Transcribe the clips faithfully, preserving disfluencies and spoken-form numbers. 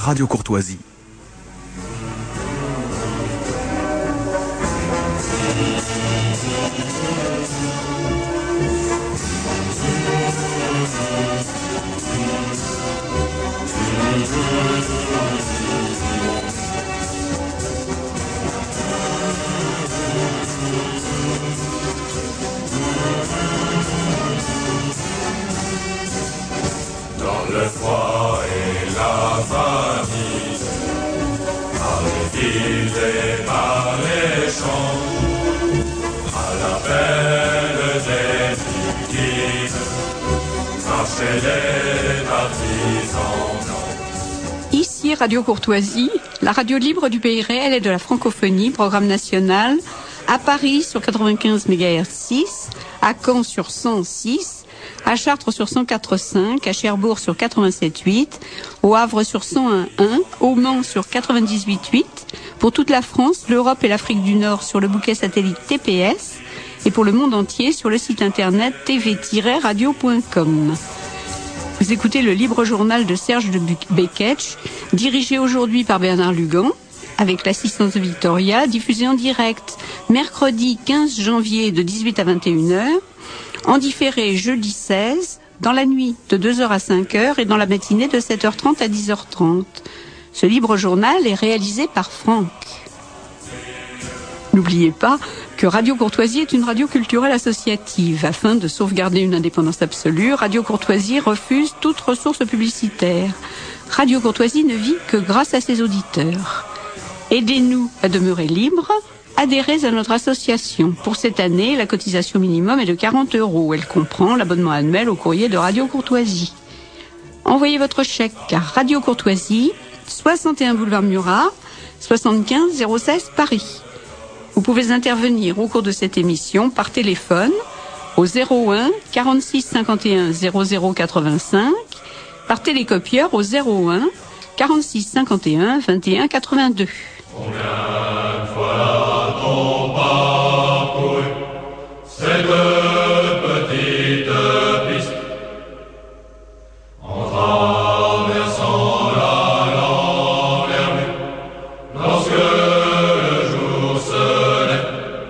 Radio Courtoisie. Dans le froid et la famine, par les villes et par les champs, à l'appel des victimes, marchaient les partisans. Ici Radio Courtoisie, la radio libre du pays réel et de la francophonie, programme national, à Paris sur quatre-vingt-quinze mégahertz six, à Caen sur cent six, à Chartres sur cent quatre virgule cinq, à Cherbourg sur quatre-vingt-sept virgule huit, au Havre sur cent un virgule un, au Mans sur quatre-vingt-dix-huit virgule huit, pour toute la France, l'Europe et l'Afrique du Nord sur le bouquet satellite T P S, et pour le monde entier sur le site internet t v tiret radio point com. Vous écoutez le libre journal de Serge de Beketch, dirigé aujourd'hui par Bernard Lugan, avec l'assistance de Victoria, diffusé en direct mercredi quinze janvier de dix-huit à vingt et une heures, en différé jeudi seize, dans la nuit de deux heures à cinq heures et dans la matinée de sept heures trente à dix heures trente. Ce libre journal est réalisé par Franck. N'oubliez pas que Radio Courtoisie est une radio culturelle associative. Afin de sauvegarder une indépendance absolue, Radio Courtoisie refuse toute ressource publicitaire. Radio Courtoisie ne vit que grâce à ses auditeurs. Aidez-nous à demeurer libres. Adhérez à notre association. Pour cette année, la cotisation minimum est de quarante euros. Elle comprend l'abonnement annuel au courrier de Radio Courtoisie. Envoyez votre chèque à Radio Courtoisie, soixante et un boulevard Murat, soixante-quinze zéro seize Paris. Vous pouvez intervenir au cours de cette émission par téléphone au zéro un quarante-six cinquante et un zéro zéro quatre-vingt-cinq, par télécopieur au zéro un quarante-six cinquante et un vingt et un quatre-vingt-deux. Combien de fois ton parcouru cette petite piste en traversant la longue rue lorsque le jour se lève,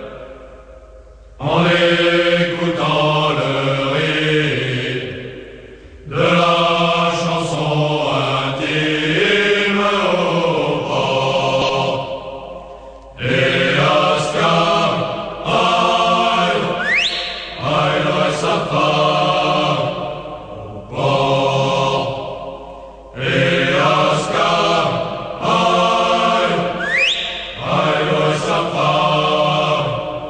en écoutant le rire de la chanson intime au port. Et Oscar, aïe, aïe, aïe, sa femme au port. Et Oscar, aïe, aïe, aïe, sa femme.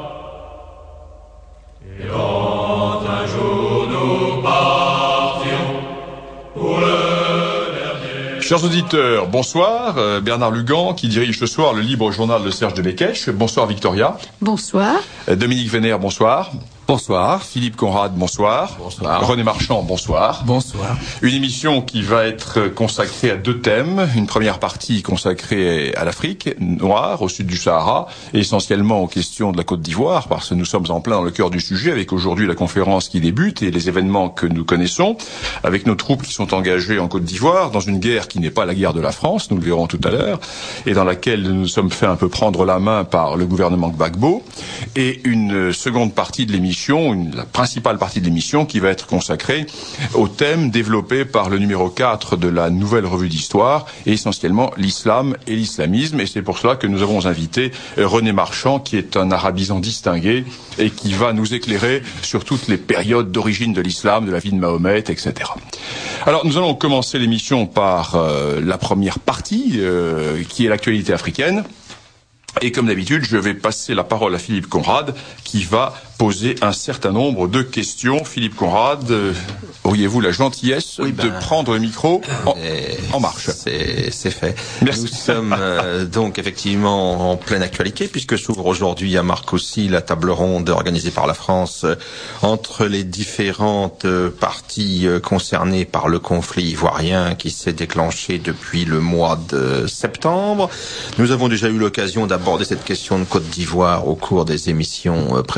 Et quand un jour nous partirons pour le dernier. Chers auditeurs, bonsoir. Euh, Bernard Lugan qui dirige ce soir le libre journal de Serge de Beketch. Bonsoir Victoria. Bonsoir. Euh, Dominique Vénère, bonsoir. Bonsoir. Philippe Conrad, bonsoir. Bonsoir. René Marchand, bonsoir. Bonsoir. Une émission qui va être consacrée à deux thèmes. Une première partie consacrée à l'Afrique noire, au sud du Sahara, et essentiellement aux questions de la Côte d'Ivoire, parce que nous sommes en plein dans le cœur du sujet, avec aujourd'hui la conférence qui débute et les événements que nous connaissons, avec nos troupes qui sont engagées en Côte d'Ivoire, dans une guerre qui n'est pas la guerre de la France, nous le verrons tout à l'heure, et dans laquelle nous nous sommes fait un peu prendre la main par le gouvernement Gbagbo, et une seconde partie de l'émission, Une, la principale partie de l'émission qui va être consacrée au thème développé par le numéro quatre de la Nouvelle Revue d'Histoire, et essentiellement l'islam et l'islamisme. Et c'est pour cela que nous avons invité René Marchand, qui est un arabisant distingué et qui va nous éclairer sur toutes les périodes d'origine de l'islam, de la vie de Mahomet, et cetera. Alors nous allons commencer l'émission par euh, la première partie, euh, qui est l'actualité africaine. Et comme d'habitude, je vais passer la parole à Philippe Conrad, qui va poser un certain nombre de questions. Philippe Conrad, euh, auriez-vous la gentillesse oui, ben, de prendre le micro en, en marche? C'est, c'est fait. Merci. Nous sommes euh, donc effectivement en pleine actualité, puisque s'ouvre aujourd'hui à Marcoussis la table ronde organisée par la France euh, entre les différentes euh, parties euh, concernées par le conflit ivoirien qui s'est déclenché depuis le mois de septembre. Nous avons déjà eu l'occasion d'aborder cette question de Côte d'Ivoire au cours des émissions euh, précédentes.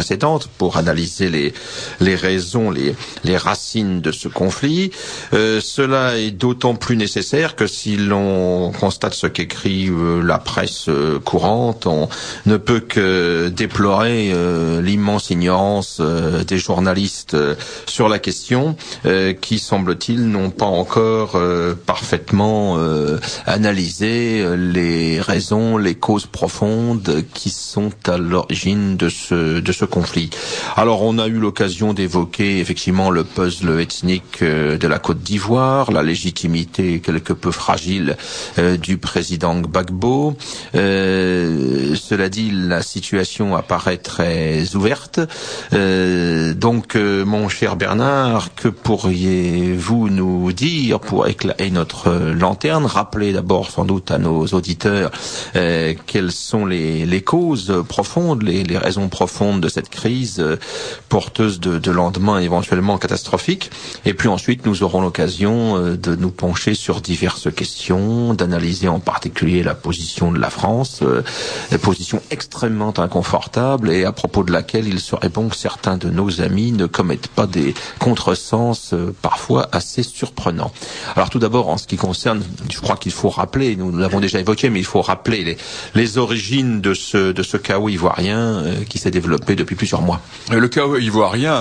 importante pour analyser les, les raisons, les, les racines de ce conflit. Euh, cela est d'autant plus nécessaire que si l'on constate ce qu'écrit euh, la presse euh, courante, on ne peut que déplorer euh, l'immense ignorance euh, des journalistes euh, sur la question, euh, qui, semble-t-il, n'ont pas encore euh, parfaitement euh, analysé les raisons, les causes profondes qui sont à l'origine de ce de ce conflit. Alors, on a eu l'occasion d'évoquer effectivement le puzzle ethnique euh, de la Côte d'Ivoire, la légitimité quelque peu fragile euh, du président Gbagbo. Euh, cela dit, la situation apparaît très ouverte. Euh, donc, euh, mon cher Bernard, que pourriez-vous nous dire pour éclairer notre lanterne? Rappeler d'abord sans doute à nos auditeurs euh, quelles sont les, les causes profondes, les, les raisons profondes de cette crise euh, porteuse de, de lendemains éventuellement catastrophiques. Et puis ensuite, nous aurons l'occasion euh, de nous pencher sur diverses questions, d'analyser en particulier la position de la France, euh, une position extrêmement inconfortable et à propos de laquelle il serait bon que certains de nos amis ne commettent pas des contresens euh, parfois assez surprenants. Alors tout d'abord, en ce qui concerne, je crois qu'il faut rappeler, nous l'avons déjà évoqué, mais il faut rappeler les, les origines de ce, de ce chaos ivoirien euh, qui s'est développé depuis plusieurs mois. Le chaos ivoirien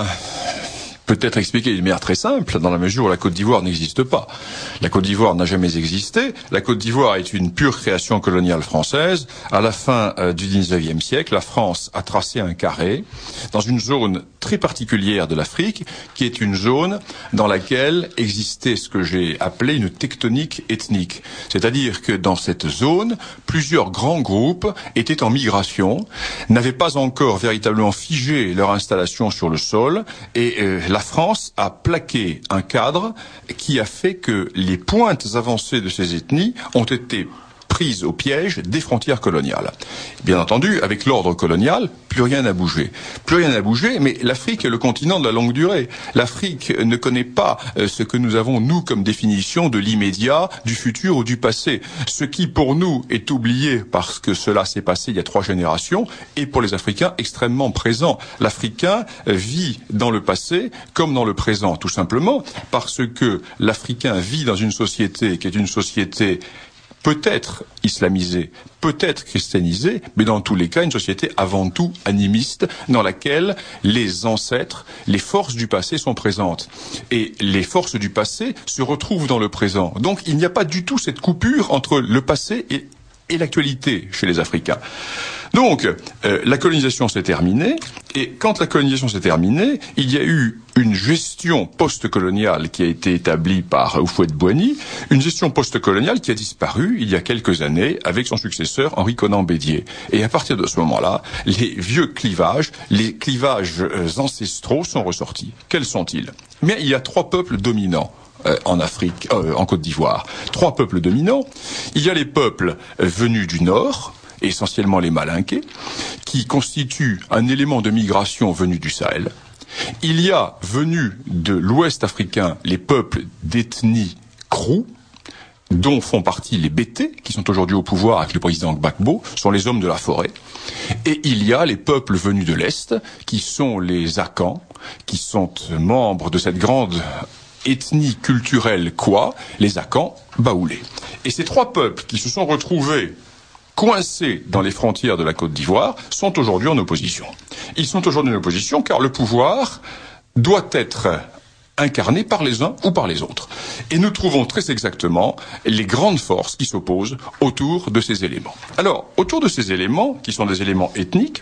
peut être expliqué d'une manière très simple, dans la mesure où la Côte d'Ivoire n'existe pas. La Côte d'Ivoire n'a jamais existé. La Côte d'Ivoire est une pure création coloniale française. À la fin euh, du dix-neuvième siècle, la France a tracé un carré dans une zone très particulière de l'Afrique, qui est une zone dans laquelle existait ce que j'ai appelé une tectonique ethnique. C'est-à-dire que dans cette zone, plusieurs grands groupes étaient en migration, n'avaient pas encore véritablement figé leur installation sur le sol, et euh, la France a plaqué un cadre qui a fait que les pointes avancées de ces ethnies ont été prises au piège des frontières coloniales. Bien entendu, avec l'ordre colonial, plus rien n'a bougé. Plus rien n'a bougé, mais l'Afrique est le continent de la longue durée. L'Afrique ne connaît pas euh, ce que nous avons, nous, comme définition de l'immédiat, du futur ou du passé. Ce qui, pour nous, est oublié parce que cela s'est passé il y a trois générations, est pour les Africains extrêmement présent. L'Africain euh, vit dans le passé comme dans le présent, tout simplement parce que l'Africain vit dans une société qui est une société peut-être islamisée, peut-être christianisée, mais dans tous les cas, une société avant tout animiste, dans laquelle les ancêtres, les forces du passé sont présentes. Et les forces du passé se retrouvent dans le présent. Donc, il n'y a pas du tout cette coupure entre le passé et, et l'actualité chez les Africains. Donc, euh, la colonisation s'est terminée, et quand la colonisation s'est terminée, il y a eu une gestion post-coloniale qui a été établie par Houphouët-Boigny, une gestion post-coloniale qui a disparu il y a quelques années avec son successeur Henri Konan-Bédier. Et à partir de ce moment-là, les vieux clivages, les clivages euh, ancestraux sont ressortis. Quels sont-ils? Mais il y a trois peuples dominants euh, en Afrique, euh, en Côte d'Ivoire. Trois peuples dominants. Il y a les peuples euh, venus du Nord, essentiellement les Malinqués, qui constituent un élément de migration venu du Sahel. Il y a, venus de l'Ouest africain, les peuples d'ethnie Krou, dont font partie les Bétés, qui sont aujourd'hui au pouvoir avec le président Gbagbo, sont les hommes de la forêt. Et il y a les peuples venus de l'Est, qui sont les Akans, qui sont membres de cette grande ethnie culturelle Kwa, les Akans baoulés. Et ces trois peuples qui se sont retrouvés coincés dans les frontières de la Côte d'Ivoire, sont aujourd'hui en opposition. Ils sont aujourd'hui en opposition car le pouvoir doit être incarné par les uns ou par les autres. Et nous trouvons très exactement les grandes forces qui s'opposent autour de ces éléments. Alors, autour de ces éléments, qui sont des éléments ethniques,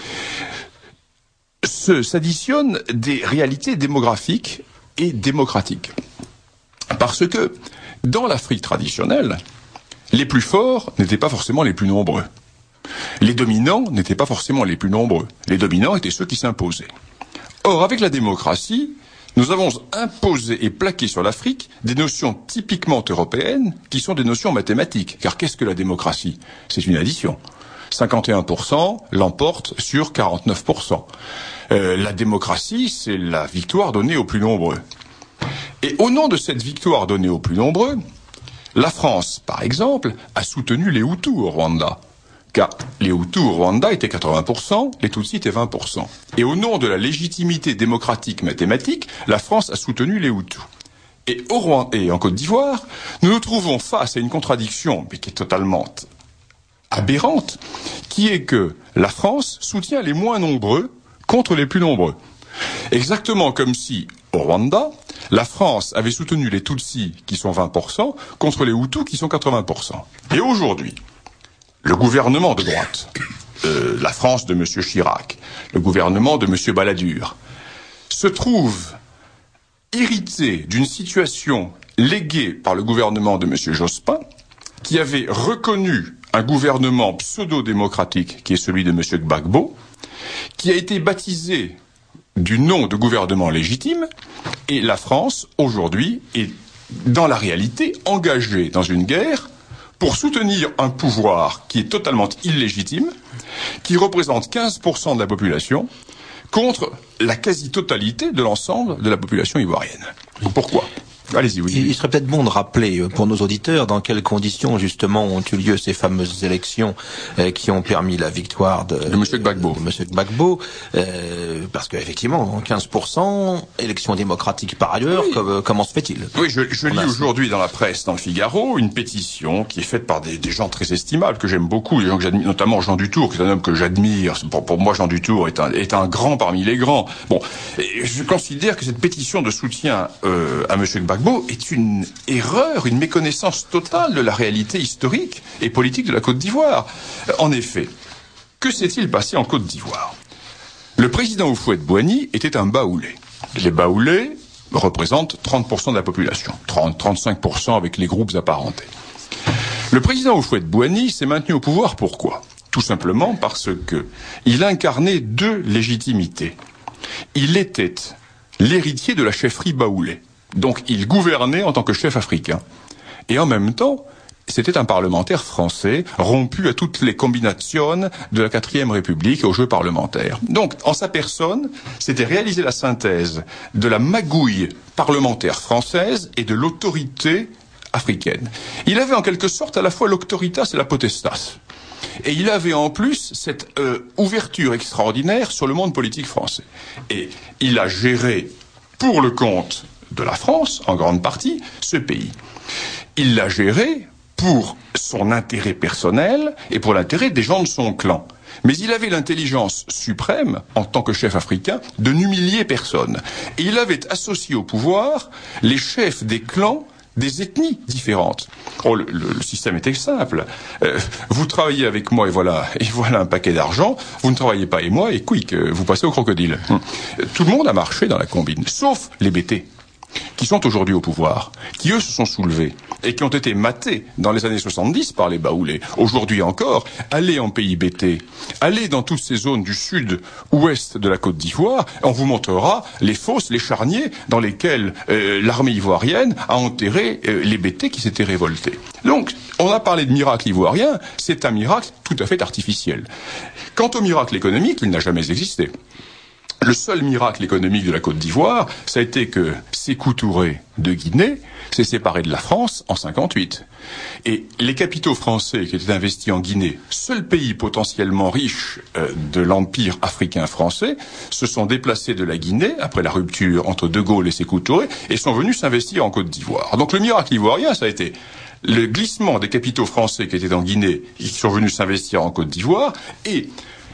se, s'additionnent des réalités démographiques et démocratiques. Parce que, dans l'Afrique traditionnelle, les plus forts n'étaient pas forcément les plus nombreux. Les dominants n'étaient pas forcément les plus nombreux. Les dominants étaient ceux qui s'imposaient. Or, avec la démocratie, nous avons imposé et plaqué sur l'Afrique des notions typiquement européennes qui sont des notions mathématiques. Car qu'est-ce que la démocratie? C'est une addition. cinquante et un pour cent l'emporte sur quarante-neuf pour cent. Euh, la démocratie, c'est la victoire donnée aux plus nombreux. Et au nom de cette victoire donnée aux plus nombreux, la France, par exemple, a soutenu les Hutus au Rwanda. car les Hutus au Rwanda étaient quatre-vingts pour cent, les Tutsis étaient vingt pour cent. Et au nom de la légitimité démocratique mathématique, la France a soutenu les Hutus. Et, au Rwanda, et en Côte d'Ivoire, nous nous trouvons face à une contradiction, mais qui est totalement aberrante, qui est que la France soutient les moins nombreux contre les plus nombreux. Exactement comme si, au Rwanda, la France avait soutenu les Tutsis, qui sont vingt pour cent, contre les Hutus, qui sont quatre-vingts pour cent. Et aujourd'hui, le gouvernement de droite, euh, la France de M. Chirac, le gouvernement de M. Balladur, se trouve hérité d'une situation léguée par le gouvernement de M. Jospin, qui avait reconnu un gouvernement pseudo-démocratique, qui est celui de M. Gbagbo, qui a été baptisé du nom de gouvernement légitime, et la France, aujourd'hui, est, dans la réalité, engagée dans une guerre pour soutenir un pouvoir qui est totalement illégitime, qui représente quinze pour cent de la population, contre la quasi-totalité de l'ensemble de la population ivoirienne. Pourquoi ? Allez-y, oui. Il serait peut-être bon de rappeler pour nos auditeurs dans quelles conditions justement ont eu lieu ces fameuses élections euh, qui ont permis la victoire de, de M. Gbagbo. De M. Gbagbo, euh, parce qu'effectivement, quinze pour cent, élection démocratique par ailleurs, oui. comme, comment se fait-il ? Oui, je, je lis aujourd'hui dans la presse, dans le Figaro, une pétition qui est faite par des, des gens très estimables, que j'aime beaucoup, des gens que j'admire, notamment Jean Dutour, qui est un homme que j'admire. Pour, pour moi, Jean Dutour est un, est un grand parmi les grands. Bon, et je considère que cette pétition de soutien euh, à M. Gbagbo est une erreur, une méconnaissance totale de la réalité historique et politique de la Côte d'Ivoire. En effet, que s'est-il passé en Côte d'Ivoire ? Le président Houphouët-Boigny était un baoulé. Les baoulés représentent trente pour cent de la population, trente à trente-cinq pour cent avec les groupes apparentés. Le président Houphouët-Boigny s'est maintenu au pouvoir, pourquoi ? Tout simplement parce que il incarnait deux légitimités. Il était l'héritier de la chefferie baoulée. Donc il gouvernait en tant que chef africain. Et en même temps, c'était un parlementaire français, rompu à toutes les combinations de la quatrième République et aux jeux parlementaires. Donc, en sa personne, c'était réaliser la synthèse de la magouille parlementaire française et de l'autorité africaine. Il avait en quelque sorte à la fois l'auctoritas et la potestas. Et il avait en plus cette euh, ouverture extraordinaire sur le monde politique français. Et il a géré pour le compte de la France, en grande partie, ce pays. Il l'a géré pour son intérêt personnel et pour l'intérêt des gens de son clan. Mais il avait l'intelligence suprême, en tant que chef africain, de n'humilier personne. Et il avait associé au pouvoir les chefs des clans des ethnies différentes. Oh, le, le, le système était simple. Euh, vous travaillez avec moi et voilà, et voilà un paquet d'argent. Vous ne travaillez pas et moi et quick, vous passez au crocodile. Hum. Tout le monde a marché dans la combine, sauf les B T, qui sont aujourd'hui au pouvoir, qui eux se sont soulevés et qui ont été matés dans les années soixante-dix par les baoulés. Aujourd'hui encore, allez en pays B T, allez dans toutes ces zones du sud-ouest de la Côte d'Ivoire, on vous montrera les fosses, les charniers dans lesquels euh, l'armée ivoirienne a enterré euh, les B T qui s'étaient révoltés. Donc, on a parlé de miracle ivoirien, c'est un miracle tout à fait artificiel. Quant au miracle économique, il n'a jamais existé. Le seul miracle économique de la Côte d'Ivoire, ça a été que Sékou Touré de Guinée s'est séparé de la France en cinquante-huit. Et les capitaux français qui étaient investis en Guinée, seul pays potentiellement riche euh, de l'empire africain français, se sont déplacés de la Guinée après la rupture entre De Gaulle et Sékou Touré et sont venus s'investir en Côte d'Ivoire. Donc le miracle ivoirien, ça a été le glissement des capitaux français qui étaient en Guinée et qui sont venus s'investir en Côte d'Ivoire et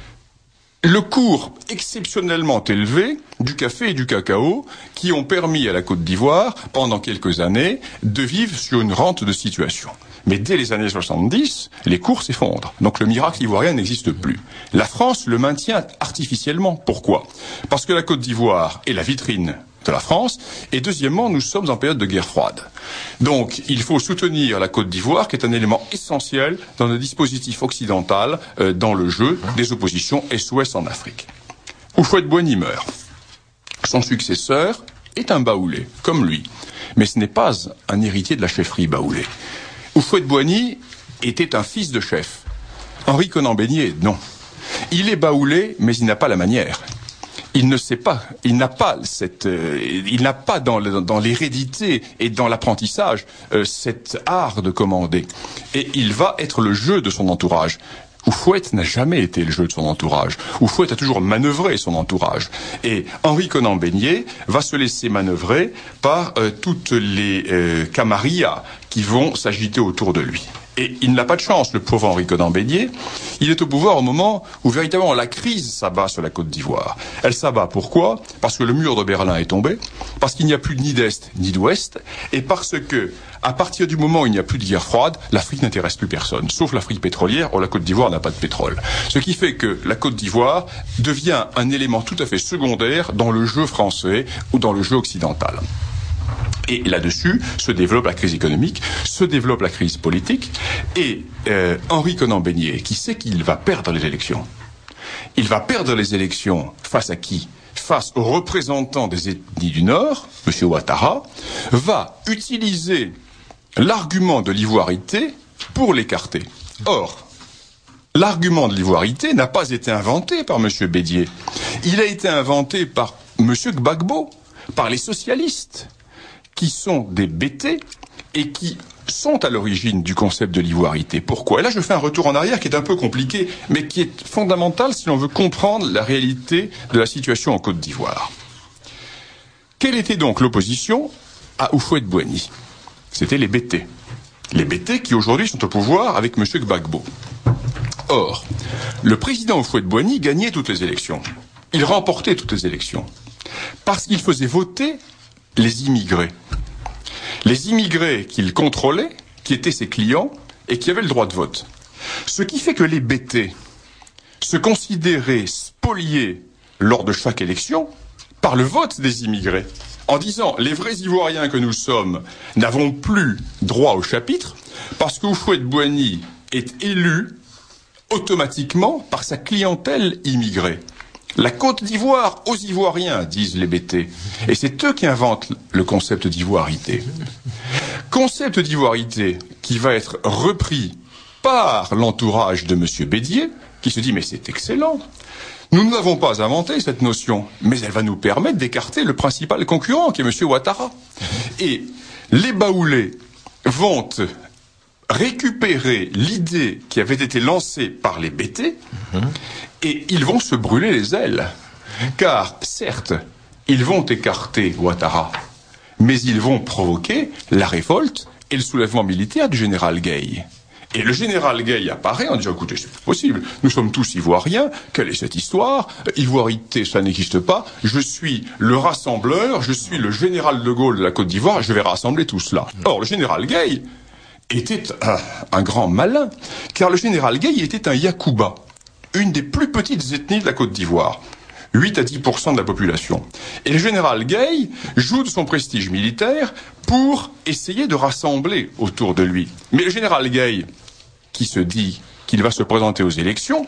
le cours exceptionnellement élevé du café et du cacao qui ont permis à la Côte d'Ivoire, pendant quelques années, de vivre sur une rente de situation. Mais dès les années soixante-dix, les cours s'effondrent. Donc le miracle ivoirien n'existe plus. La France le maintient artificiellement. Pourquoi ? Parce que la Côte d'Ivoire est la vitrine de la France, et deuxièmement, nous sommes en période de guerre froide. Donc, il faut soutenir la Côte d'Ivoire, qui est un élément essentiel dans le dispositif occidental, euh, dans le jeu des oppositions Est-Ouest en Afrique. Houphouët-Boigny meurt. Son successeur est un baoulé, comme lui. Mais ce n'est pas un héritier de la chefferie baoulé. Houphouët-Boigny était un fils de chef. Henri Konan-Bénier, non. Il est baoulé, mais il n'a pas la manière. Il ne sait pas, il n'a pas cette, euh, il n'a pas dans, le, dans l'hérédité et dans l'apprentissage euh, cet art de commander. Et il va être le jeu de son entourage. Houphouët n'a jamais été le jeu de son entourage. Houphouët a toujours manœuvré son entourage. Et Henri Konan-Bénier va se laisser manœuvrer par euh, toutes les euh, camarillas qui vont s'agiter autour de lui. Et il n'a pas de chance, le pauvre Henri Konan-Bénier. Il est au pouvoir au moment où véritablement la crise s'abat sur la Côte d'Ivoire. Elle s'abat pourquoi ? Parce que le mur de Berlin est tombé, parce qu'il n'y a plus ni d'Est ni d'Ouest, et parce que, à partir du moment où il n'y a plus de guerre froide, l'Afrique n'intéresse plus personne, sauf l'Afrique pétrolière, où la Côte d'Ivoire n'a pas de pétrole. Ce qui fait que la Côte d'Ivoire devient un élément tout à fait secondaire dans le jeu français ou dans le jeu occidental. Et là-dessus se développe la crise économique, se développe la crise politique, et euh, Henri Konan-Bénier, qui sait qu'il va perdre les élections, il va perdre les élections face à qui ? Face aux représentants des ethnies du Nord, M. Ouattara, va utiliser l'argument de l'ivoirité pour l'écarter. Or, l'argument de l'ivoirité n'a pas été inventé par M. Bédier. Il a été inventé par M. Gbagbo, par les socialistes, qui sont des bêtés et qui sont à l'origine du concept de l'ivoirité. Pourquoi ? Et là, je fais un retour en arrière qui est un peu compliqué, mais qui est fondamental si l'on veut comprendre la réalité de la situation en Côte d'Ivoire. Quelle était donc l'opposition à Houphouët-Boigny ? C'était les bêtés. Les bêtés qui aujourd'hui sont au pouvoir avec M. Gbagbo. Or, le président Houphouët-Boigny gagnait toutes les élections. Il remportait toutes les élections. Parce qu'il faisait voter les immigrés. Les immigrés qu'il contrôlait, qui étaient ses clients, et qui avaient le droit de vote. Ce qui fait que les bêtés se considéraient spoliés lors de chaque élection par le vote des immigrés. En disant, les vrais Ivoiriens que nous sommes n'avons plus droit au chapitre, parce que Houphouët-Boigny est élu automatiquement par sa clientèle immigrée. La Côte d'Ivoire aux Ivoiriens, disent les bêtés. Et c'est eux qui inventent le concept d'ivoirité. Concept d'ivoirité qui va être repris par l'entourage de M. Bédier, qui se dit « mais c'est excellent ». Nous n'avons pas inventé cette notion, mais elle va nous permettre d'écarter le principal concurrent, qui est M. Ouattara. Et les baoulés vont récupérer l'idée qui avait été lancée par les bêtés, et ils vont se brûler les ailes. Car, certes, ils vont écarter Ouattara, mais ils vont provoquer la révolte et le soulèvement militaire du général Gay. Et le général Gay apparaît en disant, écoutez, c'est pas possible, nous sommes tous ivoiriens, quelle est cette histoire ? Ivoirité, ça n'existe pas, je suis le rassembleur, je suis le général de Gaulle de la Côte d'Ivoire, je vais rassembler tout cela. Or, le général Gay était un, un grand malin, car le général Gay était un Yakuba, une des plus petites ethnies de la Côte d'Ivoire. huit à dix pour cent de la population. Et le général Gay joue de son prestige militaire pour essayer de rassembler autour de lui. Mais le général Gay, qui se dit qu'il va se présenter aux élections,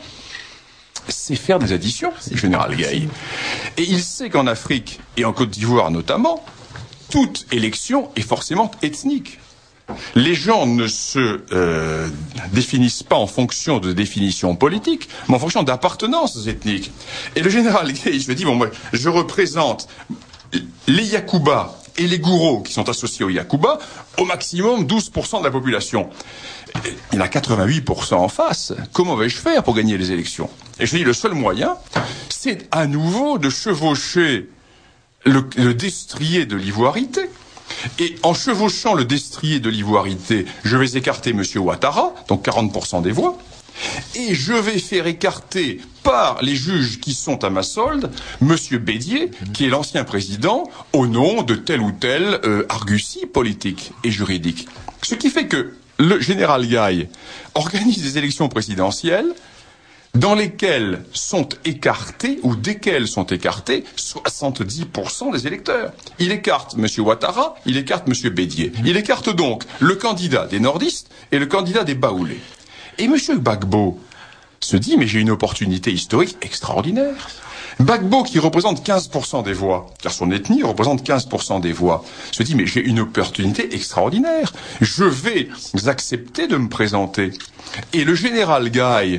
sait faire des additions, le général Gay. Et il sait qu'en Afrique, et en Côte d'Ivoire notamment, toute élection est forcément ethnique. Les gens ne se euh, définissent pas en fonction de définitions politiques, mais en fonction d'appartenances ethniques. Et le général Gay, je me dis, bon, moi, je représente les Yakuba et les Gourous qui sont associés aux Yakuba, au maximum douze pour cent de la population. Il y en a quatre-vingt-huit pour cent en face. Comment vais-je faire pour gagner les élections ? Et je dis, le seul moyen, c'est à nouveau de chevaucher le, le destrier de l'ivoirité. Et en chevauchant le destrier de l'ivoirité, je vais écarter M. Ouattara, donc quarante pour cent des voix, et je vais faire écarter par les juges qui sont à ma solde, M. Bédier, qui est l'ancien président, au nom de telle ou telle euh, argutie politique et juridique. Ce qui fait que le général Gay organise des élections présidentielles dans lesquelles sont écartés, ou desquelles sont écartés, soixante-dix pour cent des électeurs. Il écarte M. Ouattara, il écarte M. Bédier. Il écarte donc le candidat des nordistes et le candidat des baoulés. Et M. Gbagbo se dit, mais j'ai une opportunité historique extraordinaire. Gbagbo, qui représente quinze pour cent des voix, car son ethnie représente quinze pour cent des voix, se dit, mais j'ai une opportunité extraordinaire. Je vais accepter de me présenter. Et le général Gay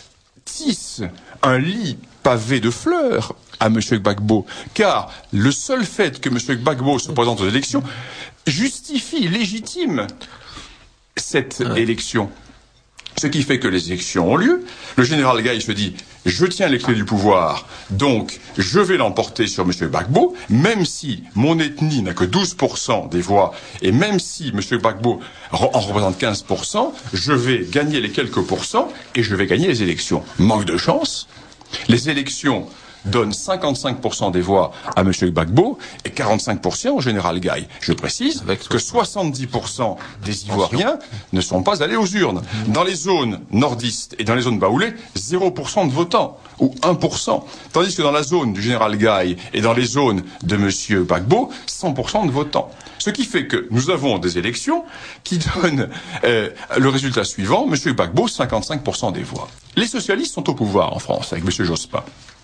tisse un lit pavé de fleurs à M. Gbagbo, car le seul fait que M. Gbagbo se présente aux élections justifie, légitime cette ouais. élection. Ce qui fait que les élections ont lieu. Le général Gaye se dit « Je tiens les clés du pouvoir, donc je vais l'emporter sur M. Gbagbo, même si mon ethnie n'a que douze pour cent des voix, et même si M. Gbagbo en représente quinze pour cent, je vais gagner les quelques pourcents et je vais gagner les élections. » Manque de chance. Les élections donne cinquante-cinq pour cent des voix à M. Gbagbo et quarante-cinq pour cent au général Gaye. Je précise que soixante-dix pour cent des Ivoiriens ne sont pas allés aux urnes. Dans les zones nordistes et dans les zones baoulées, zéro pour cent de votants, ou un pour cent. Tandis que dans la zone du général Gaye et dans les zones de M. Gbagbo, cent pour cent de votants. Ce qui fait que nous avons des élections qui donnent euh, le résultat suivant, M. Gbagbo, cinquante-cinq pour cent des voix. Les socialistes sont au pouvoir en France, avec M. Jospin.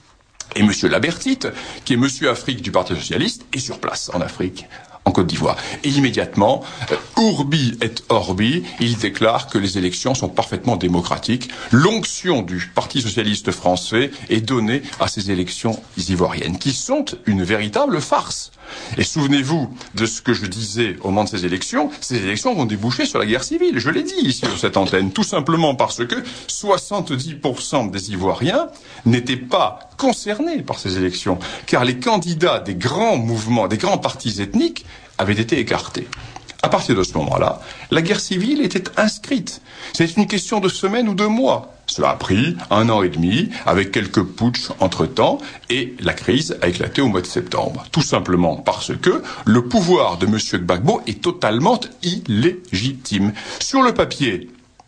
Et M. Labertite, qui est Monsieur Afrique du Parti Socialiste, est sur place en Afrique, en Côte d'Ivoire. Et immédiatement, euh, urbi et orbi, il déclare que les élections sont parfaitement démocratiques. L'onction du Parti Socialiste français est donnée à ces élections ivoiriennes, qui sont une véritable farce. Et souvenez-vous de ce que je disais au moment de ces élections, ces élections vont déboucher sur la guerre civile. Je l'ai dit ici sur cette antenne, tout simplement parce que soixante-dix pour cent des Ivoiriens n'étaient pas concernés par ces élections, car les candidats des grands mouvements, des grands partis ethniques avaient été écartés. À partir de ce moment-là, la guerre civile était inscrite. C'est une question de semaines ou de mois. Cela a pris un an et demi, avec quelques putschs entre-temps, et la crise a éclaté au mois de septembre. Tout simplement parce que le pouvoir de M. Gbagbo est totalement illégitime. Sur le papier,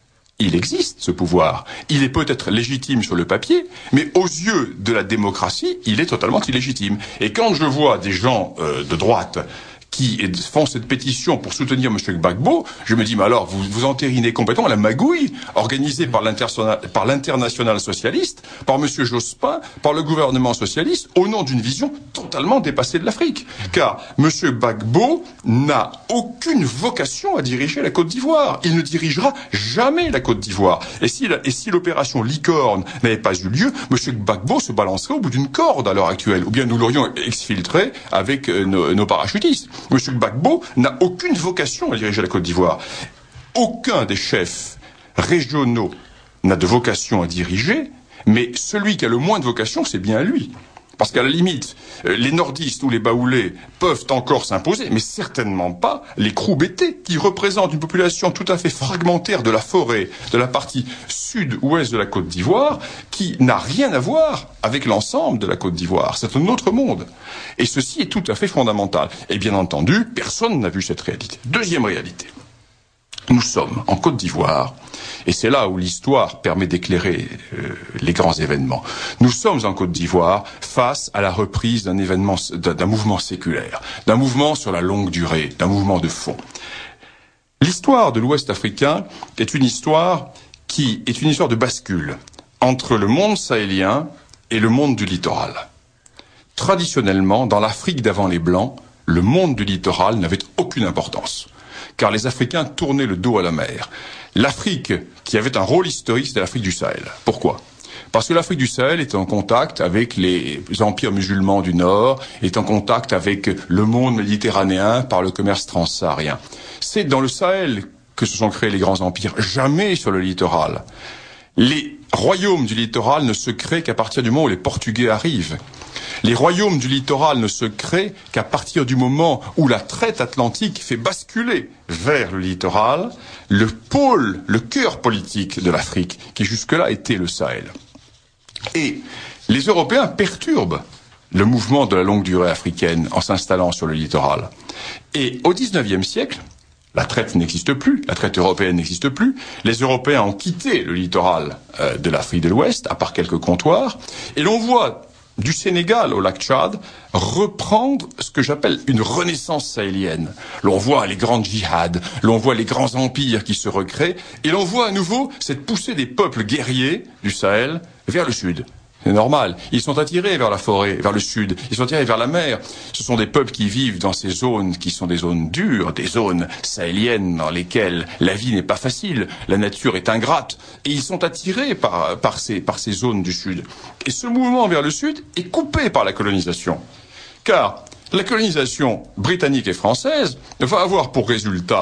il existe, ce pouvoir. Il est peut-être légitime sur le papier, mais aux yeux de la démocratie, il est totalement illégitime. Et quand je vois des gens euh, de droite qui font cette pétition pour soutenir M. Gbagbo, je me dis, mais alors, vous, vous entérinez complètement la magouille organisée par l'international socialiste, par M. Jospin, par le gouvernement socialiste, au nom d'une vision totalement dépassée de l'Afrique. Car M. Gbagbo n'a aucune vocation à diriger la Côte d'Ivoire. Il ne dirigera jamais la Côte d'Ivoire. Et si, la, et si l'opération Licorne n'avait pas eu lieu, M. Gbagbo se balancerait au bout d'une corde à l'heure actuelle. Ou bien nous l'aurions exfiltré avec euh, nos, nos parachutistes. M. Gbagbo n'a aucune vocation à diriger la Côte d'Ivoire. Aucun des chefs régionaux n'a de vocation à diriger, mais celui qui a le moins de vocation, c'est bien lui. Parce qu'à la limite, les nordistes ou les baoulés peuvent encore s'imposer, mais certainement pas les Krou-Bété, qui représentent une population tout à fait fragmentaire de la forêt, de la partie sud-ouest de la Côte d'Ivoire, qui n'a rien à voir avec l'ensemble de la Côte d'Ivoire. C'est un autre monde. Et ceci est tout à fait fondamental. Et bien entendu, personne n'a vu cette réalité. Deuxième réalité. Nous sommes en Côte d'Ivoire, et c'est là où l'histoire permet d'éclairer euh, les grands événements. Nous sommes en Côte d'Ivoire face à la reprise d'un événement, d'un mouvement séculaire, d'un mouvement sur la longue durée, d'un mouvement de fond. L'histoire de l'Ouest africain est une histoire qui est une histoire de bascule entre le monde sahélien et le monde du littoral. Traditionnellement, dans l'Afrique d'avant les Blancs, le monde du littoral n'avait aucune importance, car les Africains tournaient le dos à la mer. L'Afrique, qui avait un rôle historique, c'était l'Afrique du Sahel. Pourquoi ? Parce que l'Afrique du Sahel est en contact avec les empires musulmans du Nord, est en contact avec le monde méditerranéen par le commerce transsaharien. C'est dans le Sahel que se sont créés les grands empires, jamais sur le littoral. Les royaumes du littoral ne se créent qu'à partir du moment où les Portugais arrivent. Les royaumes du littoral ne se créent qu'à partir du moment où la traite atlantique fait basculer vers le littoral le pôle, le cœur politique de l'Afrique, qui jusque-là était le Sahel. Et les Européens perturbent le mouvement de la longue durée africaine en s'installant sur le littoral. Et au dix-neuvième siècle, la traite n'existe plus, la traite européenne n'existe plus. Les Européens ont quitté le littoral euh, de l'Afrique de l'Ouest, à part quelques comptoirs, et l'on voit du Sénégal au lac Tchad reprendre ce que j'appelle une renaissance sahélienne. L'on voit les grandes djihad, l'on voit les grands empires qui se recréent, et l'on voit à nouveau cette poussée des peuples guerriers du Sahel vers le sud. C'est normal. Ils sont attirés vers la forêt, vers le sud. Ils sont attirés vers la mer. Ce sont des peuples qui vivent dans ces zones qui sont des zones dures, des zones sahéliennes dans lesquelles la vie n'est pas facile, la nature est ingrate. Et ils sont attirés par, par ces, par ces zones du sud. Et ce mouvement vers le sud est coupé par la colonisation. Car la colonisation britannique et française va avoir pour résultat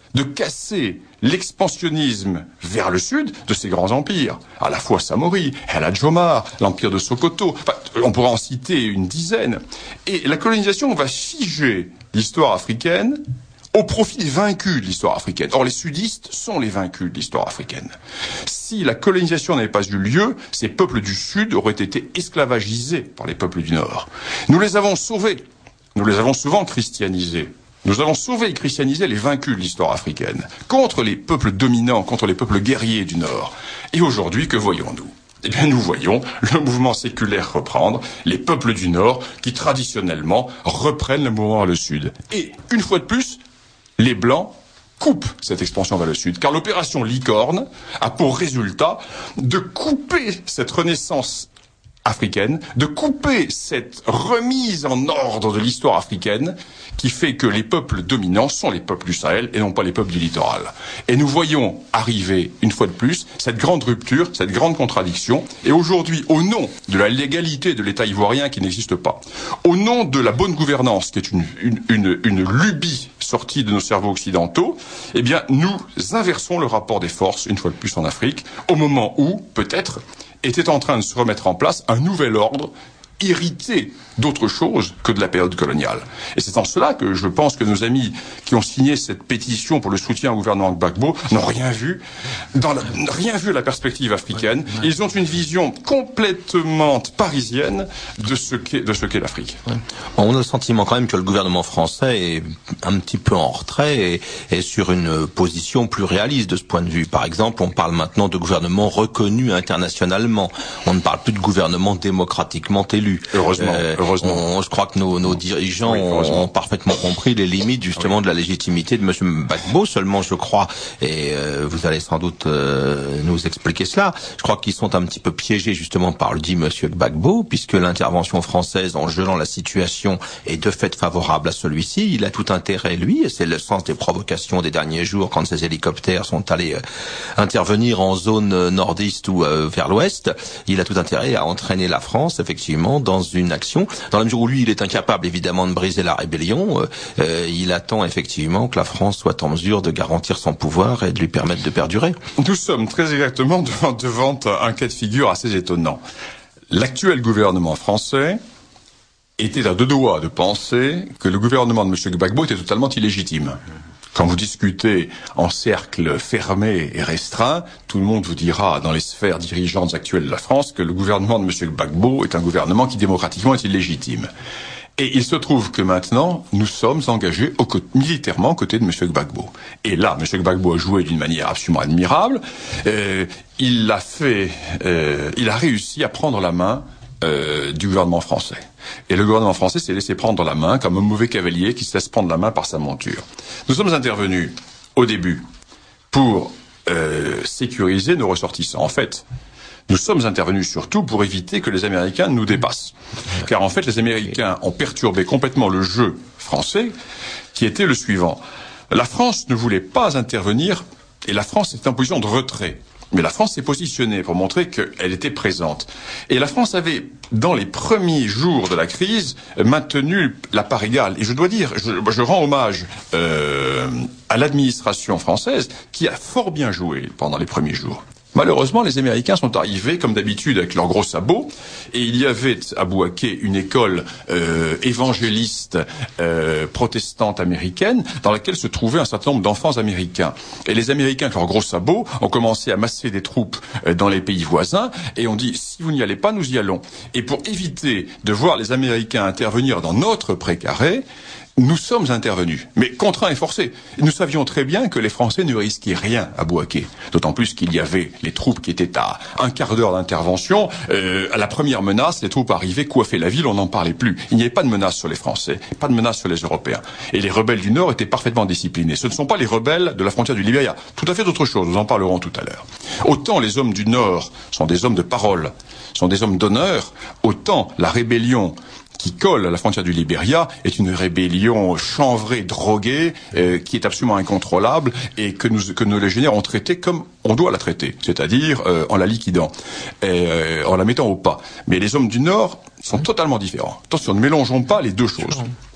de casser l'expansionnisme vers le sud de ces grands empires, à la fois Samori, El Hadj Omar, l'empire de Sokoto, enfin, on pourra en citer une dizaine. Et la colonisation va figer l'histoire africaine au profit des vaincus de l'histoire africaine. Or, les sudistes sont les vaincus de l'histoire africaine. Si la colonisation n'avait pas eu lieu, ces peuples du sud auraient été esclavagisés par les peuples du nord. Nous les avons sauvés. Nous les avons souvent christianisés. Nous avons sauvé et christianisé les vaincus de l'histoire africaine, contre les peuples dominants, contre les peuples guerriers du Nord. Et aujourd'hui, que voyons-nous ? Eh bien, nous voyons le mouvement séculaire reprendre, les peuples du Nord qui, traditionnellement, reprennent le mouvement vers le Sud. Et, une fois de plus, les Blancs coupent cette expansion vers le Sud, car l'opération Licorne a pour résultat de couper cette renaissance africaine, de couper cette remise en ordre de l'histoire africaine qui fait que les peuples dominants sont les peuples du Sahel et non pas les peuples du littoral. Et nous voyons arriver, une fois de plus, cette grande rupture, cette grande contradiction. Et aujourd'hui, au nom de la légalité de l'État ivoirien qui n'existe pas, au nom de la bonne gouvernance qui est une, une, une, une lubie sortie de nos cerveaux occidentaux, eh bien, nous inversons le rapport des forces, une fois de plus en Afrique, au moment où, peut-être, était en train de se remettre en place un nouvel ordre hérité d'autre chose que de la période coloniale. Et c'est en cela que je pense que nos amis qui ont signé cette pétition pour le soutien au gouvernement Gbagbo n'ont rien vu, dans la, rien vu à la perspective africaine. Ils ont une vision complètement parisienne de ce qu'est, de ce qu'est l'Afrique. On a le sentiment quand même que le gouvernement français est un petit peu en retrait et est sur une position plus réaliste de ce point de vue. Par exemple, on parle maintenant de gouvernement reconnu internationalement. On ne parle plus de gouvernement démocratiquement élu. Heureusement. Euh, heureusement. On, je crois que nos, nos dirigeants oui, ont, ont parfaitement compris les limites justement oui. de la légitimité de M. Gbagbo. Seulement, je crois, et euh, vous allez sans doute euh, nous expliquer cela, je crois qu'ils sont un petit peu piégés justement par le dit M. Gbagbo, puisque l'intervention française en gelant la situation est de fait favorable à celui-ci. Il a tout intérêt, lui, et c'est le sens des provocations des derniers jours quand ces hélicoptères sont allés euh, intervenir en zone nordiste ou euh, vers l'ouest. Il a tout intérêt à entraîner la France, effectivement, dans une action, dans la mesure où lui, il est incapable, évidemment, de briser la rébellion. Euh, il attend, effectivement, que la France soit en mesure de garantir son pouvoir et de lui permettre de perdurer. Nous sommes très exactement devant, devant un cas de figure assez étonnant. L'actuel gouvernement français était à deux doigts de penser que le gouvernement de M. Gbagbo était totalement illégitime. Quand vous discutez en cercle fermé et restreint, tout le monde vous dira dans les sphères dirigeantes actuelles de la France que le gouvernement de M. Gbagbo est un gouvernement qui démocratiquement est illégitime. Et il se trouve que maintenant, nous sommes engagés au côté, militairement aux côtés de M. Gbagbo. Et là, M. Gbagbo a joué d'une manière absolument admirable. Euh, il a fait, euh, il a réussi à prendre la main euh, du gouvernement français. Et le gouvernement français s'est laissé prendre la main comme un mauvais cavalier qui se laisse prendre la main par sa monture. Nous sommes intervenus au début pour euh, sécuriser nos ressortissants. En fait, nous sommes intervenus surtout pour éviter que les Américains nous dépassent. Car en fait, les Américains ont perturbé complètement le jeu français, qui était le suivant. La France ne voulait pas intervenir, et la France était en position de retrait. Mais la France s'est positionnée pour montrer qu'elle était présente. Et la France avait, dans les premiers jours de la crise, maintenu la part égale. Et je dois dire, je, je rends hommage euh, à l'administration française qui a fort bien joué pendant les premiers jours. Malheureusement, les Américains sont arrivés, comme d'habitude, avec leurs gros sabots, et il y avait à Bouaké une école euh, évangéliste euh, protestante américaine, dans laquelle se trouvaient un certain nombre d'enfants américains. Et les Américains, avec leurs gros sabots, ont commencé à masser des troupes euh, dans les pays voisins, et ont dit, si vous n'y allez pas, nous y allons. Et pour éviter de voir les Américains intervenir dans notre précaré, nous sommes intervenus, mais contraints et forcés. Nous savions très bien que les Français ne risquaient rien à Bouaké. D'autant plus qu'il y avait les troupes qui étaient à un quart d'heure d'intervention. Euh, à la première menace, les troupes arrivaient, coiffaient la ville, on n'en parlait plus. Il n'y avait pas de menace sur les Français, pas de menace sur les Européens. Et les rebelles du Nord étaient parfaitement disciplinés. Ce ne sont pas les rebelles de la frontière du Libéria. Tout à fait d'autre chose, nous en parlerons tout à l'heure. Autant les hommes du Nord sont des hommes de parole, sont des hommes d'honneur, autant la rébellion qui colle à la frontière du Libéria est une rébellion chanvrée, droguée, euh, qui est absolument incontrôlable et que nous que nos légionnaires ont traité comme on doit la traiter, c'est-à-dire euh, en la liquidant, euh, en la mettant au pas. Mais les hommes du Nord sont totalement différents. Attention, ne mélangeons pas les deux choses.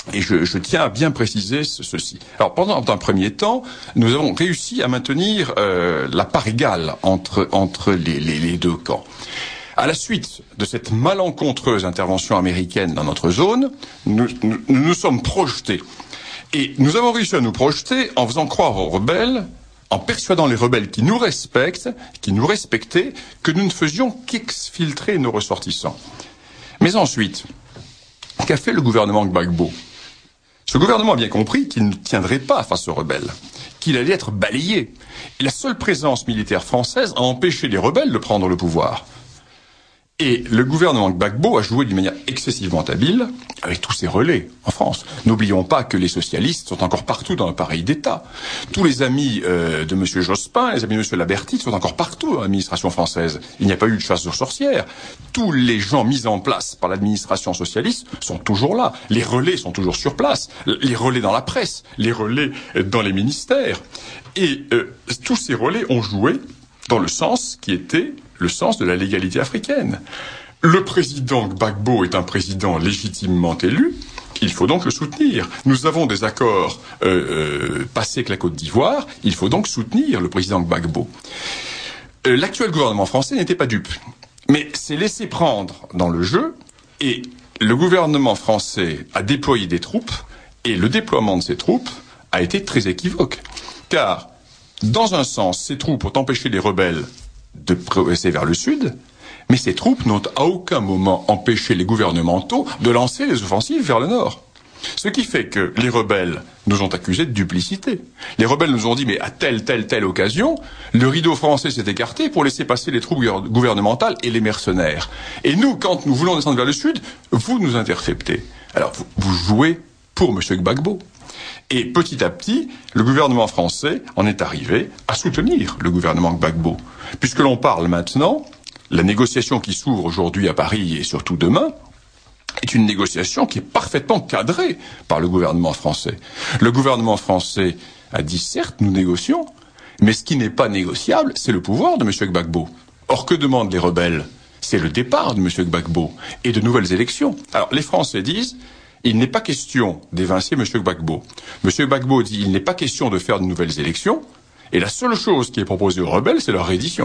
Et je, je tiens à bien préciser ce, ceci. Alors, pendant un premier temps, nous avons réussi à maintenir euh, la part égale entre, entre les, les, les deux camps. À la suite de cette malencontreuse intervention américaine dans notre zone, nous nous, nous sommes projetés. Et nous avons réussi à nous projeter en faisant croire aux rebelles, en persuadant les rebelles qui nous respectent, qui nous respectaient, que nous ne faisions qu'exfiltrer nos ressortissants. Mais ensuite, qu'a fait le gouvernement Gbagbo ? Ce gouvernement a bien compris qu'il ne tiendrait pas face aux rebelles, qu'il allait être balayé. Et la seule présence militaire française a empêché les rebelles de prendre le pouvoir. Et le gouvernement Gbagbo a joué d'une manière excessivement habile avec tous ses relais en France. N'oublions pas que les socialistes sont encore partout dans l'appareil d'État. Tous les amis euh, de M. Jospin, les amis de M. Laberty sont encore partout dans l'administration française. Il n'y a pas eu de chasse aux sorcières. Tous les gens mis en place par l'administration socialiste sont toujours là. Les relais sont toujours sur place. Les relais dans la presse, les relais dans les ministères. Et euh, tous ces relais ont joué dans le sens qui était le sens de la légalité africaine. Le président Gbagbo est un président légitimement élu, il faut donc le soutenir. Nous avons des accords euh, euh, passés avec la Côte d'Ivoire, il faut donc soutenir le président Gbagbo. Euh, l'actuel gouvernement français n'était pas dupe, mais s'est laissé prendre dans le jeu, et le gouvernement français a déployé des troupes, et le déploiement de ces troupes a été très équivoque. Car, dans un sens, ces troupes ont empêché les rebelles de progresser vers le sud, mais ces troupes n'ont à aucun moment empêché les gouvernementaux de lancer les offensives vers le nord. Ce qui fait que les rebelles nous ont accusés de duplicité. Les rebelles nous ont dit, mais à telle, telle, telle occasion, le rideau français s'est écarté pour laisser passer les troupes gouvernementales et les mercenaires. Et nous, quand nous voulons descendre vers le sud, vous nous interceptez. Alors, vous, vous jouez pour M. Gbagbo. Et petit à petit, le gouvernement français en est arrivé à soutenir le gouvernement Gbagbo. Puisque l'on parle maintenant, la négociation qui s'ouvre aujourd'hui à Paris et surtout demain, est une négociation qui est parfaitement cadrée par le gouvernement français. Le gouvernement français a dit, certes, nous négocions, mais ce qui n'est pas négociable, c'est le pouvoir de M. Gbagbo. Or, que demandent les rebelles ? C'est le départ de M. Gbagbo et de nouvelles élections. Alors, les Français disent, il n'est pas question d'évincer M. Gbagbo. M. Gbagbo dit, il n'est pas question de faire de nouvelles élections, et la seule chose qui est proposée aux rebelles, c'est leur reddition.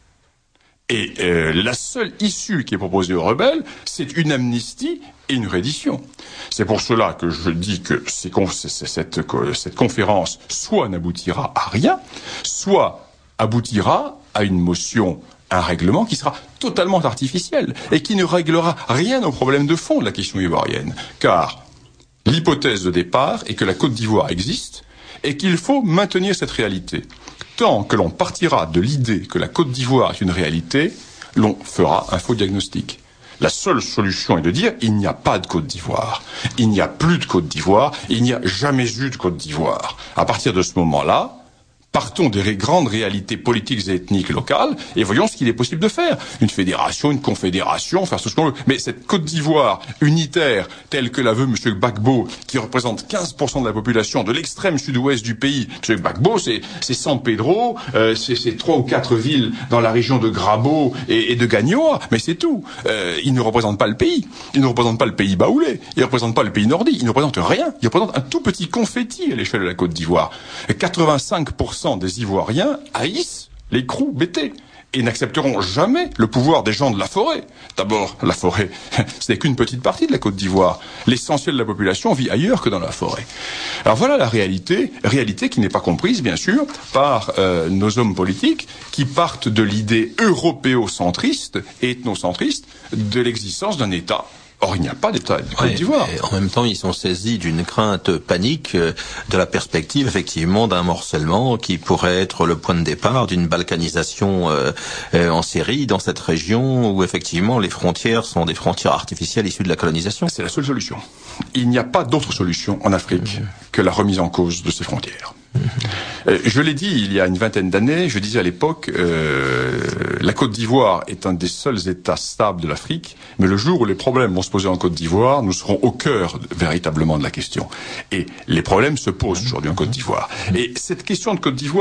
Et euh, la seule issue qui est proposée aux rebelles, c'est une amnistie et une reddition. C'est pour cela que je dis que ces, cette, cette conférence soit n'aboutira à rien, soit aboutira à une motion, un règlement qui sera totalement artificiel et qui ne réglera rien au problème de fond de la question ivoirienne. Car l'hypothèse de départ est que la Côte d'Ivoire existe et qu'il faut maintenir cette réalité. Tant que l'on partira de l'idée que la Côte d'Ivoire est une réalité, l'on fera un faux diagnostic. La seule solution est de dire il n'y a pas de Côte d'Ivoire, il n'y a plus de Côte d'Ivoire, il n'y a jamais eu de Côte d'Ivoire. À partir de ce moment-là, partons des ré- grandes réalités politiques et ethniques locales et voyons ce qu'il est possible de faire. Une fédération, une confédération, faire tout ce qu'on veut. Mais cette Côte d'Ivoire unitaire, telle que la veut M. Gbagbo, qui représente quinze pour cent de la population de l'extrême sud-ouest du pays, M. Gbagbo, c'est, c'est San Pedro, euh, c'est, c'est trois ou quatre villes dans la région de Grabo et, et de Gagnoa, mais c'est tout. Euh, il ne représente pas le pays. Il ne représente pas le pays baoulé. Il ne représente pas le pays nordique. Il ne représente rien. Il représente un tout petit confetti à l'échelle de la Côte d'Ivoire. quatre-vingt-cinq pour cent des Ivoiriens haïssent les crous bêtés et n'accepteront jamais le pouvoir des gens de la forêt. D'abord, la forêt, ce n'est qu'une petite partie de la Côte d'Ivoire. L'essentiel de la population vit ailleurs que dans la forêt. Alors voilà la réalité, réalité qui n'est pas comprise, bien sûr, par euh, nos hommes politiques qui partent de l'idée européocentriste et ethnocentriste de l'existence d'un État. Or, il n'y a pas d'État de Côte d'Ivoire. Ouais, en même temps, ils sont saisis d'une crainte panique euh, de la perspective, effectivement, d'un morcellement qui pourrait être le point de départ d'une balkanisation euh, euh, en série dans cette région où, effectivement, les frontières sont des frontières artificielles issues de la colonisation. C'est la seule solution. Il n'y a pas d'autre solution en Afrique mmh. que la remise en cause de ces frontières. Mmh. Euh, je l'ai dit il y a une vingtaine d'années, je disais à l'époque, euh, la Côte d'Ivoire est un des seuls États stables de l'Afrique, mais le jour où les problèmes vont se poser en Côte d'Ivoire, nous serons au cœur véritablement de la question. Et les problèmes se posent aujourd'hui en Côte d'Ivoire. Et cette question de Côte d'Ivoire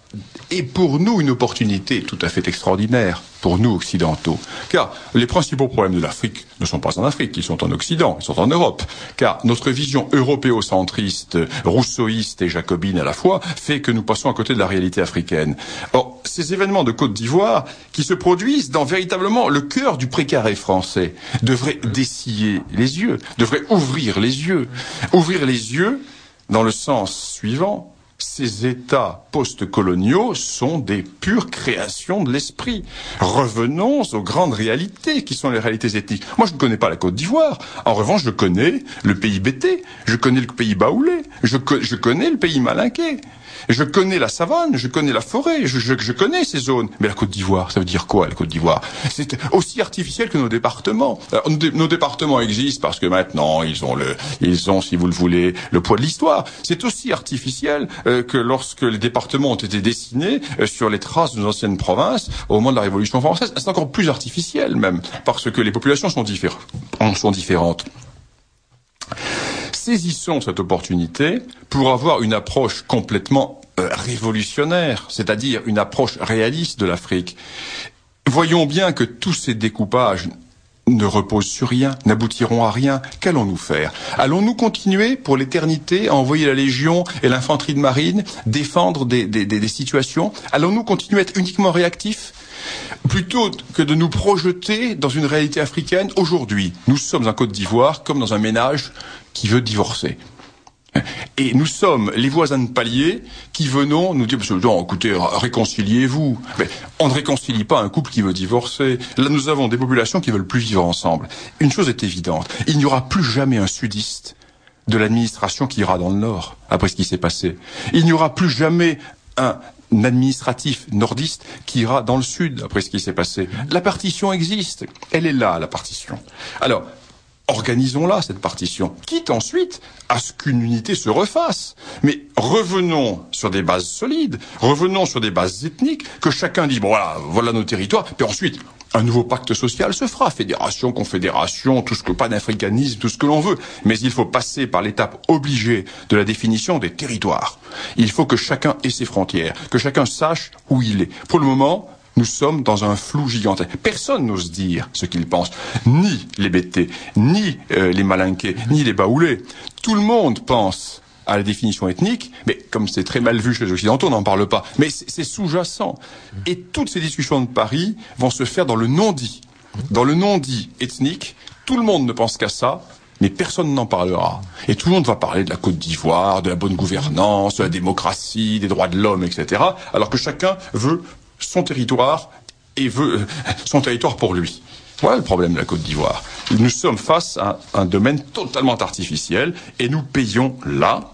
est pour nous une opportunité tout à fait extraordinaire, pour nous occidentaux. Car les principaux problèmes de l'Afrique ne sont pas en Afrique, ils sont en Occident, ils sont en Europe. Car notre vision européocentriste, rousseauiste et jacobine à la fois, fait que nous passons à côté de la réalité africaine. Or, ces événements de Côte d'Ivoire, qui se produisent dans véritablement le cœur du précaré français, devraient dessiller les yeux, devraient ouvrir les yeux. Ouvrir les yeux dans le sens suivant: ces États post-coloniaux sont des pures créations de l'esprit. Revenons aux grandes réalités qui sont les réalités ethniques. Moi, je ne connais pas la Côte d'Ivoire. En revanche, je connais le pays Bété, je connais le pays Baoulé, je, co- je connais le pays Malinké. Je connais la savane, je connais la forêt, je, je, je connais ces zones. Mais la Côte d'Ivoire, ça veut dire quoi, la Côte d'Ivoire? C'est aussi artificiel que nos départements. Alors, nos, nos départements existent parce que maintenant, ils ont le, ils ont, si vous le voulez, le poids de l'histoire. C'est aussi artificiel euh, que lorsque les départements ont été dessinés euh, sur les traces de nos anciennes provinces au moment de la Révolution française. C'est encore plus artificiel même, parce que les populations sont, diffé- sont différentes. Saisissons cette opportunité pour avoir une approche complètement euh, révolutionnaire, c'est-à-dire une approche réaliste de l'Afrique. Voyons bien que tous ces découpages ne reposent sur rien, n'aboutiront à rien. Qu'allons-nous faire? Allons-nous continuer pour l'éternité à envoyer la Légion et l'infanterie de marine défendre des, des, des, des situations? Allons-nous continuer à être uniquement réactifs? Plutôt que de nous projeter dans une réalité africaine, aujourd'hui, nous sommes en Côte d'Ivoire comme dans un ménage qui veut divorcer. Et nous sommes les voisins de palier qui venons nous dire, non, écoutez, réconciliez-vous. Mais on ne réconcilie pas un couple qui veut divorcer. Là, nous avons des populations qui veulent plus vivre ensemble. Une chose est évidente, il n'y aura plus jamais un sudiste de l'administration qui ira dans le nord, après ce qui s'est passé. Il n'y aura plus jamais un administratif nordiste qui ira dans le sud, après ce qui s'est passé. La partition existe. Elle est là, la partition. Alors, organisons-la, cette partition, quitte ensuite à ce qu'une unité se refasse. Mais revenons sur des bases solides, revenons sur des bases ethniques, que chacun dise, bon voilà, voilà nos territoires, puis ensuite, un nouveau pacte social se fera, fédération, confédération, tout ce que, pas d'africanisme, tout ce que l'on veut. Mais il faut passer par l'étape obligée de la définition des territoires. Il faut que chacun ait ses frontières, que chacun sache où il est. Pour le moment, nous sommes dans un flou gigantesque. Personne n'ose dire ce qu'il pense. Ni les Bété, ni euh, les Malinké, ni les Baoulés. Tout le monde pense à la définition ethnique, mais comme c'est très mal vu chez les Occidentaux, on n'en parle pas. Mais c'est, c'est sous-jacent. Et toutes ces discussions de Paris vont se faire dans le non-dit. Dans le non-dit ethnique, tout le monde ne pense qu'à ça, mais personne n'en parlera. Et tout le monde va parler de la Côte d'Ivoire, de la bonne gouvernance, de la démocratie, des droits de l'homme, et cetera, alors que chacun veut son territoire et veut son territoire pour lui. Voilà le problème de la Côte d'Ivoire. Nous sommes face à un domaine totalement artificiel et nous payons là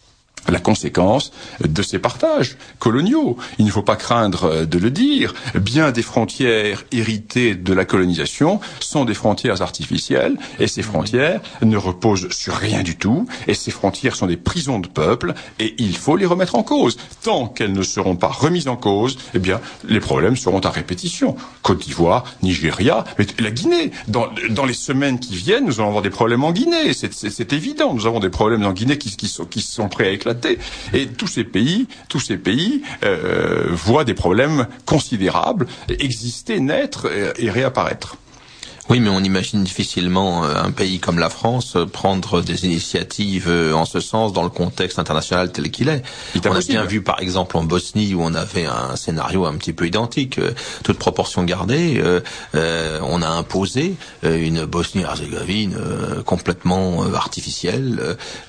la conséquence de ces partages coloniaux. Il ne faut pas craindre de le dire. Bien des frontières héritées de la colonisation sont des frontières artificielles et ces frontières ne reposent sur rien du tout et ces frontières sont des prisons de peuple et il faut les remettre en cause. Tant qu'elles ne seront pas remises en cause, eh bien, les problèmes seront à répétition. Côte d'Ivoire, Nigeria, mais la Guinée. Dans, dans les semaines qui viennent, nous allons avoir des problèmes en Guinée. C'est, c'est, c'est évident. Nous avons des problèmes en Guinée qui, qui, sont, qui sont prêts à éclater. Et tous ces pays, tous ces pays euh, voient des problèmes considérables exister, naître et, et réapparaître. Oui, mais on imagine difficilement un pays comme la France prendre des initiatives en ce sens dans le contexte international tel qu'il est. On a bien vu par exemple en Bosnie où on avait un scénario un petit peu identique, toute proportion gardée, euh, euh, on a imposé une Bosnie-Herzégovine euh, complètement artificielle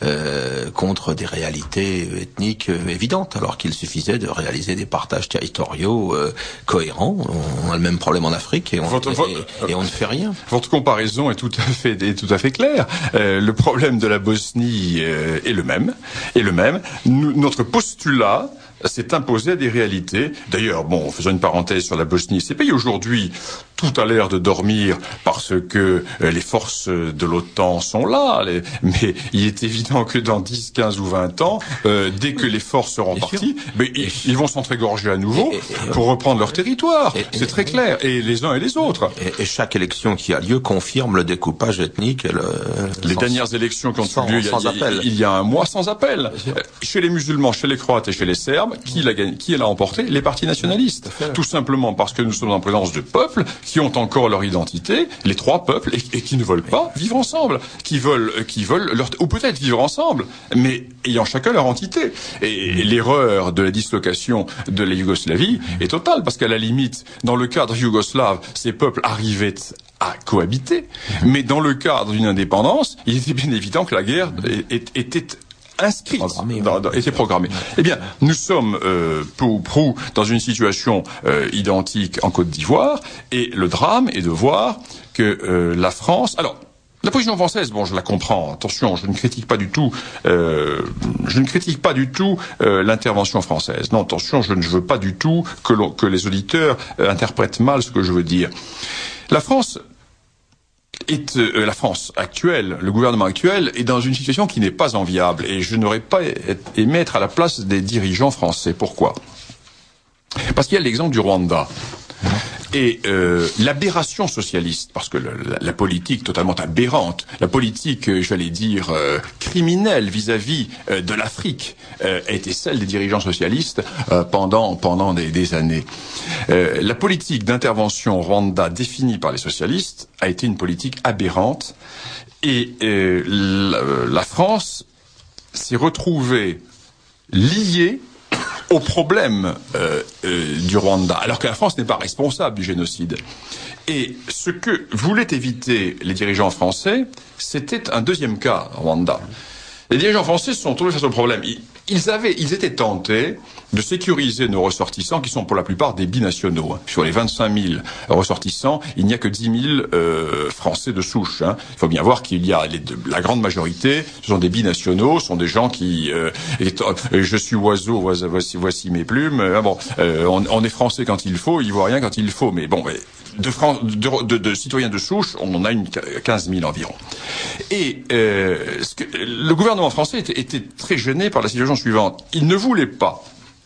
euh, contre des réalités ethniques évidentes, alors qu'il suffisait de réaliser des partages territoriaux euh, cohérents. On a le même problème en Afrique et on, votre, et, et on ne fait rien. Votre comparaison est tout à fait, est tout à fait claire. Euh, le problème de la Bosnie euh, est le même, est le même. Nous, notre postulat s'est imposé à des réalités. D'ailleurs, bon, faisons une parenthèse sur la Bosnie. Ces pays aujourd'hui, tout a l'air de dormir parce que euh, les forces de l'OTAN sont là. Les... Mais il est évident que dans dix, quinze ou vingt ans, euh, dès que les forces seront Bien parties, ben, ils, ils vont s'entrégorger à nouveau et, et, pour reprendre leur territoire. Et, C'est et, très clair. Et les uns et les autres. Et, et chaque élection qui a lieu confirme le découpage ethnique. Et le, les sans, dernières élections qui ont sans, eu lieu il y, a, appel. il y a un mois sans appel. Chez les musulmans, chez les croates et chez les serbes, terme, qui l'a gagné, qui l'a emporté? Les partis nationalistes. Tout simplement parce que nous sommes en présence de peuples qui ont encore leur identité, les trois peuples, et, et qui ne veulent pas vivre ensemble, qui veulent, qui veulent leur, ou peut-être vivre ensemble, mais ayant chacun leur entité. Et, et l'erreur de la dislocation de la Yougoslavie est totale, parce qu'à la limite, dans le cadre yougoslave, ces peuples arrivaient à cohabiter, mais dans le cadre d'une indépendance, il était bien évident que la guerre était inscrite, programmée, dans, dans, était programmée. Eh bien, nous sommes euh, peu ou prou dans une situation euh, identique en Côte d'Ivoire, et le drame est de voir que euh, la France... Alors, la position française, bon, je la comprends. Attention, je ne critique pas du tout, euh, je ne critique pas du tout euh, l'intervention française. Non, attention, je ne veux pas du tout que, l'on, que les auditeurs euh, interprètent mal ce que je veux dire. La France est euh, la France actuelle, le gouvernement actuel est dans une situation qui n'est pas enviable, et je n'aurais pas aimé être à la place des dirigeants français. Pourquoi? Parce qu'il y a l'exemple du Rwanda. Et euh, l'aberration socialiste, parce que le, la, la politique totalement aberrante, la politique, euh, j'allais dire, euh, criminelle vis-à-vis euh, de l'Afrique, euh, a été celle des dirigeants socialistes euh, pendant pendant des, des années. Euh, la politique d'intervention Rwanda définie par les socialistes a été une politique aberrante, et euh, la, la France s'est retrouvée liée au problème euh, euh, du Rwanda, alors que la France n'est pas responsable du génocide. Et ce que voulaient éviter les dirigeants français, c'était un deuxième cas, Rwanda. Les dirigeants français se sont trouvés face au problème. Ils, ils avaient, ils étaient tentés de sécuriser nos ressortissants, qui sont pour la plupart des binationaux. Hein. Sur les vingt-cinq mille ressortissants, il n'y a que dix mille euh, Français de souche. Hein. Il faut bien voir qu'il y a les, la grande majorité, ce sont des binationaux, ce sont des gens qui... Euh, est, euh, je suis oiseau, voici, voici mes plumes. Euh, bon, euh, on, on est Français quand il faut, ivoirien quand il faut, mais bon... De, Fran- de, de, de citoyens de souche, on en a une quinze mille environ. Et euh, ce que, le gouvernement français était, était très gêné par la situation suivante. Il ne voulait pas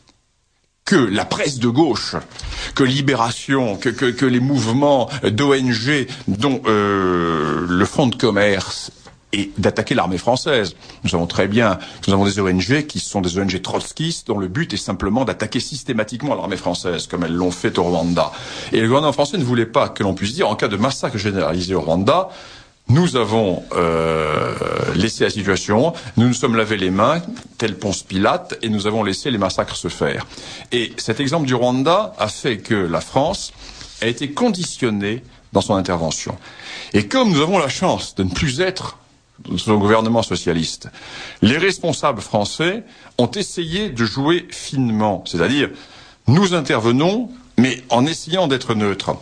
que la presse de gauche, que Libération, que, que, que les mouvements d'O N G, dont euh, le Fonds de commerce, et d'attaquer l'armée française. Nous savons très bien que nous avons des O N G qui sont des O N G trotskistes dont le but est simplement d'attaquer systématiquement l'armée française, comme elles l'ont fait au Rwanda. Et le gouvernement français ne voulait pas que l'on puisse dire, en cas de massacre généralisé au Rwanda, nous avons euh, laissé la situation, nous nous sommes lavé les mains, tel Ponce Pilate, et nous avons laissé les massacres se faire. Et cet exemple du Rwanda a fait que la France a été conditionnée dans son intervention. Et comme nous avons la chance de ne plus être sous un gouvernement socialiste, les responsables français ont essayé de jouer finement, c'est-à-dire nous intervenons, mais en essayant d'être neutres.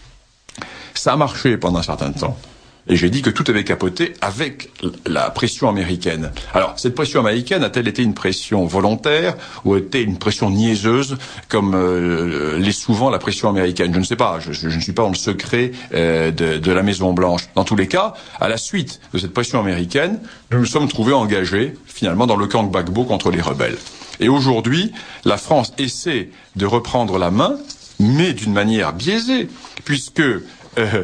Ça a marché pendant un certain temps. Et j'ai dit que tout avait capoté avec la pression américaine. Alors, cette pression américaine a-t-elle été une pression volontaire ou a-t-elle été une pression niaiseuse, comme euh, l'est souvent la pression américaine? Je ne sais pas, je, je ne suis pas dans le secret euh, de, de la Maison-Blanche. Dans tous les cas, à la suite de cette pression américaine, nous nous sommes trouvés engagés, finalement, dans le camp Gbagbo contre les rebelles. Et aujourd'hui, la France essaie de reprendre la main, mais d'une manière biaisée, puisque Euh,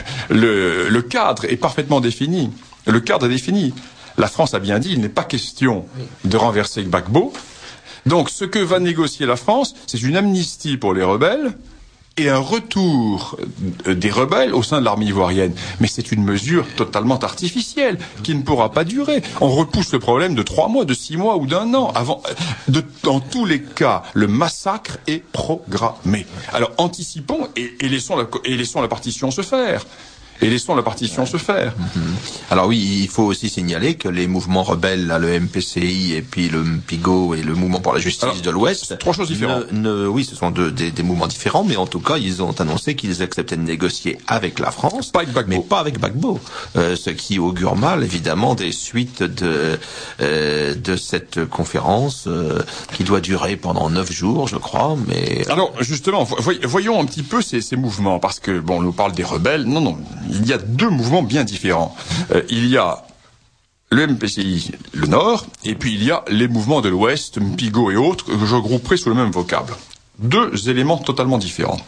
le, le cadre est parfaitement défini. Le cadre est défini. La France a bien dit, il n'est pas question de renverser Gbagbo. Donc, ce que va négocier la France, c'est une amnistie pour les rebelles et un retour des rebelles au sein de l'armée ivoirienne. Mais c'est une mesure totalement artificielle qui ne pourra pas durer. On repousse le problème de trois mois, de six mois ou d'un an. Avant, de, dans tous les cas, le massacre est programmé. Alors anticipons et, et, laissons la, et laissons la partition se faire. Et laissons la partition se faire. Mm-hmm. Alors oui, il faut aussi signaler que les mouvements rebelles, là, le M P C I et puis le M P I G O et le mouvement pour la justice Alors, de l'Ouest, trois choses différentes. Ne, ne, oui, ce sont deux, des, des mouvements différents, mais en tout cas, ils ont annoncé qu'ils acceptaient de négocier avec la France, pas avec Gbagbo. mais pas avec Gbagbo, euh, ce qui augure mal, évidemment, des suites de euh, de cette conférence euh, qui doit durer pendant neuf jours, je crois. Mais alors justement, voyons un petit peu ces, ces mouvements, parce que bon, on nous parle des rebelles. Non, non. Il y a deux mouvements bien différents. Euh, il y a le M P C I, le Nord, et puis il y a les mouvements de l'Ouest, M P I G O et autres, que je regrouperai sous le même vocable. Deux éléments totalement différents.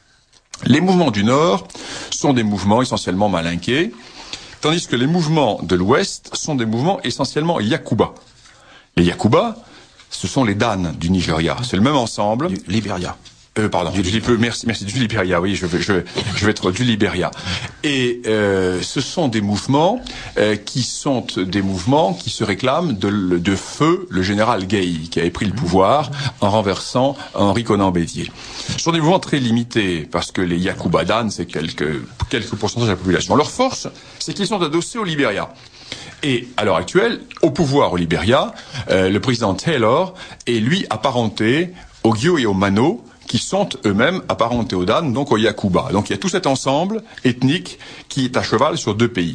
Les mouvements du Nord sont des mouvements essentiellement malinqués, tandis que les mouvements de l'Ouest sont des mouvements essentiellement Yakuba. Les Yakuba ce sont les Dan du Nigeria. C'est le même ensemble. Du Libéria. Euh, pardon, du, du, merci, merci, du Libéria, oui, je vais, je, je vais être du Libéria. Et euh, ce sont des mouvements euh, qui sont des mouvements qui se réclament de, de feu le général Gueye, qui avait pris le pouvoir en renversant Henri Konan Bédier. Ce sont des mouvements très limités, parce que les Yakuba Dan, c'est quelques, quelques pourcentages de la population. Leur force, c'est qu'ils sont adossés au Libéria. Et à l'heure actuelle, au pouvoir au Libéria, euh, le président Taylor est lui apparenté aux Gyo et aux Mano, qui sont eux-mêmes apparentés aux Dan, donc aux Yakuba. Donc il y a tout cet ensemble ethnique qui est à cheval sur deux pays.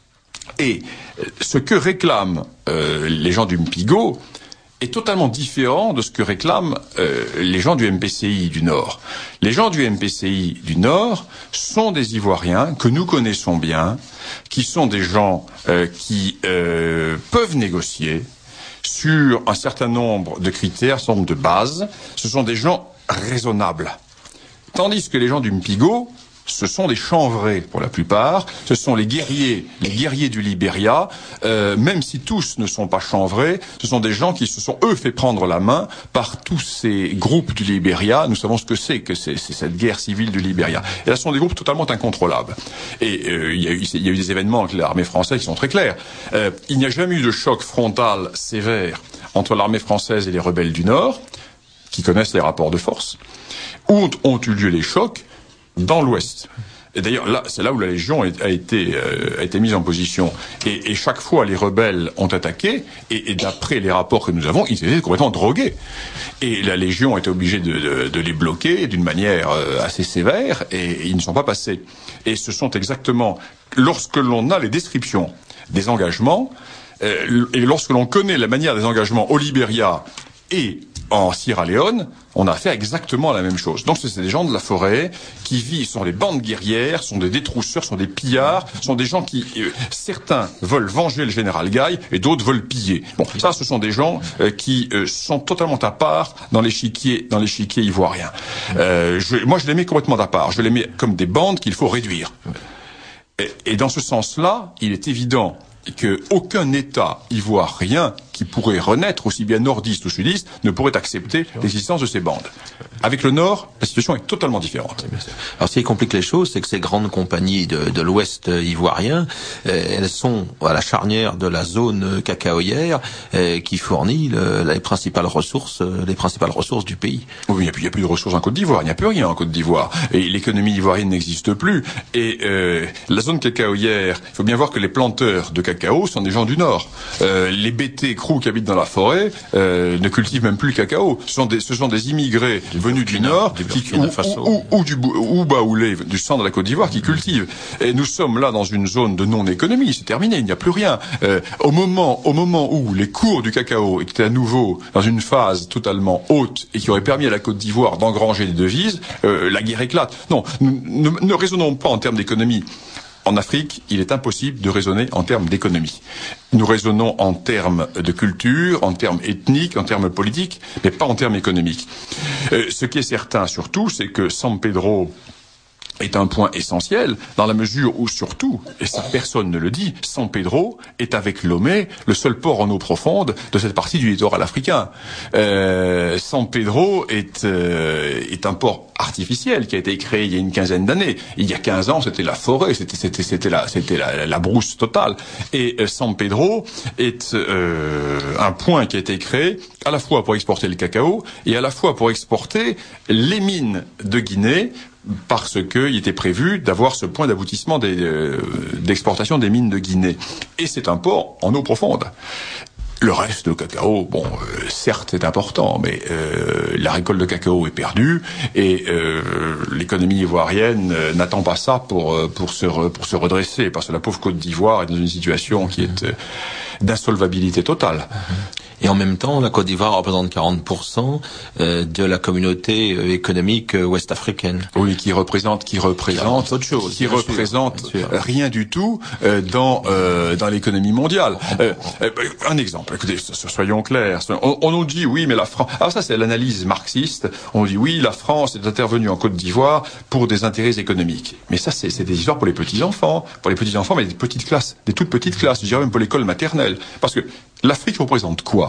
Et ce que réclament euh, les gens du Mpigo est totalement différent de ce que réclament euh, les gens du M P C I du Nord. Les gens du M P C I du Nord sont des Ivoiriens que nous connaissons bien, qui sont des gens euh, qui euh, peuvent négocier sur un certain nombre de critères, un certain nombre de bases. Ce sont des gens raisonnables. Tandis que les gens du Mpigo, ce sont des chanvrés pour la plupart, ce sont les guerriers, les guerriers du Libéria, euh, même si tous ne sont pas chanvrés, ce sont des gens qui se sont eux fait prendre la main par tous ces groupes du Libéria. Nous savons ce que c'est que c'est, c'est cette guerre civile du Libéria. Et là, ce sont des groupes totalement incontrôlables. Et euh, il y a eu, il y a eu des événements avec l'armée française qui sont très clairs. Euh, il n'y a jamais eu de choc frontal sévère entre l'armée française et les rebelles du Nord, qui connaissent les rapports de force, où ont eu lieu les chocs dans l'Ouest. Et d'ailleurs, là, c'est là où la Légion a été, euh, a été mise en position. Et, et chaque fois, les rebelles ont attaqué, et, et d'après les rapports que nous avons, ils étaient complètement drogués. Et la Légion a été obligée de, de, de les bloquer d'une manière euh, assez sévère, et ils ne sont pas passés. Et ce sont exactement, lorsque l'on a les descriptions des engagements, euh, et lorsque l'on connaît la manière des engagements au Libéria et en Sierra Leone, on a fait exactement la même chose. Donc c'est des gens de la forêt qui vivent, sont des bandes guerrières, sont des détrousseurs, sont des pillards, sont des gens qui, euh, certains veulent venger le général Gueye et d'autres veulent piller. Bon, ça ce sont des gens euh, qui euh, sont totalement à part dans l'échiquier, dans l'échiquier ivoirien. Euh, je, moi je les mets complètement à part. Je les mets comme des bandes qu'il faut réduire. Et, et dans ce sens-là, il est évident que aucun État ivoirien qui pourrait renaître, aussi bien nordiste ou sudiste, ne pourrait accepter l'existence de ces bandes. Avec le Nord, la situation est totalement différente. Alors, ce qui complique les choses, c'est que ces grandes compagnies de, de l'Ouest ivoirien, euh, elles sont à la charnière de la zone cacaoyère euh, qui fournit le, les principales ressources, euh, les principales ressources du pays. Oui, il n'y a, a plus de ressources en Côte d'Ivoire, il n'y a plus rien en Côte d'Ivoire. Et l'économie ivoirienne n'existe plus. Et euh, la zone cacaoyère, il faut bien voir que les planteurs de cacao sont des gens du Nord. Euh, les B T Crous qui habitent dans la forêt euh, ne cultivent même plus le cacao. Ce sont des, ce sont des immigrés venus du Nord, qui, ou, ou, ou, ou du ou Baoulé, du centre de la Côte d'Ivoire, qui cultivent. Et nous sommes là dans une zone de non-économie. C'est terminé, il n'y a plus rien. Euh, au moment, au moment où les cours du cacao étaient à nouveau dans une phase totalement haute et qui aurait permis à la Côte d'Ivoire d'engranger des devises, euh, la guerre éclate. Non, nous, ne, ne raisonnons pas en termes d'économie. En Afrique, il est impossible de raisonner en termes d'économie. Nous raisonnons en termes de culture, en termes ethniques, en termes politiques, mais pas en termes économiques. Euh, ce qui est certain surtout, c'est que San Pedro est un point essentiel dans la mesure où surtout, et ça personne ne le dit, San Pedro est avec Lomé le seul port en eau profonde de cette partie du littoral africain. Euh, San Pedro est, euh, est un port artificiel qui a été créé il y a une quinzaine d'années. Il y a quinze ans, c'était la forêt, c'était c'était c'était la c'était la, la brousse totale. Et euh, San Pedro est euh, un point qui a été créé à la fois pour exporter le cacao et à la fois pour exporter les mines de Guinée, parce qu'il était prévu d'avoir ce point d'aboutissement des, euh, d'exportation des mines de Guinée. Et c'est un port en eau profonde. Le reste de cacao, bon, euh, certes, est important, mais euh, la récolte de cacao est perdue et euh, l'économie ivoirienne euh, n'attend pas ça pour euh, pour se re, pour se redresser, parce que la pauvre Côte d'Ivoire est dans une situation qui est euh, d'insolvabilité totale. Et en même temps, la Côte d'Ivoire représente quarante pour cent de la communauté économique ouest-africaine. Oui, qui représente, qui représente, autre chose, qui représente rien du tout euh, dans euh, dans l'économie mondiale. Euh, euh, un exemple. Écoutez, soyons clairs. On, on nous dit oui, mais la France. Alors ça, c'est l'analyse marxiste. On dit oui, la France est intervenue en Côte d'Ivoire pour des intérêts économiques. Mais ça, c'est, c'est des histoires pour les petits enfants, pour les petits enfants, mais des petites classes, des toutes petites classes. Je dirais même pour l'école maternelle, parce que l'Afrique représente quoi?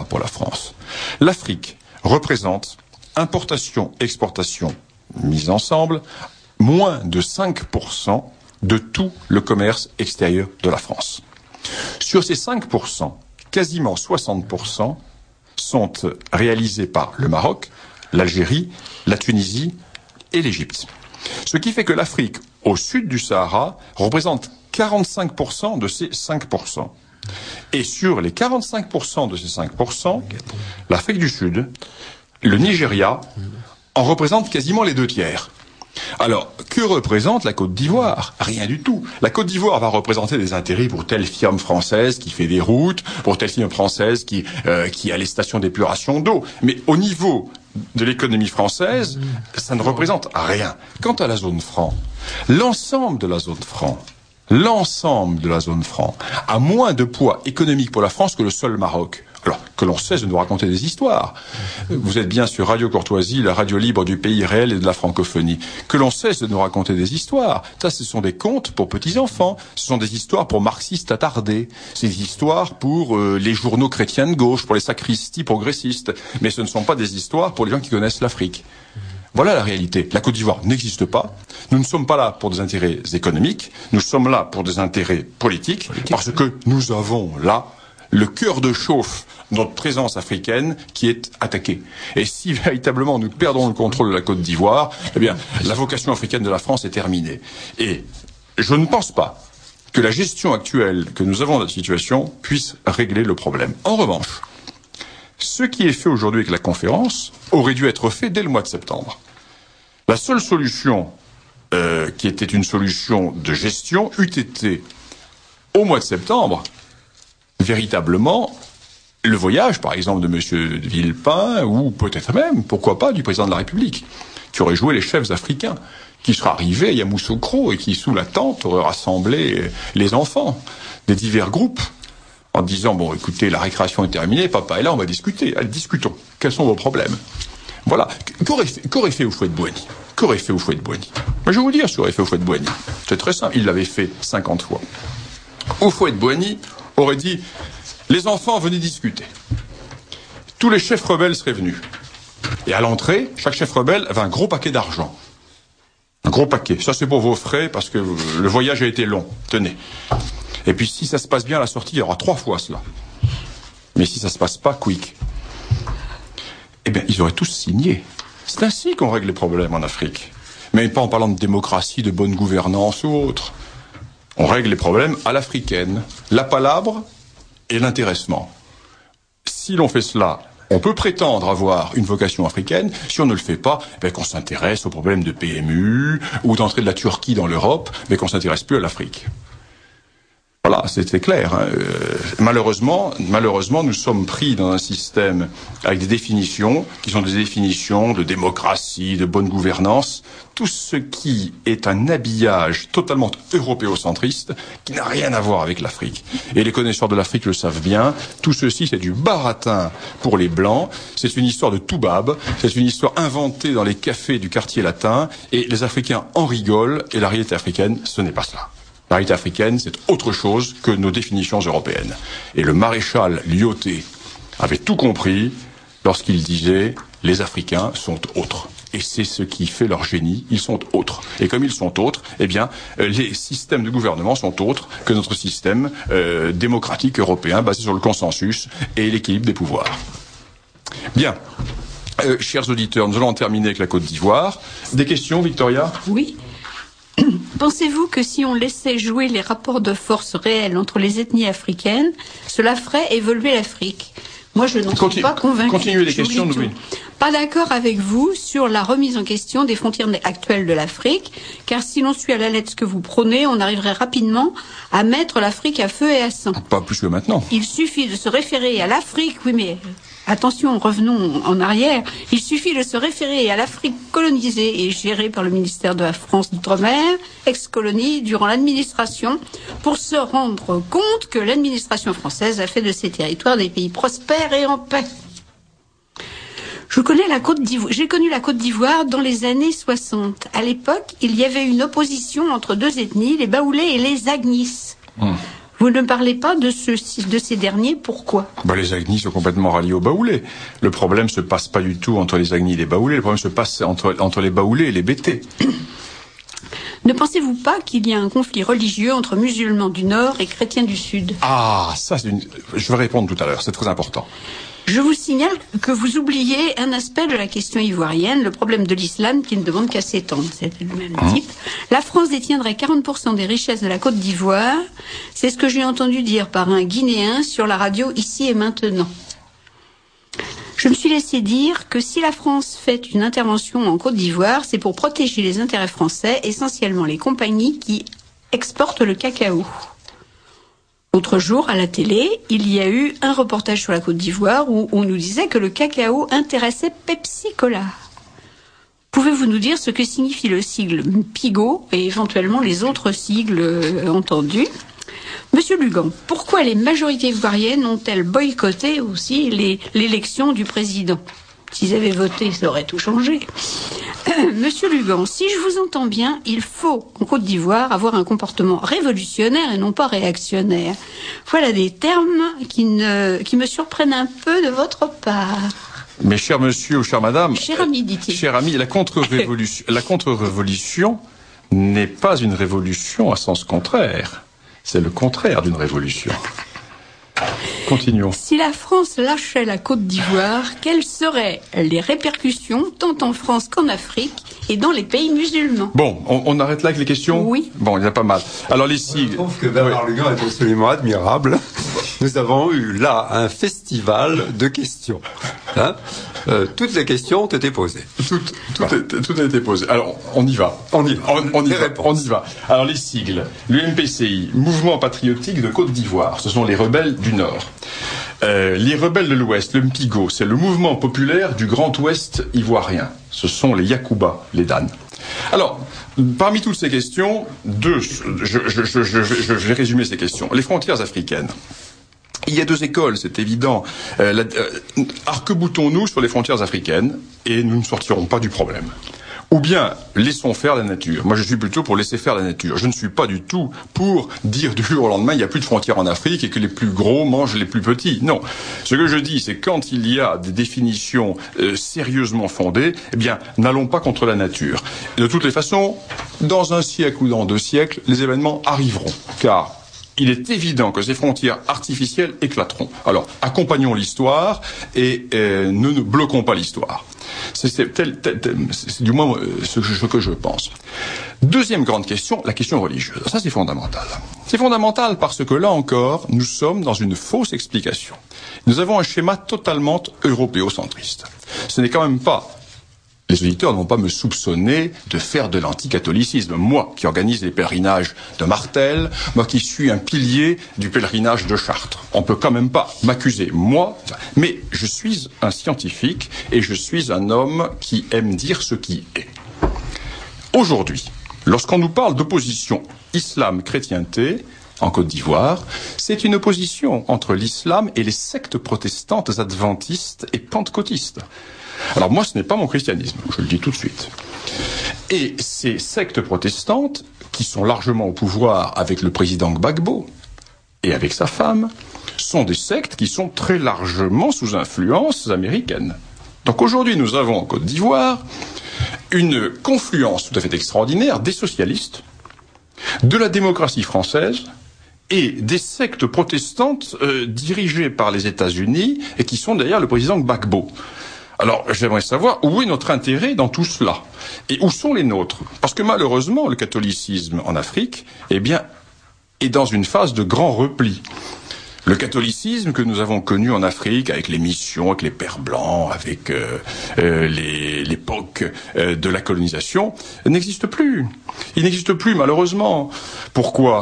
pas pour la France. L'Afrique représente, importation, exportation mise ensemble, moins de cinq pour cent de tout le commerce extérieur de la France. Sur ces cinq pour cent, quasiment soixante pour cent sont réalisés par le Maroc, l'Algérie, la Tunisie et l'Égypte. Ce qui fait que l'Afrique, au sud du Sahara, représente quarante-cinq pour cent de ces cinq pour cent. Et sur les quarante-cinq pour cent de ces cinq pour cent, l'Afrique du Sud, le Nigeria, en représente quasiment les deux tiers. Alors, que représente la Côte d'Ivoire? Rien du tout. La Côte d'Ivoire va représenter des intérêts pour telle firme française qui fait des routes, pour telle firme française qui, euh, qui a les stations d'épuration d'eau. Mais au niveau de l'économie française, ça ne représente rien. Quant à la zone franc, l'ensemble de la zone franc, l'ensemble de la zone franc a moins de poids économique pour la France que le seul Maroc. Alors, que l'on cesse de nous raconter des histoires. Vous êtes bien sur Radio Courtoisie, la radio libre du pays réel et de la francophonie. Que l'on cesse de nous raconter des histoires. Ça, ce sont des contes pour petits-enfants. Ce sont des histoires pour marxistes attardés. C'est des histoires pour euh, les journaux chrétiens de gauche, pour les sacristies progressistes. Mais ce ne sont pas des histoires pour les gens qui connaissent l'Afrique. Voilà la réalité. La Côte d'Ivoire n'existe pas. Nous ne sommes pas là pour des intérêts économiques. Nous sommes là pour des intérêts politiques. Politique, parce oui. que nous avons là le cœur de chauffe de notre présence africaine qui est attaquée. Et si véritablement nous perdons le contrôle de la Côte d'Ivoire, eh bien, la vocation africaine de la France est terminée. Et je ne pense pas que la gestion actuelle que nous avons de la situation puisse régler le problème. En revanche, ce qui est fait aujourd'hui avec la conférence aurait dû être fait dès le mois de septembre. La seule solution euh, qui était une solution de gestion eût été, au mois de septembre, véritablement le voyage, par exemple, de M. Villepin, ou peut-être même, pourquoi pas, du président de la République, qui aurait joué les chefs africains, qui serait arrivé à Yamoussoukro et qui, sous la tente, aurait rassemblé les enfants des divers groupes, en disant, bon, écoutez, la récréation est terminée, papa est là, on va discuter. Allez, discutons. Quels sont vos problèmes? Voilà. Qu'aurait fait, qu'aurait fait Houphouët-Boigny? Qu'aurait fait Houphouët-Boigny? Je vais vous dire ce qu'aurait fait Houphouët-Boigny. C'est très simple, il l'avait fait cinquante fois. Houphouët-Boigny aurait dit, les enfants, venez discuter. Tous les chefs rebelles seraient venus. Et à l'entrée, chaque chef rebelle avait un gros paquet d'argent. Un gros paquet. Ça, c'est pour vos frais, parce que le voyage a été long. Tenez. Et puis, si ça se passe bien à la sortie, il y aura trois fois cela. Mais si ça se passe pas, quick. Eh bien, ils auraient tous signé. C'est ainsi qu'on règle les problèmes en Afrique. Mais pas en parlant de démocratie, de bonne gouvernance ou autre. On règle les problèmes à l'africaine. La palabre et l'intéressement. Si l'on fait cela, on peut prétendre avoir une vocation africaine. Si on ne le fait pas, ben qu'on s'intéresse aux problèmes de P M U ou d'entrée de la Turquie dans l'Europe, mais qu'on s'intéresse plus à l'Afrique. Voilà, c'était clair. Hein. Euh, malheureusement, malheureusement, nous sommes pris dans un système avec des définitions qui sont des définitions de démocratie, de bonne gouvernance, tout ce qui est un habillage totalement européocentriste qui n'a rien à voir avec l'Afrique. Et les connaisseurs de l'Afrique le savent bien. Tout ceci, c'est du baratin pour les Blancs. C'est une histoire de toubab. C'est une histoire inventée dans les cafés du quartier latin. Et les Africains en rigolent. Et la réalité africaine, ce n'est pas cela. La réalité africaine, c'est autre chose que nos définitions européennes. Et le maréchal Lyautey avait tout compris lorsqu'il disait « les Africains sont autres ». Et c'est ce qui fait leur génie, ils sont autres. Et comme ils sont autres, eh bien, les systèmes de gouvernement sont autres que notre système euh, démocratique européen basé sur le consensus et l'équilibre des pouvoirs. Bien. Euh, chers auditeurs, nous allons en terminer avec la Côte d'Ivoire. Des questions, Victoria ? Oui. Pensez-vous que si on laissait jouer les rapports de force réels entre les ethnies africaines, cela ferait évoluer l'Afrique? Moi, je n'en Continu- suis pas convaincue. Continuez les questions, oui. Pas d'accord avec vous sur la remise en question des frontières actuelles de l'Afrique, car si l'on suit à la lettre ce que vous prônez, on arriverait rapidement à mettre l'Afrique à feu et à sang. Pas plus que maintenant. Il suffit de se référer à l'Afrique, oui, mais attention, revenons en arrière. Il suffit de se référer à l'Afrique colonisée et gérée par le ministère de la France d'Outre-mer, ex-colonie, durant l'administration, pour se rendre compte que l'administration française a fait de ces territoires des pays prospères et en paix. Je connais la Côte d'Ivoire. J'ai connu la Côte d'Ivoire dans les années soixante. À l'époque, il y avait une opposition entre deux ethnies, les Baoulés et les Agnis. Mmh. Vous ne parlez pas de, ce, de ces derniers, pourquoi? Bah, les Agnis sont complètement ralliés aux Baoulés. Le problème se passe pas du tout entre les Agnis et les Baoulés, le problème se passe entre, entre les Baoulés et les Bétés. Ne pensez-vous pas qu'il y a un conflit religieux entre musulmans du Nord et chrétiens du Sud? Ah, ça, c'est une... je vais répondre tout à l'heure, c'est très important. Je vous signale que vous oubliez un aspect de la question ivoirienne, le problème de l'islam qui ne demande qu'à s'étendre. C'est le même Mmh. type. La France détiendrait quarante pour cent des richesses de la Côte d'Ivoire. C'est ce que j'ai entendu dire par un Guinéen sur la radio Ici et Maintenant. Je me suis laissé dire que si la France fait une intervention en Côte d'Ivoire, c'est pour protéger les intérêts français, essentiellement les compagnies qui exportent le cacao. L'autre jour, à la télé, il y a eu un reportage sur la Côte d'Ivoire où on nous disait que le cacao intéressait Pepsi Cola. Pouvez-vous nous dire ce que signifie le sigle PIGO et éventuellement les autres sigles euh, entendus? Monsieur Lugan, pourquoi les majorités ivoiriennes ont-elles boycotté aussi les, l'élection du président? S'ils avaient voté, ça aurait tout changé. Euh, Monsieur Lugan, si je vous entends bien, il faut, en Côte d'Ivoire, avoir un comportement révolutionnaire et non pas réactionnaire. Voilà des termes qui, ne, qui me surprennent un peu de votre part. Mais cher monsieur ou chère madame... Cher ami, dit-il. Cher ami, la contre-révolution, la contre-révolution n'est pas une révolution à sens contraire. C'est le contraire d'une révolution. Continuons. Si la France lâchait la Côte d'Ivoire, quelles seraient les répercussions, tant en France qu'en Afrique et dans les pays musulmans? Bon, on, on arrête là avec les questions? Oui. Bon, il y en a pas mal. Alors les Je sigles... trouve que Bernard Lugan est absolument admirable. Nous avons eu là un festival de questions. Hein euh, toutes les questions ont été posées. Tout, tout, est- tout a été posé. Alors, on y va. On y va. On, on y Les va. réponses. On y va. Alors, les sigles. L'U M P C I, Mouvement patriotique de Côte d'Ivoire. Ce sont les rebelles du Nord. Euh, les rebelles de l'Ouest, le Mpigo, c'est le mouvement populaire du Grand Ouest ivoirien. Ce sont les Yakuba, les Dan. Alors, parmi toutes ces questions, deux, je, je, je, je, je, je vais résumer ces questions. Les frontières africaines. Il y a deux écoles, c'est évident. Euh, la- euh, arc-boutons-nous sur les frontières africaines et nous ne sortirons pas du problème. Ou bien, laissons faire la nature. Moi, je suis plutôt pour laisser faire la nature. Je ne suis pas du tout pour dire du jour au lendemain, il n'y a plus de frontières en Afrique et que les plus gros mangent les plus petits. Non. Ce que je dis, c'est quand il y a des définitions euh, sérieusement fondées, eh bien, n'allons pas contre la nature. De toutes les façons, dans un siècle ou dans deux siècles, les événements arriveront. Car il est évident que ces frontières artificielles éclateront. Alors, accompagnons l'histoire et euh, ne, ne bloquons pas l'histoire. C'est, c'est, tel, tel, tel, c'est du moins euh, ce, ce que je pense. Deuxième grande question, la question religieuse. Ça, c'est fondamental. C'est fondamental parce que là encore, nous sommes dans une fausse explication. Nous avons un schéma totalement européocentriste. Ce n'est quand même pas... Les auditeurs n'ont pas me soupçonner de faire de l'anticatholicisme. Moi, qui organise les pèlerinages de Martel, moi qui suis un pilier du pèlerinage de Chartres. On peut quand même pas m'accuser, moi, mais je suis un scientifique et je suis un homme qui aime dire ce qui est. Aujourd'hui, lorsqu'on nous parle d'opposition islam-chrétienté, en Côte d'Ivoire, c'est une opposition entre l'islam et les sectes protestantes adventistes et pentecôtistes. Alors moi, ce n'est pas mon christianisme, je le dis tout de suite. Et ces sectes protestantes, qui sont largement au pouvoir avec le président Gbagbo et avec sa femme, sont des sectes qui sont très largement sous influence américaine. Donc aujourd'hui, nous avons en Côte d'Ivoire une confluence tout à fait extraordinaire des socialistes, de la démocratie française et des sectes protestantes euh, dirigées par les États-Unis et qui sont derrière le président Gbagbo. Alors, j'aimerais savoir où est notre intérêt dans tout cela et où sont les nôtres. Parce que malheureusement, le catholicisme en Afrique, eh bien, est dans une phase de grand repli. Le catholicisme que nous avons connu en Afrique, avec les missions, avec les pères blancs, avec euh, euh, les, l'époque euh, de la colonisation, n'existe plus. Il n'existe plus, malheureusement. Pourquoi ?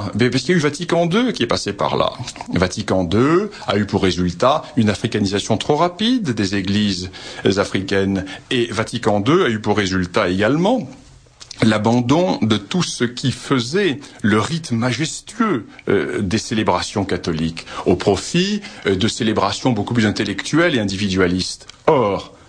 Parce qu'il y a eu Vatican deux qui est passé par là. Vatican deux a eu pour résultat une africanisation trop rapide des églises africaines. Et Vatican deux a eu pour résultat également l'abandon de tout ce qui faisait le rite majestueux euh, des célébrations catholiques, au profit euh, de célébrations beaucoup plus intellectuelles et individualistes. Or,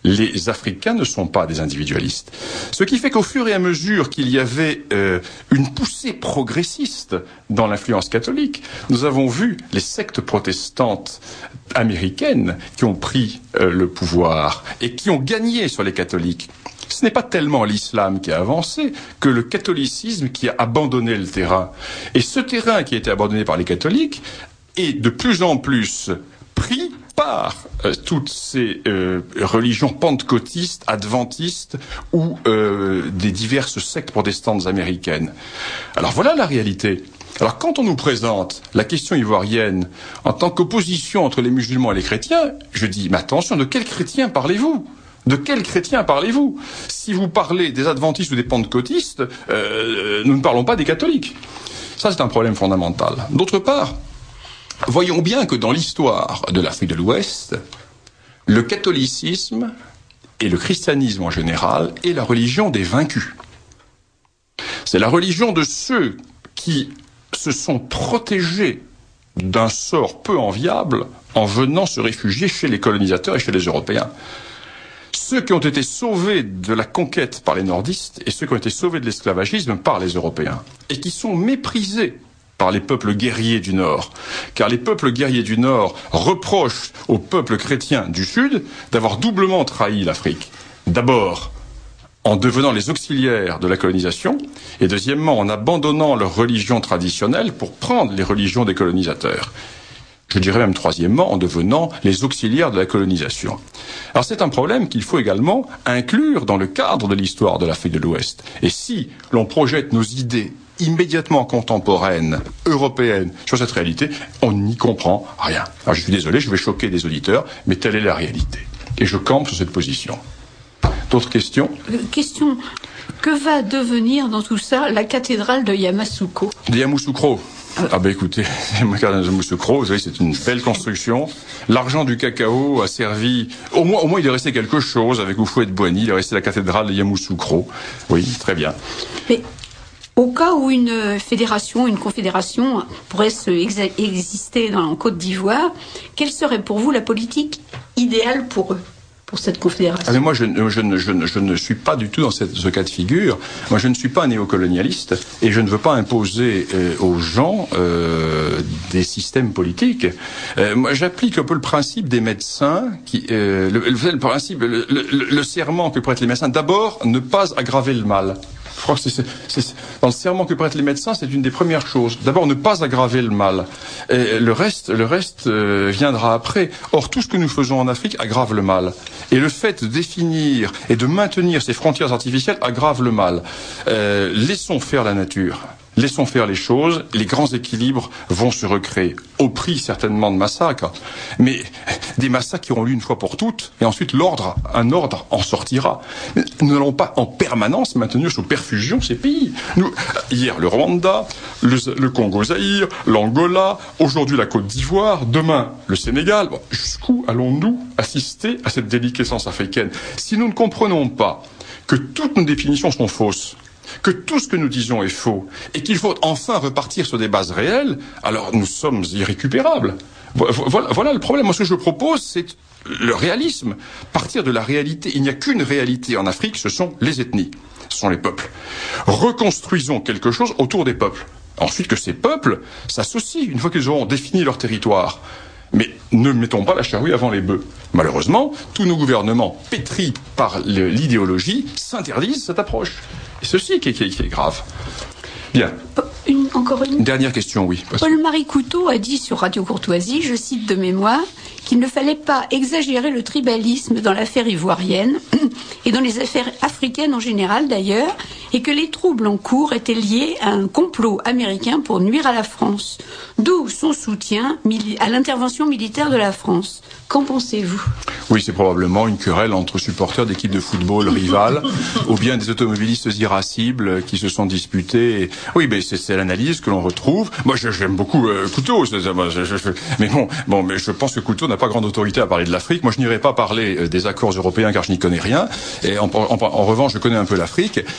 Les Africains ne sont pas des individualistes. Ce qui fait qu'au fur et à mesure qu'il y avait euh, une poussée progressiste dans l'influence catholique, nous avons vu les sectes protestantes américaines qui ont pris euh, le pouvoir et qui ont gagné sur les catholiques. Ce n'est pas tellement l'islam qui a avancé que le catholicisme qui a abandonné le terrain. Et ce terrain qui a été abandonné par les catholiques est de plus en plus pris par euh, toutes ces euh, religions pentecôtistes, adventistes ou euh, des diverses sectes protestantes américaines. Alors voilà la réalité. Alors quand on nous présente la question ivoirienne en tant qu'opposition entre les musulmans et les chrétiens, je dis, mais attention, de quels chrétiens parlez-vous ? De quels chrétiens parlez-vous ? Si vous parlez des adventistes ou des pentecôtistes, euh, nous ne parlons pas des catholiques. Ça, c'est un problème fondamental. D'autre part, voyons bien que dans l'histoire de l'Afrique de l'Ouest, le catholicisme et le christianisme en général est la religion des vaincus. C'est la religion de ceux qui se sont protégés d'un sort peu enviable en venant se réfugier chez les colonisateurs et chez les Européens. Ceux qui ont été sauvés de la conquête par les nordistes et ceux qui ont été sauvés de l'esclavagisme par les Européens et qui sont méprisés par les peuples guerriers du Nord. Car les peuples guerriers du Nord reprochent aux peuples chrétiens du Sud d'avoir doublement trahi l'Afrique. D'abord, en devenant les auxiliaires de la colonisation, et deuxièmement, en abandonnant leur religion traditionnelle pour prendre les religions des colonisateurs. Je dirais même troisièmement, en devenant les auxiliaires de la colonisation. Alors c'est un problème qu'il faut également inclure dans le cadre de l'histoire de l'Afrique de l'Ouest. Et si l'on projette nos idées immédiatement contemporaines, européennes, sur cette réalité, on n'y comprend rien. Alors je suis désolé, je vais choquer des auditeurs, mais telle est la réalité. Et je campe sur cette position. D'autres questions ? euh, Question. Que va devenir dans tout ça la cathédrale de Yamoussoukro ? De Yamoussoukro. Ah ben écoutez, Yamoussoukro, vous savez, c'est une belle construction. L'argent du cacao a servi, au moins, au moins il est resté quelque chose avec Houphouët-Boigny, il est resté la cathédrale de Yamoussoukro. Oui, très bien. Mais au cas où une fédération, une confédération pourrait se exa- exister dans, en Côte d'Ivoire, quelle serait pour vous la politique idéale pour eux ? Pour cette confédération. Ah mais moi, je, je, ne, je, ne, je ne suis pas du tout dans cette, ce cas de figure. Moi, je ne suis pas un néocolonialiste et je ne veux pas imposer euh, aux gens euh, des systèmes politiques. Euh, moi, j'applique un peu le principe des médecins, qui, euh, le, le, le principe, le, le, le serment que prêtent les médecins. D'abord, ne pas aggraver le mal. Je crois que c'est, c'est, c'est, dans le serment que prêtent les médecins, c'est une des premières choses. D'abord, ne pas aggraver le mal. Et le reste, le reste euh, viendra après. Or, tout ce que nous faisons en Afrique aggrave le mal. Et le fait de définir et de maintenir ces frontières artificielles aggrave le mal. Euh, laissons faire la nature. Laissons faire les choses, les grands équilibres vont se recréer, au prix certainement de massacres, mais des massacres qui auront lieu une fois pour toutes, et ensuite l'ordre, un ordre en sortira. Nous n'allons pas en permanence maintenir sous perfusion ces pays. Nous, hier le Rwanda, le, le Congo-Zaïre, l'Angola, aujourd'hui la Côte d'Ivoire, demain le Sénégal. Bon, jusqu'où allons-nous assister à cette déliquescence africaine ? Si nous ne comprenons pas que toutes nos définitions sont fausses, que tout ce que nous disons est faux, et qu'il faut enfin repartir sur des bases réelles, alors nous sommes irrécupérables. Voilà, voilà le problème. Moi, ce que je propose, c'est le réalisme. Partir de la réalité. Il n'y a qu'une réalité en Afrique, ce sont les ethnies, ce sont les peuples. Reconstruisons quelque chose autour des peuples. Ensuite, que ces peuples s'associent, une fois qu'ils auront défini leur territoire. Mais ne mettons pas la charrue avant les bœufs. Malheureusement, tous nos gouvernements, pétris par le, l'idéologie, s'interdisent cette approche. Et ceci qui est, qui est, qui est grave. Bien. Une, encore une Dernière question, oui. Paul-Marie Couteau a dit sur Radio Courtoisie, je cite de mémoire, qu'il ne fallait pas exagérer le tribalisme dans l'affaire ivoirienne et dans les affaires africaines en général d'ailleurs, et que les troubles en cours étaient liés à un complot américain pour nuire à la France. D'où son soutien à l'intervention militaire de la France. Qu'en pensez-vous ? Oui, c'est probablement une querelle entre supporters d'équipes de football rivales ou bien des automobilistes irascibles qui se sont disputés. Et... Oui, mais c'est, c'est l'analyse que l'on retrouve. Moi, je, j'aime beaucoup euh, Couteau, c'est, moi, je, je, mais bon, bon, mais je pense que Couteau n'a pas grande autorité à parler de l'Afrique. Moi, je n'irai pas parler euh, des accords européens car je n'y connais rien. Et en, en, en revanche, je connais un peu l'Afrique et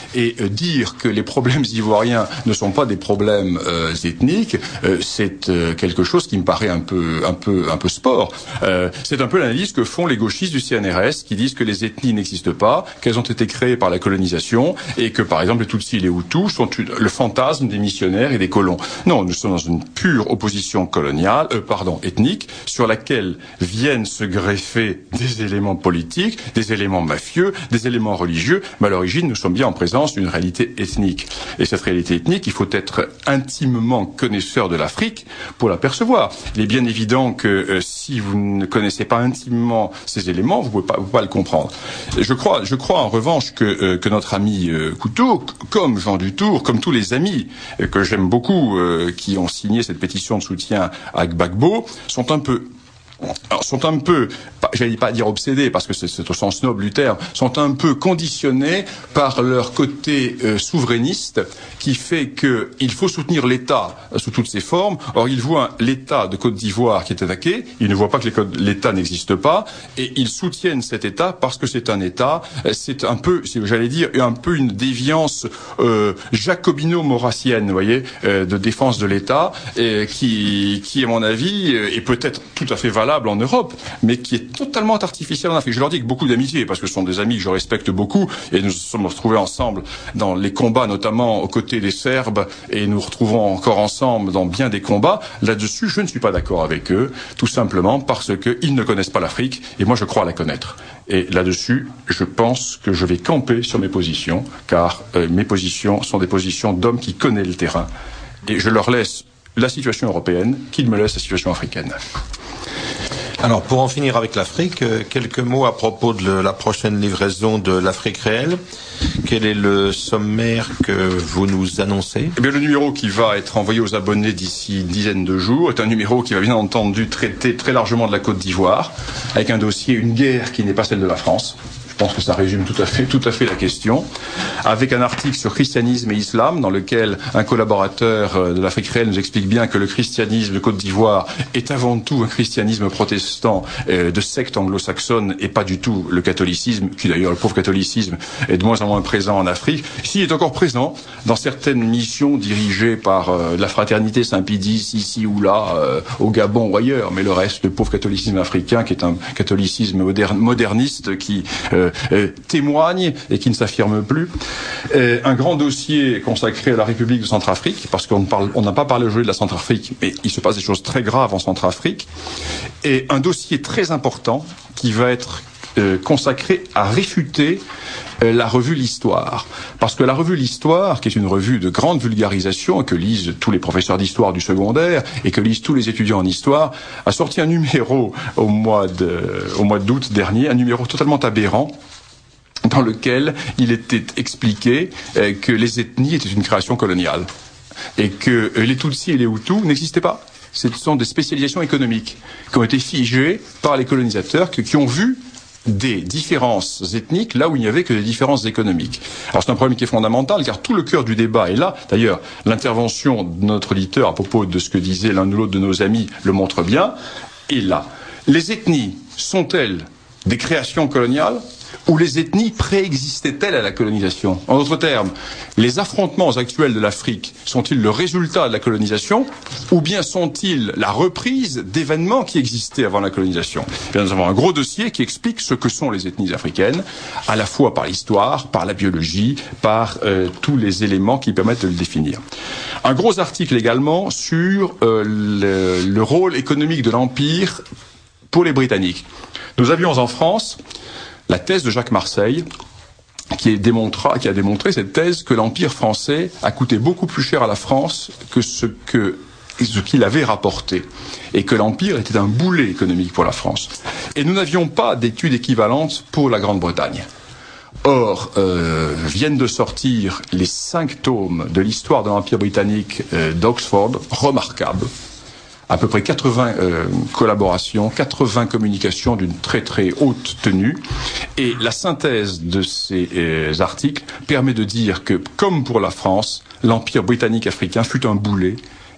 dire que les problèmes ivoiriens ne sont pas des problèmes euh, ethniques, euh, c'est euh, quelque chose qui me paraît un peu, un peu, un peu sport. Euh, c'est un peu l'analyse que font les gauchistes du C N R S, qui disent que les ethnies n'existent pas, qu'elles ont été créées par la colonisation, et que par exemple les Tutsis et les Hutus sont une, le fantasme des missionnaires et des colons. Non, nous sommes dans une pure opposition coloniale, euh, pardon, ethnique, sur laquelle viennent se greffer des éléments politiques, des éléments mafieux, des éléments religieux, mais à l'origine, nous sommes bien en présence d'une réalité ethnique. Et cette réalité ethnique, il faut être intimement connaisseur de l'Afrique pour la percevoir. Il est bien évident que euh, si vous ne connaissez pas intimement ces éléments, vous ne pouvez pas, vous pouvez pas le comprendre. Et je crois, je crois en revanche que, euh, que notre ami euh, Couteau, comme Jean Dutour, comme tous les amis euh, que j'aime beaucoup, euh, qui ont signé cette pétition de soutien à Gbagbo, sont un peu Alors, sont un peu, j'allais pas dire obsédés, parce que c'est, c'est au sens noble du terme, sont un peu conditionnés par leur côté euh, souverainiste, qui fait que il faut soutenir l'État euh, sous toutes ses formes. Or, ils voient l'État de Côte d'Ivoire qui est attaqué, ils ne voient pas que les, l'État n'existe pas, et ils soutiennent cet État parce que c'est un État. C'est un peu, j'allais dire, un peu une déviance euh, jacobino-maurassienne, vous voyez, euh, de défense de l'État, euh, qui, qui, à mon avis, est peut-être tout à fait valable en Europe, mais qui est totalement artificiel en Afrique. Je leur dis avec beaucoup d'amitié, parce que ce sont des amis que je respecte beaucoup, et nous nous sommes retrouvés ensemble dans les combats, notamment aux côtés des Serbes, et nous retrouvons encore ensemble dans bien des combats. Là-dessus, je ne suis pas d'accord avec eux, tout simplement parce qu'ils ne connaissent pas l'Afrique, et moi je crois la connaître. Et là-dessus, je pense que je vais camper sur mes positions, car euh, mes positions sont des positions d'hommes qui connaissent le terrain, et je leur laisse la situation européenne, qu'ils me laissent la situation africaine. Alors, pour en finir avec l'Afrique, quelques mots à propos de la prochaine livraison de l'Afrique réelle. Quel est le sommaire que vous nous annoncez ? Eh bien, le numéro qui va être envoyé aux abonnés d'ici une dizaine de jours est un numéro qui va bien entendu traiter très largement de la Côte d'Ivoire, avec un dossier, une guerre qui n'est pas celle de la France. Je pense que ça résume tout à fait, tout à fait la question, avec un article sur christianisme et islam, dans lequel un collaborateur de l'Afrique réelle nous explique bien que le christianisme de Côte d'Ivoire est avant tout un christianisme protestant euh, de secte anglo-saxonne et pas du tout le catholicisme, qui d'ailleurs, le pauvre catholicisme, est de moins en moins présent en Afrique. S'il est encore présent dans certaines missions dirigées par euh, la fraternité Saint-Pédis, ici ou là, euh, au Gabon ou ailleurs, mais le reste, le pauvre catholicisme africain, qui est un catholicisme moderne, moderniste, qui euh, Euh, témoigne et qui ne s'affirme plus. Euh, un grand dossier consacré à la République de Centrafrique, parce qu'on ne parle, on n'a pas parlé aujourd'hui de la Centrafrique, mais il se passe des choses très graves en Centrafrique. Et un dossier très important qui va être euh, consacré à réfuter euh, la revue L'Histoire. Parce que la revue L'Histoire, qui est une revue de grande vulgarisation, que lisent tous les professeurs d'histoire du secondaire et que lisent tous les étudiants en histoire, a sorti un numéro au mois de, au mois d'août dernier, un numéro totalement aberrant, dans lequel il était expliqué euh, que les ethnies étaient une création coloniale et que euh, les Tutsis et les Hutus n'existaient pas. Ce sont des spécialisations économiques qui ont été figées par les colonisateurs, que, qui ont vu des différences ethniques là où il n'y avait que des différences économiques. Alors c'est un problème qui est fondamental, car tout le cœur du débat est là. D'ailleurs, l'intervention de notre auditeur à propos de ce que disait l'un ou l'autre de nos amis le montre bien, est là. Les ethnies sont-elles des créations coloniales ou les ethnies préexistaient-elles à la colonisation ? En d'autres termes, les affrontements actuels de l'Afrique sont-ils le résultat de la colonisation ou bien sont-ils la reprise d'événements qui existaient avant la colonisation ? Et bien, nous avons un gros dossier qui explique ce que sont les ethnies africaines, à la fois par l'histoire, par la biologie, par euh, tous les éléments qui permettent de le définir. Un gros article également sur euh, le, le rôle économique de l'Empire pour les Britanniques. Nous avions en France la thèse de Jacques Marseille, qui, est démontra, qui a démontré cette thèse que l'Empire français a coûté beaucoup plus cher à la France que ce que ce qu'il avait rapporté, et que l'Empire était un boulet économique pour la France. Et nous n'avions pas d'études équivalentes pour la Grande-Bretagne. Or, euh, viennent de sortir les cinq tomes de l'histoire de l'Empire britannique euh, d'Oxford, remarquables, à peu près quatre-vingts euh, collaborations, quatre-vingts communications d'une très très haute tenue. Et la synthèse de ces euh, articles permet de dire que, comme pour la France, l'Empire britannique africain fut un boulet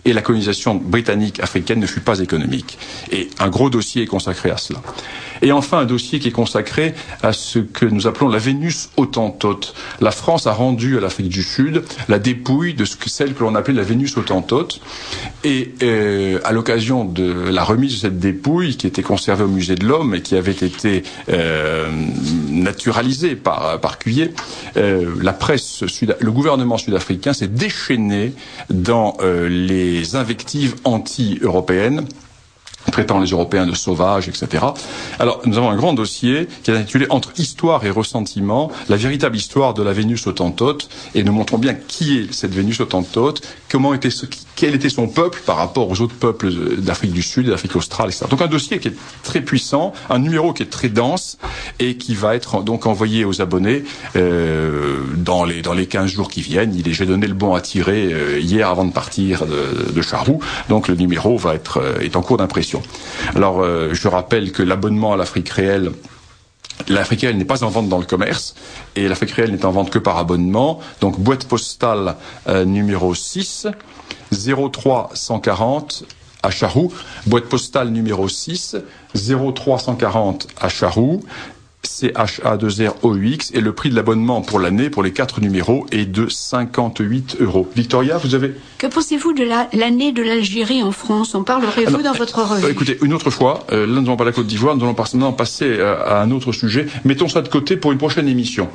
et la colonisation britannique africaine ne fut pas économique. Et un gros dossier est consacré à cela. Et enfin, un dossier qui est consacré à ce que nous appelons la Vénus Hottentote. La France a rendu à l'Afrique du Sud la dépouille de ce que, celle que l'on appelait la Vénus Hottentote. Et euh, à l'occasion de la remise de cette dépouille, qui était conservée au Musée de l'Homme et qui avait été euh, naturalisée par, par Cuvier, euh, la presse sud, le gouvernement sud-africain s'est déchaîné dans euh, les invectives anti-européennes, traitant les Européens de sauvages, et cetera. Alors, nous avons un grand dossier qui est intitulé « Entre histoire et ressentiment, la véritable histoire de la Vénus Hottentote » et nous montrons bien qui est cette Vénus Hottentote, comment était ce, quel était son peuple par rapport aux autres peuples d'Afrique du Sud, d'Afrique australe, et cetera. Donc un dossier qui est très puissant, un numéro qui est très dense et qui va être donc envoyé aux abonnés euh, dans les dans les quinze jours qui viennent. Il est, j'ai donné le bon à tirer euh, hier avant de partir de, de Charroux, donc le numéro va être euh, est en cours d'impression. Alors, euh, je rappelle que l'abonnement à l'Afrique réelle, l'Afrique réelle n'est pas en vente dans le commerce, et l'Afrique réelle n'est en vente que par abonnement. Donc, boîte postale euh, numéro six, zéro trois cent quarante à Charroux. Boîte postale numéro six, zéro trois cent quarante à Charroux. C H A deux R O U X, et le prix de l'abonnement pour l'année, pour les quatre numéros, est de cinquante-huit euros. Victoria, vous avez... Que pensez-vous de la, l'année de l'Algérie en France? En parlerez-vous Alors, dans votre revue? euh, Écoutez, une autre fois, euh, là nous allons parler de la Côte d'Ivoire, nous allons maintenant passer euh, à un autre sujet. Mettons ça de côté pour une prochaine émission.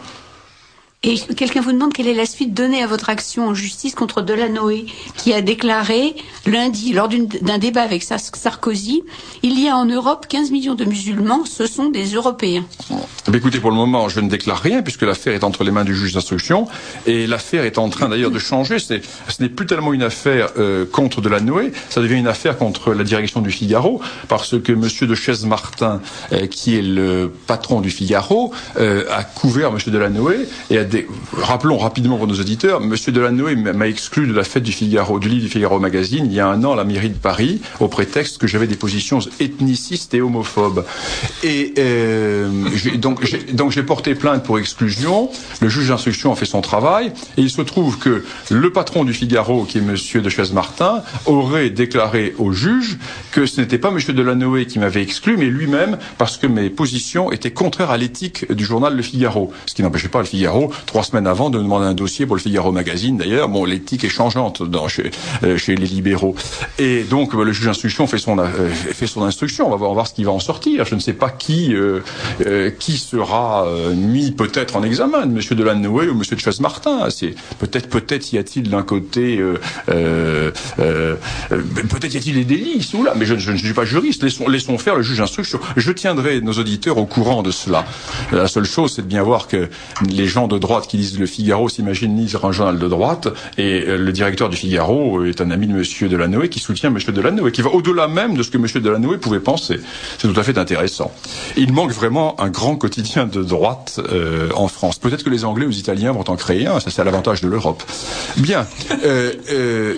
Et quelqu'un vous demande quelle est la suite donnée à votre action en justice contre Delanoë, qui a déclaré lundi, lors d'une, d'un débat avec Sarkozy, il y a en Europe quinze millions de musulmans, ce sont des Européens. Mais écoutez, pour le moment, je ne déclare rien, puisque l'affaire est entre les mains du juge d'instruction, et l'affaire est en train d'ailleurs de changer. C'est, ce n'est plus tellement une affaire euh, contre Delanoë, ça devient une affaire contre la direction du Figaro, parce que Monsieur de Chaise-Martin, euh, qui est le patron du Figaro, euh, a couvert Monsieur Delanoë, et a Des... Rappelons rapidement pour nos auditeurs, Monsieur Delanoë m'a exclu de la fête du Figaro, du livre du Figaro Magazine, il y a un an à la mairie de Paris, au prétexte que j'avais des positions ethnicistes et homophobes. Et euh, j'ai, donc, j'ai, donc j'ai porté plainte pour exclusion. Le juge d'instruction a fait son travail, et il se trouve que le patron du Figaro, qui est Monsieur de Chaise-Martin, aurait déclaré au juge que ce n'était pas Monsieur Delanoë qui m'avait exclu, mais lui-même, parce que mes positions étaient contraires à l'éthique du journal Le Figaro, ce qui n'empêchait pas le Figaro trois semaines avant de demander un dossier pour le Figaro Magazine. D'ailleurs, bon, l'éthique est changeante dans, chez, euh, chez les libéraux. Et donc, bah, le juge d'instruction fait son, euh, fait son instruction. On va voir, on va voir ce qui va en sortir. Je ne sais pas qui, euh, euh, qui sera euh, mis peut-être en examen, Monsieur Delanoë ou Monsieur de Chaise-Martin. C'est peut-être, peut-être y a-t-il d'un côté, euh, euh, euh, peut-être y a-t-il des délits ici ou là. Mais je, je ne suis pas juriste. Laissons, laissons faire le juge d'instruction. Je tiendrai nos auditeurs au courant de cela. La seule chose, c'est de bien voir que les gens de droite qui lisent le Figaro s'imaginent lire un journal de droite, et le directeur du Figaro est un ami de Monsieur Delanoë qui soutient Monsieur Delanoë, qui va au-delà même de ce que Monsieur Delanoë pouvait penser. C'est tout à fait intéressant. Il manque vraiment un grand quotidien de droite euh, en France. Peut-être que les Anglais ou les Italiens vont en créer un, ça c'est à l'avantage de l'Europe. Bien. Euh, euh,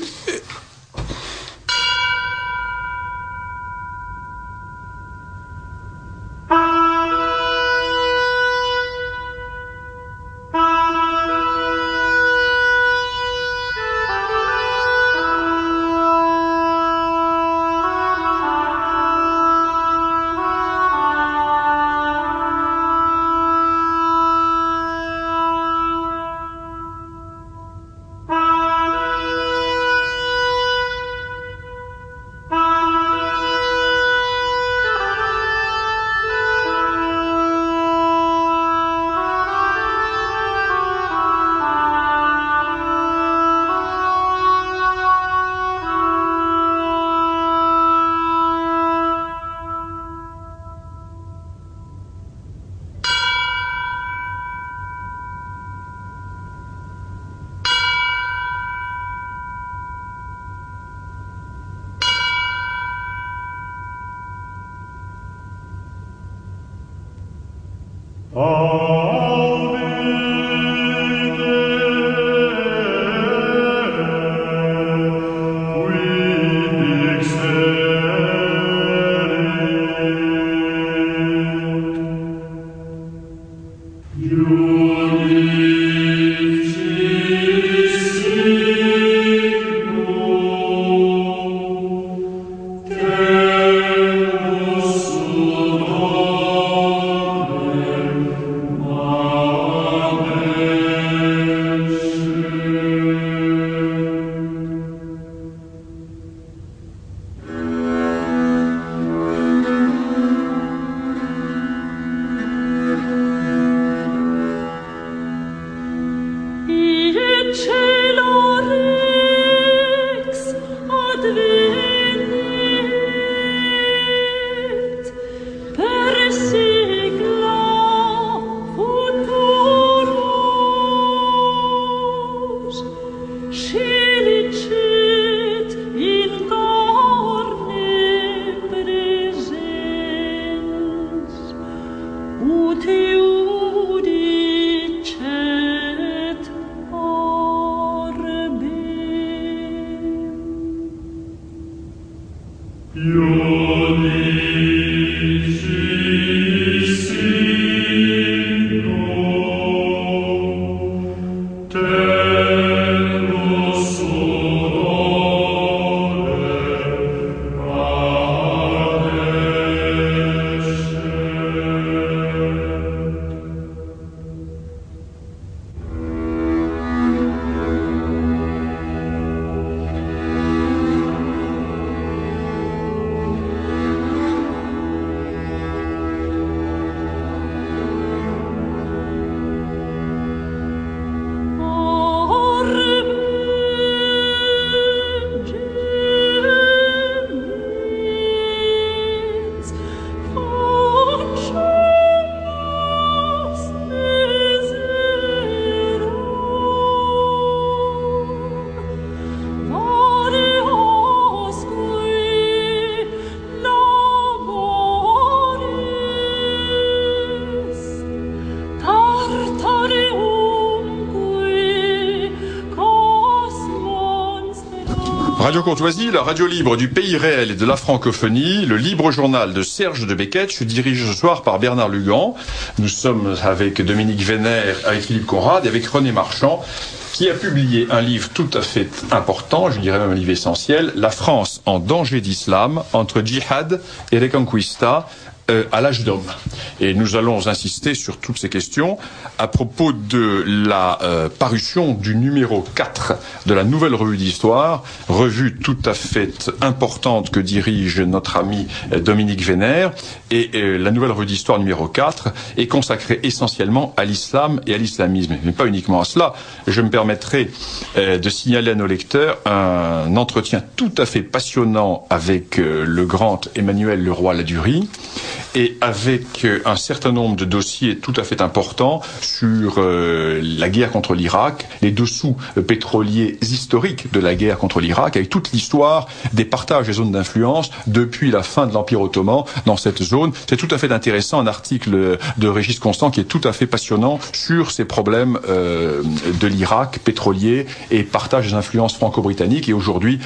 Radio Courtoisie, la radio libre du pays réel et de la francophonie, le libre journal de Serge de Beketch, dirigé ce soir par Bernard Lugan. Nous sommes avec Dominique Vénère, avec Philippe Conrad et avec René Marchand, qui a publié un livre tout à fait important, je dirais même un livre essentiel, La France en danger d'islam, entre djihad et reconquista, euh, à l'âge d'homme. Et nous allons insister sur toutes ces questions à propos de la euh, parution du numéro quatre de la Nouvelle Revue d'Histoire, revue tout à fait importante que dirige notre ami euh, Dominique Vénère. Et euh, la Nouvelle Revue d'Histoire numéro quatre est consacrée essentiellement à l'islam et à l'islamisme. Mais pas uniquement à cela. Je me permettrai euh, de signaler à nos lecteurs un entretien tout à fait passionnant avec euh, le grand Emmanuel Leroy-Ladurie, et avec euh, un certain nombre de dossiers tout à fait importants sur euh, la guerre contre l'Irak, les dessous euh, pétroliers historiques de la guerre contre l'Irak, avec toute l'histoire des partages des zones d'influence depuis la fin de l'Empire ottoman dans cette zone. C'est tout à fait intéressant, un article de Régis Constant qui est tout à fait passionnant sur ces problèmes euh, de l'Irak pétrolier et partage des influences franco-britanniques et aujourd'hui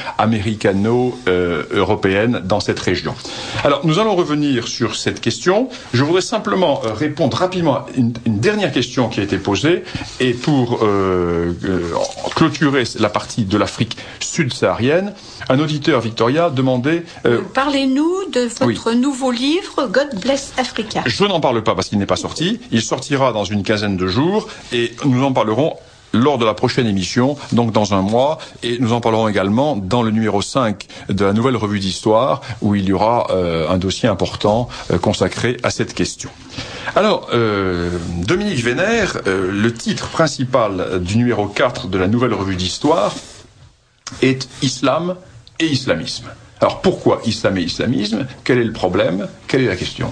américano-européennes euh, dans cette région. Alors, nous allons revenir sur cette question. Je voudrais simplement euh, répondre rapidement à une, une dernière question qui a été posée et pour euh, euh, clôturer la partie de l'Afrique subsaharienne, un auditeur, Victoria, demandait... Euh, Parlez-nous de votre oui. nouveau livre, God Bless Africa. Je n'en parle pas parce qu'il n'est pas sorti. Il sortira dans une quinzaine de jours et nous en parlerons lors de la prochaine émission, donc dans un mois, et nous en parlerons également dans le numéro cinq de la Nouvelle Revue d'Histoire, où il y aura euh, un dossier important euh, consacré à cette question. Alors, euh, Dominique Vénère, euh, le titre principal du numéro quatre de la Nouvelle Revue d'Histoire est Islam et Islamisme. Alors, pourquoi Islam et Islamisme? Quel est le problème? Quelle est la question?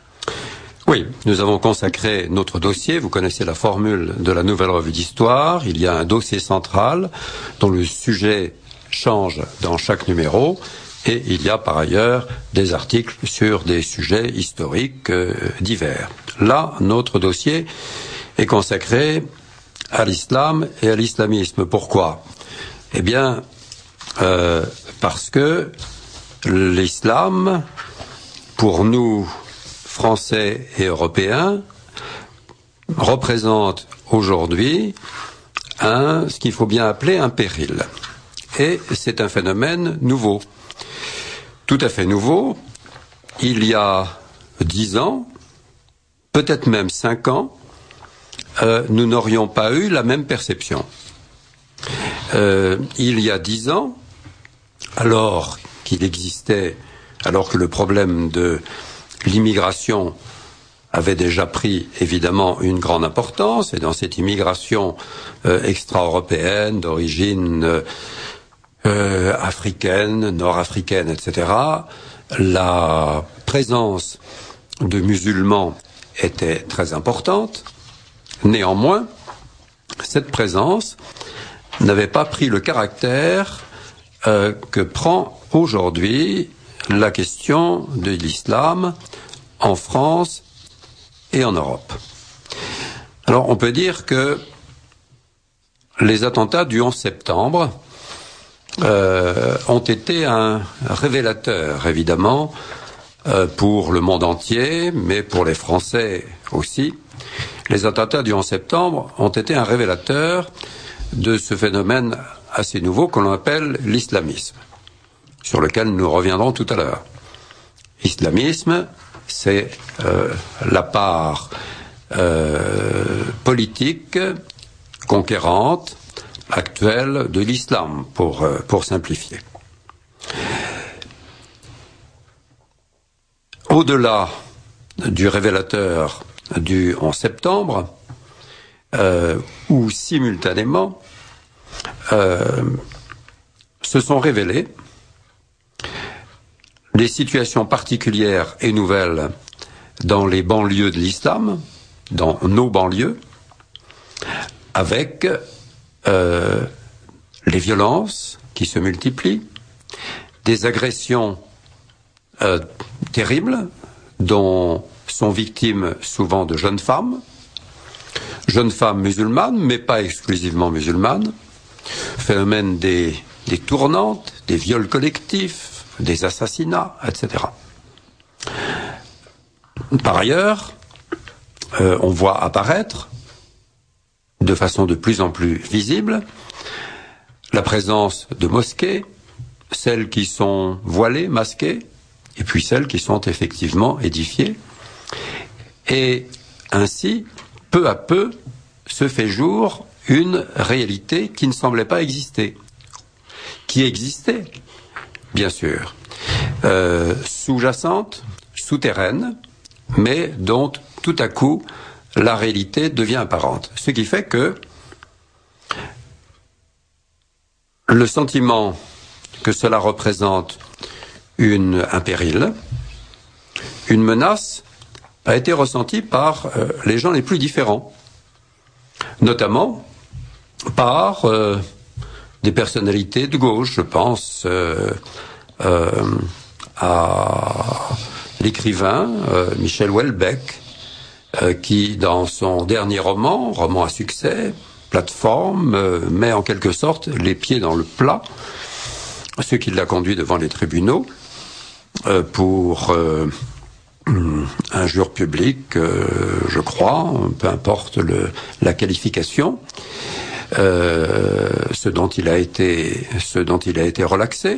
Oui, nous avons consacré notre dossier, vous connaissez la formule de la Nouvelle Revue d'Histoire, il y a un dossier central dont le sujet change dans chaque numéro et il y a par ailleurs des articles sur des sujets historiques euh, divers. Là, notre dossier est consacré à l'islam et à l'islamisme. Pourquoi? Eh bien, euh, parce que l'islam, pour nous, Français et Européens, représente aujourd'hui un, ce qu'il faut bien appeler un péril. Et c'est un phénomène nouveau. Tout à fait nouveau. Il y a dix ans, peut-être même cinq ans, euh, nous n'aurions pas eu la même perception. Euh, il y a dix ans, alors qu'il existait, alors que le problème de l'immigration avait déjà pris évidemment une grande importance, et dans cette immigration euh, extra-européenne d'origine euh, euh, africaine, nord-africaine, et cetera, la présence de musulmans était très importante. Néanmoins, cette présence n'avait pas pris le caractère euh, que prend aujourd'hui la question de l'islam en France et en Europe. Alors, on peut dire que les attentats du onze septembre euh, ont été un révélateur, évidemment, euh, pour le monde entier, mais pour les Français aussi. Les attentats du onze septembre ont été un révélateur de ce phénomène assez nouveau que l'on appelle l'islamisme, sur lequel nous reviendrons tout à l'heure. Islamisme, c'est euh, la part euh, politique conquérante actuelle de l'islam, pour, euh, pour simplifier. Au-delà du révélateur du onze septembre, euh, où simultanément euh, se sont révélées des situations particulières et nouvelles dans les banlieues de l'islam, dans nos banlieues, avec euh, les violences qui se multiplient, des agressions euh, terribles dont sont victimes souvent de jeunes femmes, jeunes femmes musulmanes, mais pas exclusivement musulmanes, phénomène des, des tournantes, des viols collectifs, des assassinats, et cetera. Par ailleurs, euh, on voit apparaître, de façon de plus en plus visible, la présence de mosquées, celles qui sont voilées, masquées, et puis celles qui sont effectivement édifiées. Et ainsi, peu à peu, se fait jour une réalité qui ne semblait pas exister, qui existait, bien sûr, euh, sous-jacente, souterraine, mais dont tout à coup la réalité devient apparente. Ce qui fait que le sentiment que cela représente une, un péril, une menace, a été ressenti par euh, les gens les plus différents, notamment par euh, des personnalités de gauche. Je pense euh, euh, à l'écrivain euh, Michel Houellebecq, euh, qui, dans son dernier roman, roman à succès, Plateforme, euh, met en quelque sorte les pieds dans le plat, ce qui l'a conduit devant les tribunaux euh, pour euh, injure publique, euh, je crois, peu importe le, la qualification, euh, ce dont il a été, ce dont il a été relaxé,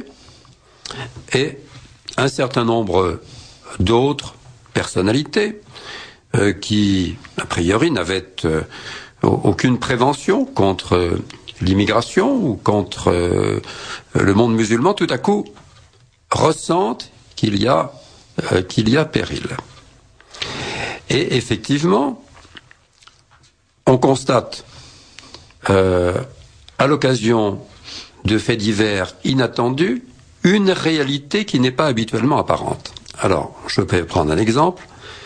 et un certain nombre d'autres personnalités euh, qui, a priori, n'avaient euh, aucune prévention contre l'immigration ou contre euh, le monde musulman, tout à coup ressentent qu'il y a euh, qu'il y a péril. Et effectivement, on constate euh, à l'occasion de faits divers inattendus une réalité qui n'est pas habituellement apparente. Alors, je peux prendre un exemple.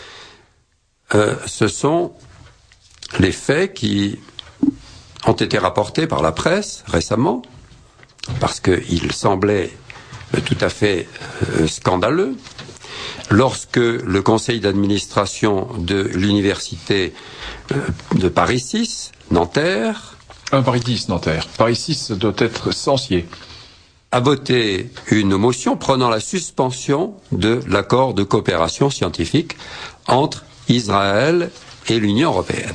Euh, ce sont les faits qui ont été rapportés par la presse récemment, parce qu'il semblait tout à fait euh, scandaleux, lorsque le conseil d'administration de l'université euh, de Paris six, Nanterre... Un Paris dix, Nanterre. Paris six doit être Sancier. A voté une motion prenant la suspension de l'accord de coopération scientifique entre Israël et l'Union européenne.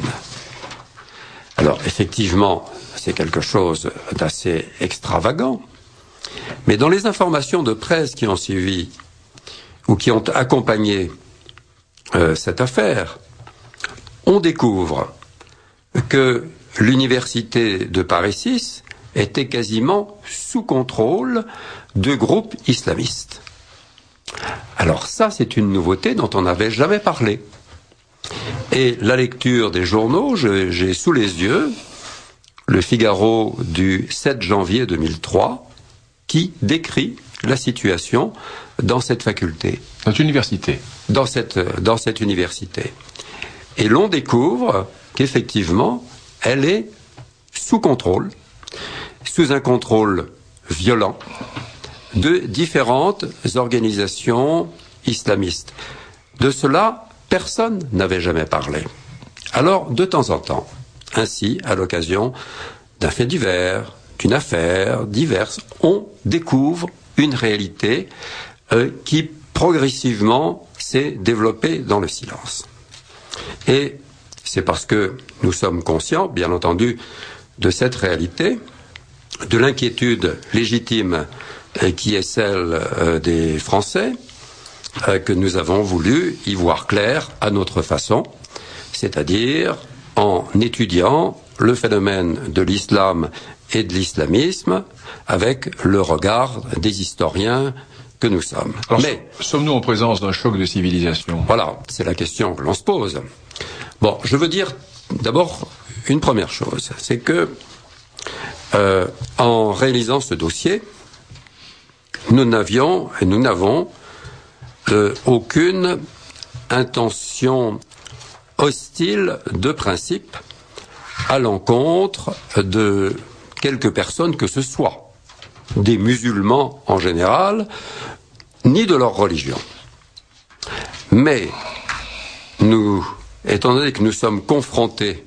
Alors, effectivement, c'est quelque chose d'assez extravagant, mais dans les informations de presse qui ont suivi ou qui ont accompagné euh, cette affaire, on découvre que l'université de Paris six était quasiment sous contrôle de groupes islamistes. Alors ça, c'est une nouveauté dont on n'avait jamais parlé. Et la lecture des journaux, je, j'ai sous les yeux le Figaro du sept janvier deux mille trois qui décrit la situation dans cette faculté. Dans cette université. Dans cette, dans cette université. Et l'on découvre qu'effectivement, elle est sous contrôle, sous un contrôle violent de différentes organisations islamistes. De cela, personne n'avait jamais parlé. Alors, de temps en temps, ainsi, à l'occasion d'un fait divers, d'une affaire diverse, on découvre une réalité euh, qui progressivement s'est développée dans le silence. Et c'est parce que nous sommes conscients, bien entendu, de cette réalité, de l'inquiétude légitime euh, qui est celle euh, des Français, euh, que nous avons voulu y voir clair à notre façon, c'est-à-dire en étudiant le phénomène de l'islam et de l'islamisme avec le regard des historiens que nous sommes. Alors, Mais sommes-nous en présence d'un choc de civilisation? Voilà, c'est la question que l'on se pose. Bon, je veux dire d'abord une première chose, c'est que euh, en réalisant ce dossier, nous n'avions et nous n'avons euh, aucune intention hostile de principe à l'encontre de quelques personnes que ce soit, des musulmans en général, ni de leur religion. Mais nous, étant donné que nous sommes confrontés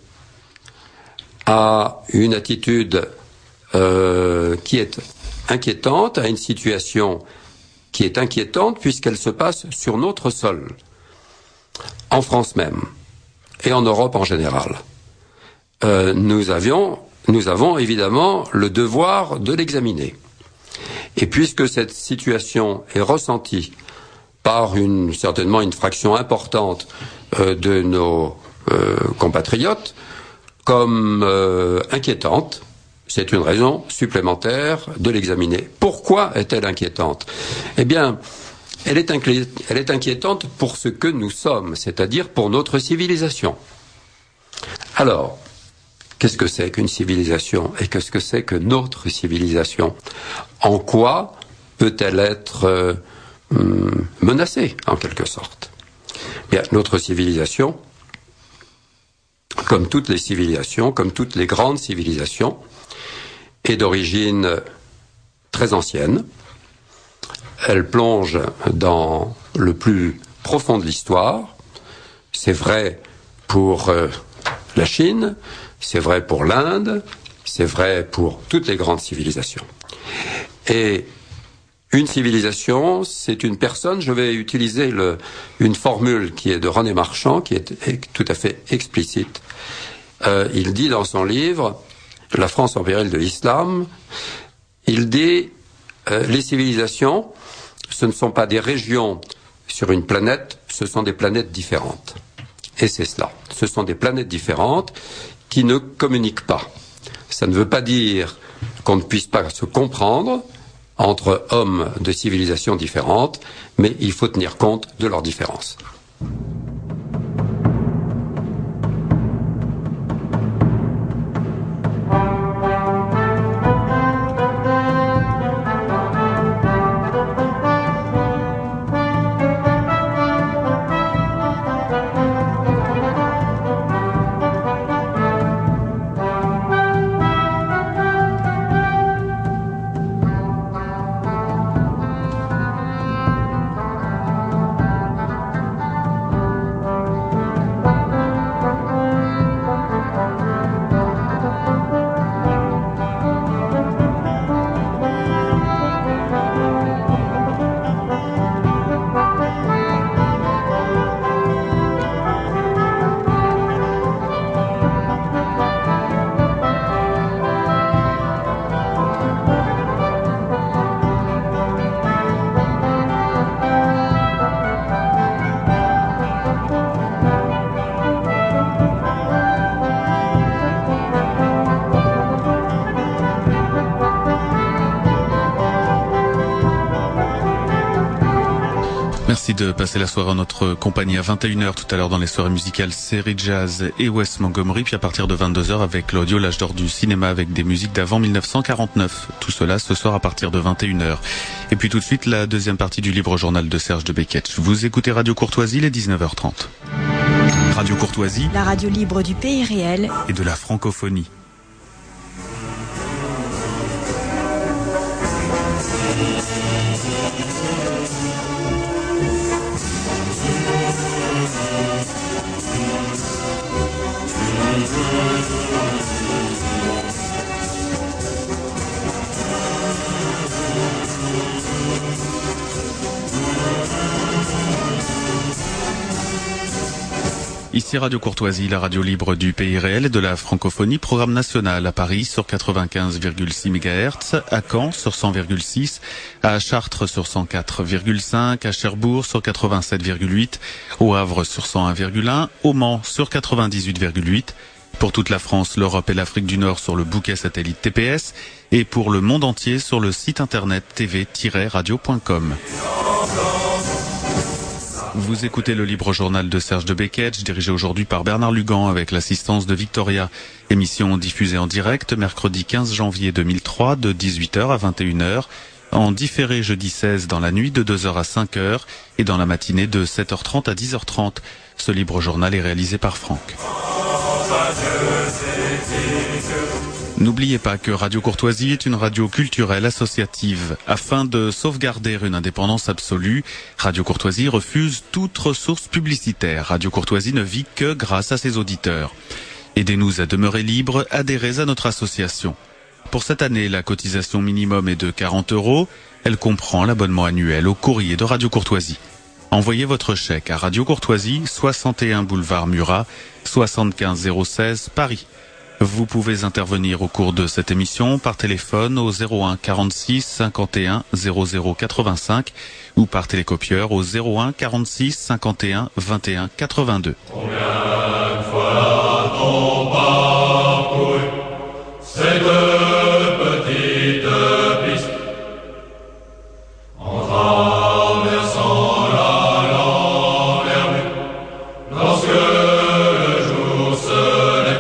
à une attitude euh, qui est inquiétante, à une situation qui est inquiétante puisqu'elle se passe sur notre sol, en France même, et en Europe en général. Euh, nous avions, nous avons évidemment le devoir de l'examiner. Et puisque cette situation est ressentie par une, certainement une fraction importante euh, de nos euh, compatriotes comme euh, inquiétante, c'est une raison supplémentaire de l'examiner. Pourquoi est-elle inquiétante? Eh bien, elle est, inqui- elle est inquiétante pour ce que nous sommes, c'est-à-dire pour notre civilisation. Alors, qu'est-ce que c'est qu'une civilisation et qu'est-ce que c'est que notre civilisation? En quoi peut-elle être euh, menacée, en quelque sorte? Bien, notre civilisation, comme toutes les civilisations, comme toutes les grandes civilisations, est d'origine très ancienne. Elle plonge dans le plus profond de l'histoire. C'est vrai pour euh, la Chine, c'est vrai pour l'Inde, c'est vrai pour toutes les grandes civilisations. Et une civilisation, c'est une personne, je vais utiliser le, une formule qui est de René Marchand, qui est, est tout à fait explicite. Euh, il dit dans son livre « La France en péril de l'islam », il dit euh, « Les civilisations, ce ne sont pas des régions sur une planète, ce sont des planètes différentes. » Et c'est cela. Ce sont des planètes différentes qui ne communiquent pas. Ça ne veut pas dire qu'on ne puisse pas se comprendre entre hommes de civilisations différentes, mais il faut tenir compte de leurs différences. Merci de passer la soirée en notre compagnie à vingt et une heures tout à l'heure dans les soirées musicales Série Jazz et Wes Montgomery, puis à partir de vingt-deux heures avec l'audio l'âge d'or du cinéma avec des musiques d'avant mille neuf cent quarante-neuf. Tout cela ce soir à partir de vingt et une heures. Et puis tout de suite la deuxième partie du libre journal de Serge de Beketch. Vous écoutez Radio Courtoisie, les dix-neuf heures trente. Radio Courtoisie, la radio libre du pays réel et de la francophonie. Ici Radio Courtoisie, la radio libre du pays réel et de la francophonie, programme national à Paris sur quatre-vingt-quinze virgule six mégahertz, à Caen sur cent virgule six, à Chartres sur cent quatre virgule cinq, à Cherbourg sur quatre-vingt-sept virgule huit, au Havre sur cent un virgule un, au Mans sur quatre-vingt-dix-huit virgule huit, pour toute la France, l'Europe et l'Afrique du Nord sur le bouquet satellite T P S et pour le monde entier sur le site internet t v tiret radio point com. Vous écoutez le libre journal de Serge de Beketch, dirigé aujourd'hui par Bernard Lugan avec l'assistance de Victoria. Émission diffusée en direct mercredi quinze janvier deux mille trois de dix-huit heures à vingt et une heures, en différé jeudi seize dans la nuit de deux heures à cinq heures et dans la matinée de sept heures trente à dix heures trente. Ce libre journal est réalisé par Franck. N'oubliez pas que Radio Courtoisie est une radio culturelle associative. Afin de sauvegarder une indépendance absolue, Radio Courtoisie refuse toute ressource publicitaire. Radio Courtoisie ne vit que grâce à ses auditeurs. Aidez-nous à demeurer libres, adhérez à notre association. Pour cette année, la cotisation minimum est de quarante euros. Elle comprend l'abonnement annuel au courrier de Radio Courtoisie. Envoyez votre chèque à Radio Courtoisie, soixante et un boulevard Murat, soixante-quinze zéro seize, Paris. Vous pouvez intervenir au cours de cette émission par téléphone au zéro un quarante-six cinquante et un zéro zéro quatre-vingt-cinq ou par télécopieur au zéro un quarante-six cinquante et un vingt et un quatre-vingt-deux. Combien de fois ton parcours cette petite piste en traversant la lande herbue lorsque le jour se lève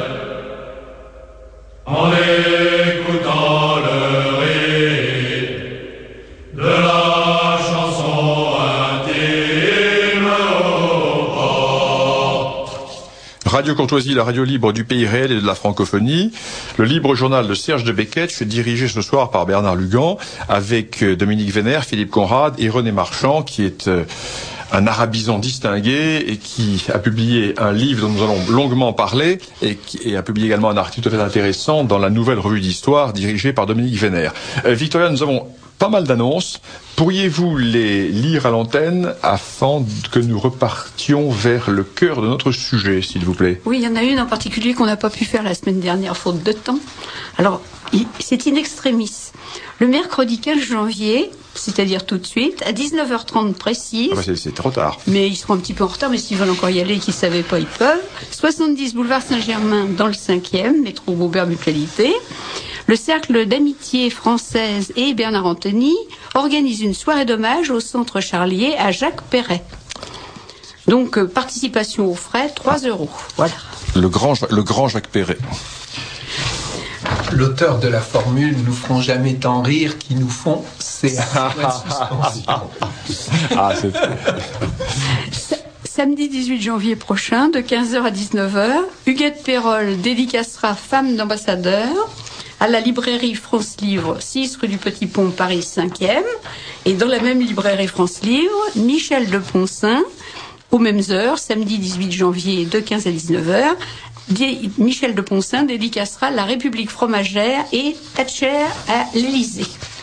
en écoutant le rythme de la chanson intime au port. Radio Courtoisie, la radio libre du pays réel et de la francophonie. Le libre journal de Serge de Beketch, dirigé ce soir par Bernard Lugan, avec Dominique Vénère, Philippe Conrad et René Marchand, qui est euh, un arabisant distingué et qui a publié un livre dont nous allons longuement parler et qui et a publié également un article tout à fait intéressant dans la Nouvelle Revue d'Histoire dirigée par Dominique Vénère. Euh, Victoria, nous avons pas mal d'annonces. Pourriez-vous les lire à l'antenne afin que nous repartions vers le cœur de notre sujet, s'il vous plaît? Oui, il y en a une en particulier qu'on n'a pas pu faire la semaine dernière, faute de temps. Alors, c'est in extremis. Le mercredi quinze janvier, c'est-à-dire tout de suite, à dix-neuf heures trente précise. Ah bah c'est, c'est trop tard. Mais ils seront un petit peu en retard, mais s'ils veulent encore y aller et qu'ils ne savaient pas, ils peuvent. soixante-dix boulevard Saint-Germain, dans le cinquième, métro Beaubert Mutualité. Le Cercle d'amitié française et Bernard Anthony organise une soirée d'hommage au Centre Charlier à Jacques Perret. Donc, euh, participation aux frais, trois euros. Voilà. Le grand, le grand Jacques Perret. L'auteur de la formule « nous ferons jamais tant rire qu'ils nous font » c'est un point de suspension. Ah, c'est... Samedi dix-huit janvier prochain, de quinze heures à dix-neuf heures, Huguette Pérol dédicacera Femmes d'ambassadeur à la librairie France Livre, six rue du Petit Pont, Paris cinquième. Et dans la même librairie France Livre, Michel de Poncin, aux mêmes heures, samedi dix-huit janvier, de quinze à dix-neuf heures, Michel de Poncin dédicacera La République fromagère et Thatcher à l'Élysée.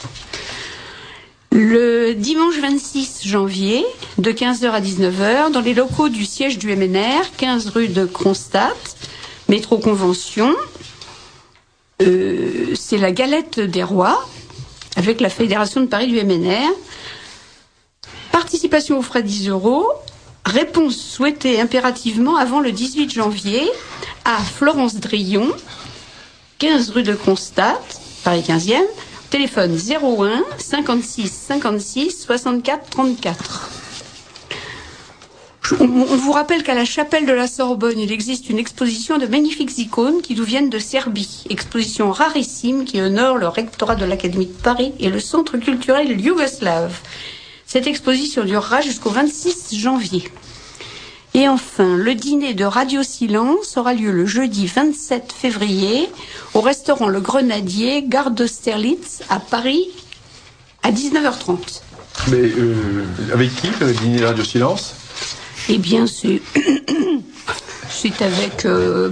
Le dimanche vingt-six janvier, de quinze heures à dix-neuf heures, dans les locaux du siège du M N R, quinze rue de Kronstadt, métro Convention, euh, c'est la galette des rois, avec la Fédération de Paris du M N R. Participation aux frais dix euros. Réponse souhaitée impérativement avant le dix-huit janvier à Florence Drillon, quinze rue de Kronstadt, Paris quinzième, téléphone zéro un cinquante-six cinquante-six soixante-quatre trente-quatre. On, on vous rappelle qu'à la chapelle de la Sorbonne, il existe une exposition de magnifiques icônes qui nous viennent de Serbie. Exposition rarissime qui honore le rectorat de l'Académie de Paris et le centre culturel yougoslave. Cette exposition durera jusqu'au vingt-six janvier. Et enfin, le dîner de Radio Silence aura lieu le jeudi vingt-sept février au restaurant Le Grenadier, gare d'Austerlitz, à Paris, à dix-neuf heures trente. Mais euh, avec qui, le dîner de Radio Silence ? Eh bien, c'est... c'est avec... Euh...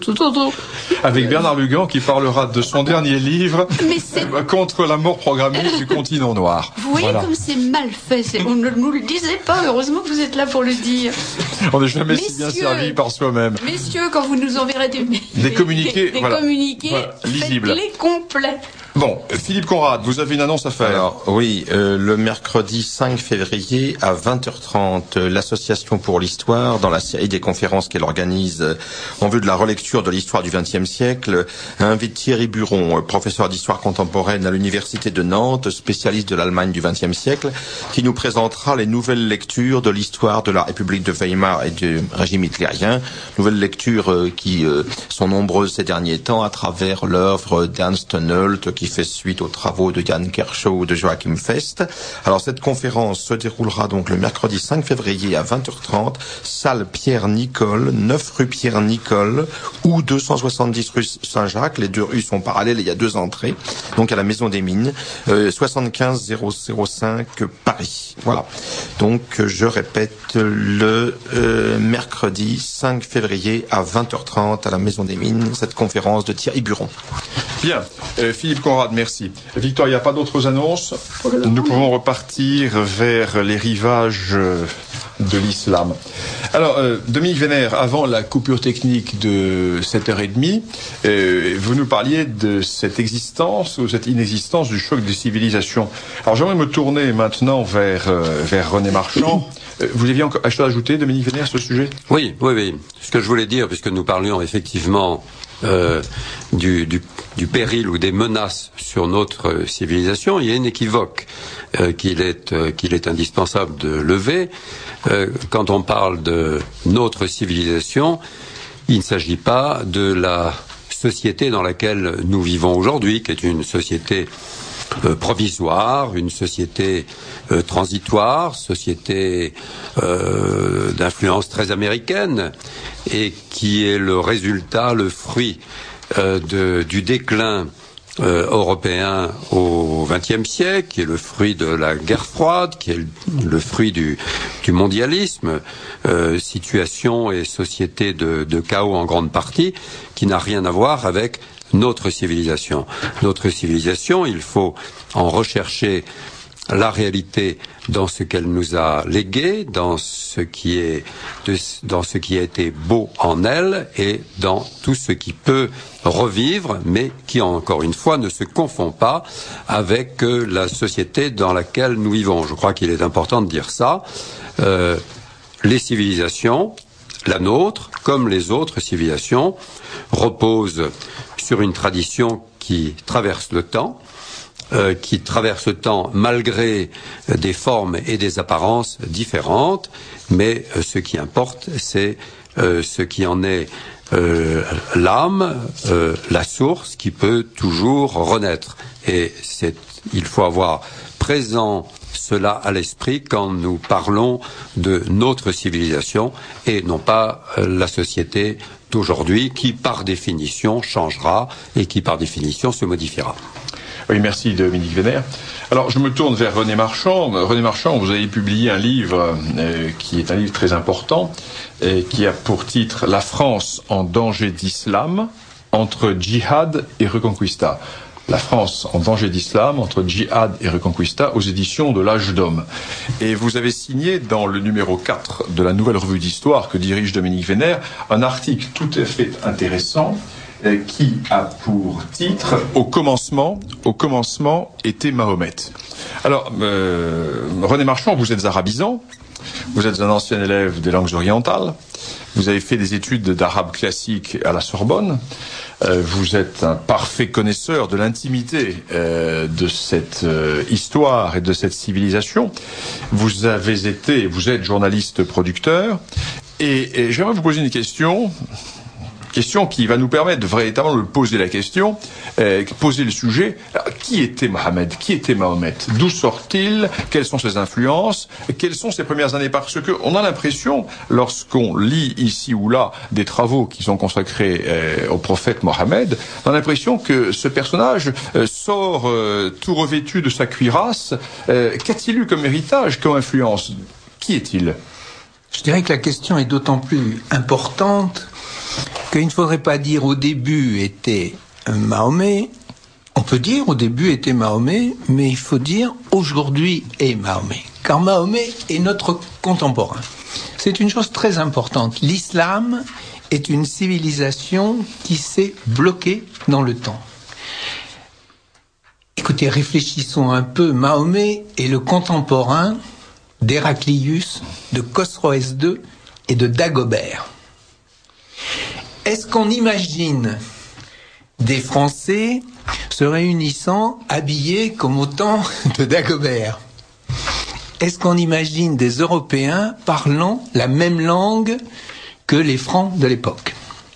Avec Bernard Lugan qui parlera de son dernier livre, Mais c'est... Contre la mort programmée du continent noir. Vous voyez voilà. Comme c'est mal fait, c'est... on ne nous le disait pas, heureusement que vous êtes là pour le dire. On n'est jamais Messieurs, si bien servi par soi-même. Messieurs, quand vous nous enverrez des, des communiqués, des, des voilà. communiqués voilà. Lisibles. Faites-les complets. Bon, Philippe Conrad, vous avez une annonce à faire. Alors, oui, euh, le mercredi cinq février à vingt heures trente, l'Association pour l'Histoire, dans la série des conférences qu'elle organise euh, en vue de la relecture de l'histoire du vingtième siècle, invite Thierry Buron, euh, professeur d'histoire contemporaine à l'Université de Nantes, spécialiste de l'Allemagne du vingtième siècle, qui nous présentera les nouvelles lectures de l'histoire de la République de Weimar et du régime hitlérien, nouvelles lectures euh, qui euh, sont nombreuses ces derniers temps à travers l'œuvre d'Ernst Nolte, qui fait suite aux travaux de Jan Kershaw ou de Joachim Fest. Alors cette conférence se déroulera donc le mercredi cinq février à vingt heures trente, salle Pierre-Nicole, neuf rue Pierre-Nicole ou deux cent soixante-dix rue Saint-Jacques. Les deux rues sont parallèles et il y a deux entrées. Donc à la Maison des Mines, euh, soixante-quinze zéro zéro cinq Paris. Voilà. Donc je répète, le euh, mercredi cinq février à vingt heures trente à la Maison des Mines, cette conférence de Thierry Buron. Bien. Euh, Philippe Conrad, merci. Victor, il n'y a pas d'autres annonces ? Nous pouvons repartir vers les rivages de l'islam. Alors, euh, Dominique Vénère, avant la coupure technique de sept heures trente, euh, vous nous parliez de cette existence ou cette inexistence du choc des civilisations. Alors, j'aimerais me tourner maintenant vers, euh, vers René Marchand. Euh, vous aviez encore à ajouter, Dominique Vénère, sur ce sujet ? Oui, oui, oui. Ce que je voulais dire, puisque nous parlions effectivement Euh, du, du, du péril ou des menaces sur notre civilisation, il y a une équivoque euh, qu'il est, euh, qu'il est indispensable de lever. Euh, quand on parle de notre civilisation, il ne s'agit pas de la société dans laquelle nous vivons aujourd'hui, qui est une société euh, provisoire, une société euh, transitoire, société euh, d'influence très américaine, et qui est le résultat, le fruit euh, de, du déclin euh, européen au vingtième siècle, qui est le fruit de la guerre froide, qui est le, le fruit du, du mondialisme, euh, situation et société de, de chaos en grande partie, qui n'a rien à voir avec notre civilisation. Notre civilisation, il faut en rechercher la réalité dans ce qu'elle nous a légué, dans ce qui est, de, dans ce qui a été beau en elle et dans tout ce qui peut revivre, mais qui encore une fois ne se confond pas avec euh, la société dans laquelle nous vivons. Je crois qu'il est important de dire ça. Euh, les civilisations, la nôtre, comme les autres civilisations, reposent sur une tradition qui traverse le temps, Euh, qui traverse le temps malgré euh, des formes et des apparences différentes, mais euh, ce qui importe, c'est euh, ce qui en est euh, l'âme, euh, la source qui peut toujours renaître. Et c'est, il faut avoir présent cela à l'esprit quand nous parlons de notre civilisation et non pas euh, la société d'aujourd'hui qui, par définition, changera et qui, par définition, se modifiera. Oui, merci Dominique Vénère. Alors, je me tourne vers René Marchand. René Marchand, vous avez publié un livre euh, qui est un livre très important, et qui a pour titre « La France en danger d'islam, entre djihad et reconquista ». La France en danger d'islam, entre djihad et reconquista, aux éditions de l'Âge d'Homme. Et vous avez signé, dans le numéro quatre de la Nouvelle Revue d'Histoire que dirige Dominique Vénère, un article tout à fait intéressant, qui a pour titre « Au commencement, au commencement était Mahomet ». Alors, euh, René Marchand, vous êtes arabisant, vous êtes un ancien élève des langues orientales, Vous avez fait des études d'arabe classique à la Sorbonne. Euh, vous êtes un parfait connaisseur de l'intimité euh, de cette euh, histoire et de cette civilisation. Vous avez été, vous êtes journaliste producteur. Et, et j'aimerais vous poser une question... Question qui va nous permettre de véritablement de poser la question, euh, poser le sujet. Alors, qui était Mohammed? Qui était Mahomet? D'où sort-il? Quelles sont ses influences? Quelles sont ses premières années? Parce que on a l'impression, lorsqu'on lit ici ou là des travaux qui sont consacrés euh, au prophète Mohammed, on a l'impression que ce personnage euh, sort euh, tout revêtu de sa cuirasse. Euh, qu'a-t-il eu comme héritage, comme influence? Qui est-il? Je dirais que la question est d'autant plus importante qu'il ne faudrait pas dire au début était Mahomet. On peut dire au début était Mahomet, mais il faut dire aujourd'hui est Mahomet. Car Mahomet est notre contemporain. C'est une chose très importante. L'islam est une civilisation qui s'est bloquée dans le temps. Écoutez, réfléchissons un peu. Mahomet est le contemporain d'Héraclius, de Khosroès deux et de Dagobert. Est-ce qu'on imagine des Français se réunissant, habillés comme au temps de Dagobert? Est-ce qu'on imagine des Européens parlant la même langue que les Francs de l'époque?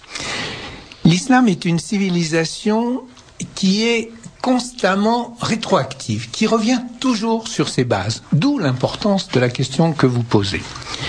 L'islam est une civilisation qui est constamment rétroactive, qui revient toujours sur ses bases, d'où l'importance de la question que vous posez.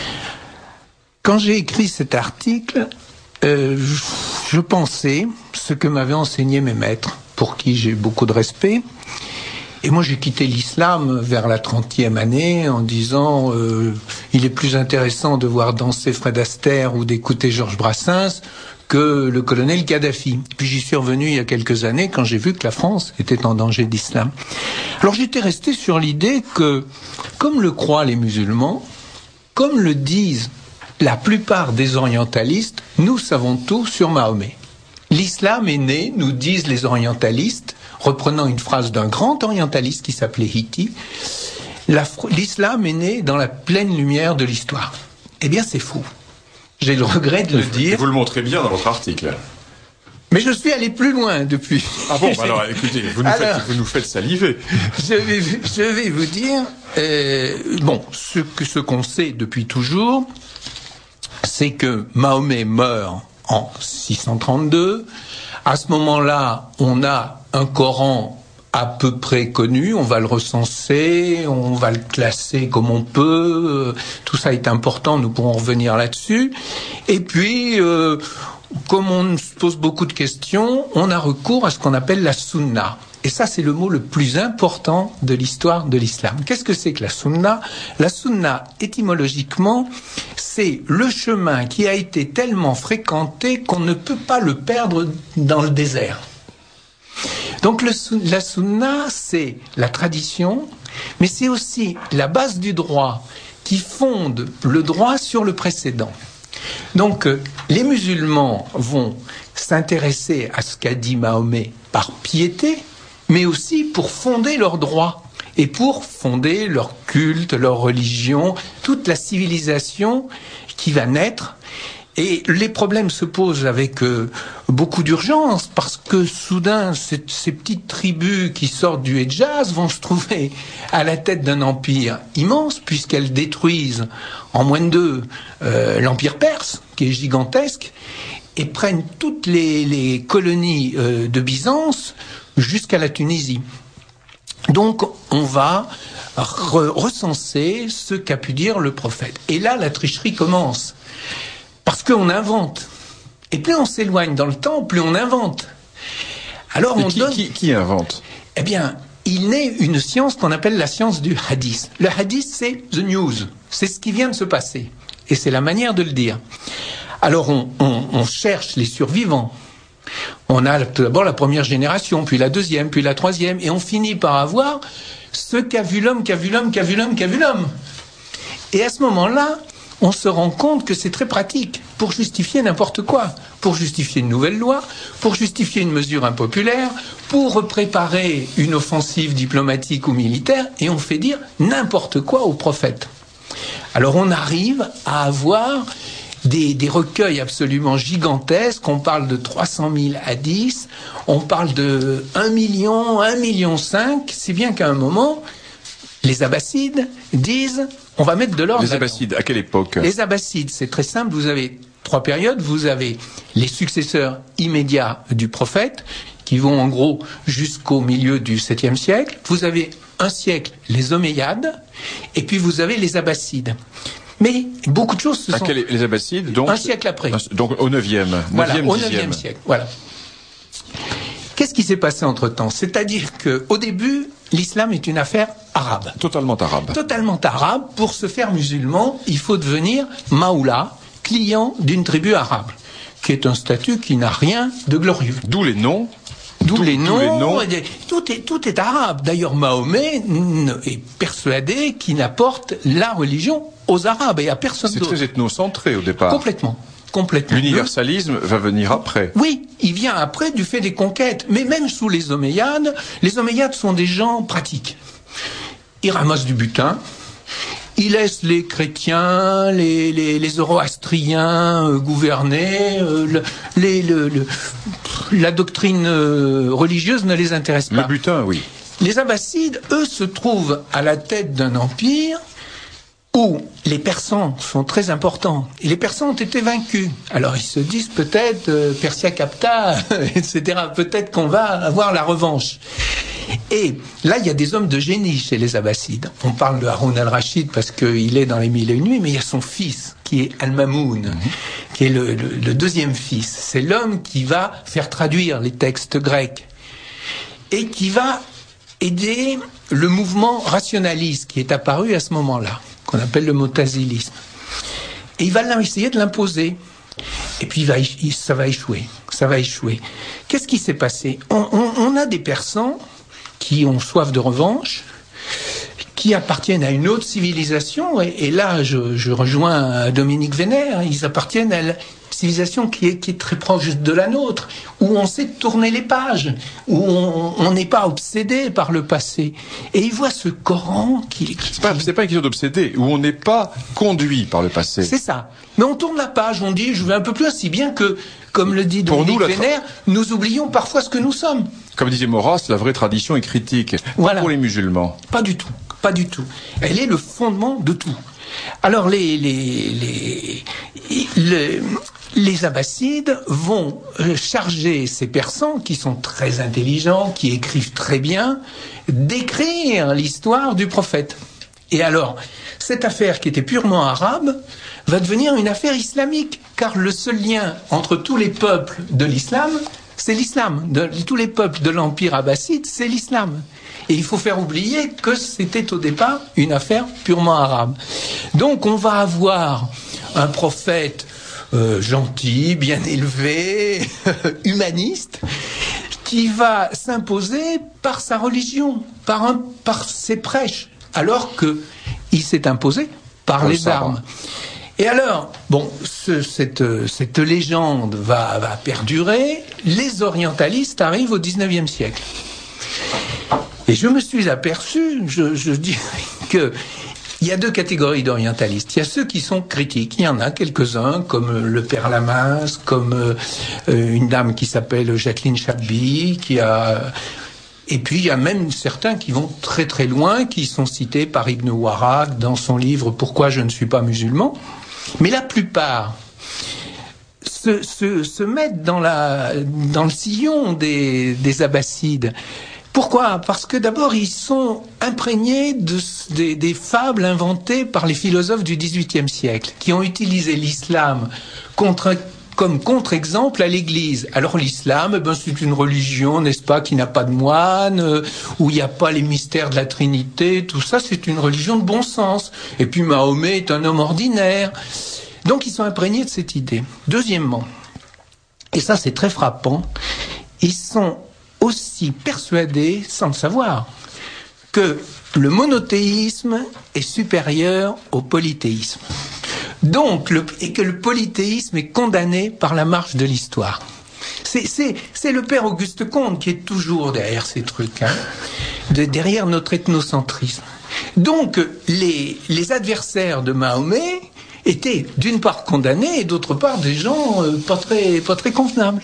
Quand j'ai écrit cet article, Euh, je pensais ce que m'avaient enseigné mes maîtres, pour qui j'ai beaucoup de respect. Et moi, j'ai quitté l'islam vers la trentième année en disant euh, il est plus intéressant de voir danser Fred Astaire ou d'écouter Georges Brassens que le colonel Kadhafi. Puis j'y suis revenu il y a quelques années quand j'ai vu que la France était en danger d'islam. Alors j'étais resté sur l'idée que, comme le croient les musulmans, comme le disent la plupart des orientalistes, nous savons tout sur Mahomet. L'islam est né, nous disent les orientalistes, reprenant une phrase d'un grand orientaliste qui s'appelait Hitti, l'islam est né dans la pleine lumière de l'histoire. Eh bien, c'est faux. J'ai le regret de le dire. Vous le montrez bien dans votre article. Mais je suis allé plus loin depuis. Ah bon, bah alors écoutez, vous nous, alors, faites, vous nous faites saliver. Je vais, je vais vous dire, euh, bon, ce que ce qu'on sait depuis toujours, c'est que Mahomet meurt en six cent trente-deux. À ce moment-là, on a un Coran à peu près connu, on va le recenser, on va le classer comme on peut, tout ça est important, nous pourrons revenir là-dessus. Et puis, euh, comme on se pose beaucoup de questions, on a recours à ce qu'on appelle la sunna. Et ça, c'est le mot le plus important de l'histoire de l'islam. Qu'est-ce que c'est que la sunna? La sunna, étymologiquement, c'est le chemin qui a été tellement fréquenté qu'on ne peut pas le perdre dans le désert. Donc le, la sunna, c'est la tradition, mais c'est aussi la base du droit qui fonde le droit sur le précédent. Donc les musulmans vont s'intéresser à ce qu'a dit Mahomet par piété, mais aussi pour fonder leur droit et pour fonder leur culte, leur religion, toute la civilisation qui va naître. Et les problèmes se posent avec euh, beaucoup d'urgence parce que soudain, ces, ces petites tribus qui sortent du Hedjaz vont se trouver à la tête d'un empire immense puisqu'elles détruisent en moins de deux euh, l'empire perse, qui est gigantesque, et prennent toutes les, les colonies euh, de Byzance jusqu'à la Tunisie. Donc, on va re- recenser ce qu'a pu dire le prophète. Et là, la tricherie commence. Parce qu'on invente. Et plus on s'éloigne dans le temps, plus on invente. Alors Et on qui, donne... qui, qui invente? Eh bien, il naît une science qu'on appelle la science du hadith. Le hadith, c'est the news. C'est ce qui vient de se passer. Et c'est la manière de le dire. Alors on, on, on cherche les survivants. On a tout d'abord la première génération, puis la deuxième, puis la troisième, et on finit par avoir ce qu'a vu l'homme, qu'a vu l'homme, qu'a vu l'homme, qu'a vu l'homme. Et à ce moment-là, on se rend compte que c'est très pratique pour justifier n'importe quoi, pour justifier une nouvelle loi, pour justifier une mesure impopulaire, pour préparer une offensive diplomatique ou militaire, et on fait dire n'importe quoi au prophète. Alors on arrive à avoir des, des recueils absolument gigantesques. On parle de trois cent mille hadiths, on parle de un million, un million cinq, si bien qu'à un moment, les Abbassides disent, on va mettre de l'ordre. Les Abbassides, à quelle époque? Les Abbassides, c'est très simple, vous avez trois périodes. Vous avez les successeurs immédiats du prophète, qui vont en gros jusqu'au milieu du septième siècle. Vous avez un siècle les Omeyyades, et puis vous avez les Abbassides. Mais beaucoup de choses se à sont... quel, les Abbassides, donc... Un siècle après. Donc au neuvième. Voilà, neuvième, au neuvième siècle. Voilà. Qu'est-ce qui s'est passé entre-temps? C'est-à-dire qu'au début, l'islam est une affaire arabe. Totalement arabe. Totalement arabe. Pour se faire musulman, il faut devenir maoula, client d'une tribu arabe, qui est un statut qui n'a rien de glorieux. D'où les noms. D'où les noms. les noms. Tout est, tout est arabe. D'ailleurs, Mahomet est persuadé qu'il apporte la religion aux Arabes et à personne C'est d'autre. très ethnocentré au départ. Complètement. Complètement. L'universalisme va venir après. Oui, il vient après du fait des conquêtes. Mais même sous les Omeyyades, les Omeyyades sont des gens pratiques. Ils ramassent du butin. Ils laissent les chrétiens, les, les, les zoroastriens euh, gouverner. Euh, le, les, le, le, la doctrine euh, religieuse ne les intéresse pas. Le butin, oui. Les Abbassides, eux, se trouvent à la tête d'un empire où les Persans sont très importants. Et les Persans ont été vaincus. Alors ils se disent peut-être, euh, Persia capta, et cetera. Peut-être qu'on va avoir la revanche. Et là, il y a des hommes de génie chez les Abbassides. On parle de Haroun al-Rachid parce qu'il est dans les Mille et une nuits, mais il y a son fils, qui est Al-Mamoun, mmh. qui est le, le, le deuxième fils. C'est l'homme qui va faire traduire les textes grecs et qui va aider le mouvement rationaliste qui est apparu à ce moment-là, qu'on appelle le motazilisme. Et il va essayer de l'imposer. Et puis il va, il, ça va échouer. Ça va échouer. Qu'est-ce qui s'est passé? on, on, on a des Persans qui ont soif de revanche, qui appartiennent à une autre civilisation, et, et là je, je rejoins Dominique Vénère, ils appartiennent à la civilisation qui est, qui est très proche de la nôtre, où on sait tourner les pages, où on n'est pas obsédé par le passé. Et ils voient ce Coran qui... qui c'est pas, c'est pas une question d'obsédé, où on n'est pas conduit par le passé. C'est ça. Mais on tourne la page, on dit, je vais un peu plus loin, si bien que, comme le dit Dominique nous, Vénère, tra... nous oublions parfois ce que nous sommes. Comme disait Maurras, la vraie tradition est critique. Voilà. Pour les musulmans. Pas du tout. Pas du tout. Elle est le fondement de tout. Alors les les les les, les Abbassides vont charger ces Persans qui sont très intelligents, qui écrivent très bien, d'écrire l'histoire du prophète. Et alors, cette affaire qui était purement arabe va devenir une affaire islamique, car le seul lien entre tous les peuples de l'islam, c'est l'islam. De, tous les peuples de l'Empire abbasside, c'est l'islam. Et il faut faire oublier que c'était au départ une affaire purement arabe. Donc on va avoir un prophète euh, gentil, bien élevé, humaniste, qui va s'imposer par sa religion, par, un, par ses prêches, alors qu'il s'est imposé par oh, les armes. Et alors, bon, ce, cette, cette légende va, va perdurer. Les orientalistes arrivent au dix-neuvième siècle. Et je me suis aperçu, je, je dirais que il y a deux catégories d'orientalistes. Il y a ceux qui sont critiques. Il y en a quelques-uns, comme le père Lamaze, comme euh, une dame qui s'appelle Jacqueline Chabby, qui a... Et puis il y a même certains qui vont très très loin, qui sont cités par Ibn Warraq dans son livre « Pourquoi je ne suis pas musulman ». Mais la plupart se, se, se mettent dans, la, dans le sillon des, des Abbassides. Pourquoi? Parce que d'abord, ils sont imprégnés de, des, des fables inventées par les philosophes du dix-huitième siècle, qui ont utilisé l'islam contre, comme contre-exemple à l'Église. Alors l'islam, ben, c'est une religion, n'est-ce pas, qui n'a pas de moine, euh, où il n'y a pas les mystères de la Trinité, tout ça, c'est une religion de bon sens. Et puis Mahomet est un homme ordinaire. Donc ils sont imprégnés de cette idée. Deuxièmement, et ça c'est très frappant, ils sont aussi persuadés, sans le savoir, que le monothéisme est supérieur au polythéisme. Donc, le, et que le polythéisme est condamné par la marche de l'histoire. C'est, c'est, c'est le père Auguste Comte qui est toujours derrière ces trucs, hein, de, derrière notre ethnocentrisme. Donc, les, les adversaires de Mahomet, étaient d'une part condamnés et d'autre part des gens euh, pas très, pas très convenables.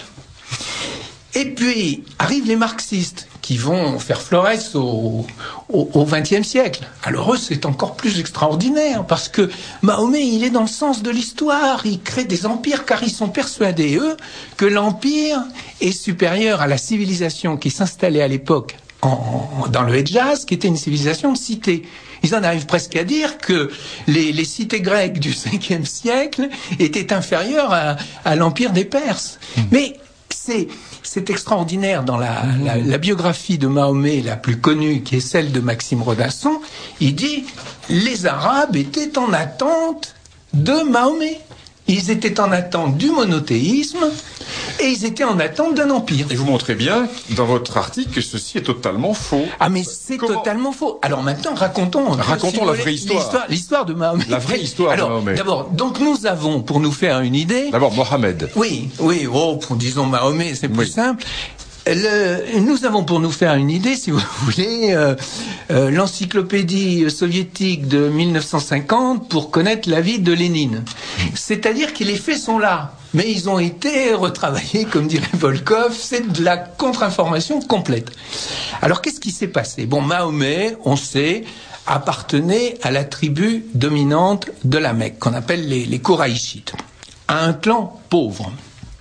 Et puis arrivent les marxistes qui vont faire florès au, au, au vingtième siècle. Alors eux, c'est encore plus extraordinaire parce que Mahomet, il est dans le sens de l'histoire. Il crée des empires car ils sont persuadés, eux, que l'empire est supérieur à la civilisation qui s'installait à l'époque en, en, dans le Hedjaz, qui était une civilisation de cité. Ils en arrivent presque à dire que les, les cités grecques du cinquième siècle étaient inférieures à, à l'empire des Perses. Mmh. Mais c'est... C'est extraordinaire dans la, la, la biographie de Mahomet la plus connue, qui est celle de Maxime Rodasson. Il dit « Les Arabes étaient en attente de Mahomet. Ils étaient en attente du monothéisme et ils étaient en attente d'un empire. » Et vous montrez bien dans votre article que ceci est totalement faux. Ah mais c'est Comment... totalement faux. Alors maintenant, racontons... Racontons la vraie histoire. L'histoire, l'histoire de Mahomet. La vraie histoire Alors, de Mahomet. D'abord, donc nous avons, pour nous faire une idée... D'abord, Mohammed. Oui, oui, oh, disons Mahomet, c'est plus oui. simple. Le, nous avons pour nous faire une idée, si vous voulez, euh, euh, l'encyclopédie soviétique de mille neuf cent cinquante pour connaître la vie de Lénine. C'est-à-dire que les faits sont là, mais ils ont été retravaillés, comme dirait Volkov, c'est de la contre-information complète. Alors qu'est-ce qui s'est passé ? Bon, Mahomet, on sait, appartenait à la tribu dominante de la Mecque, qu'on appelle les, les Koraïchites, à un clan pauvre.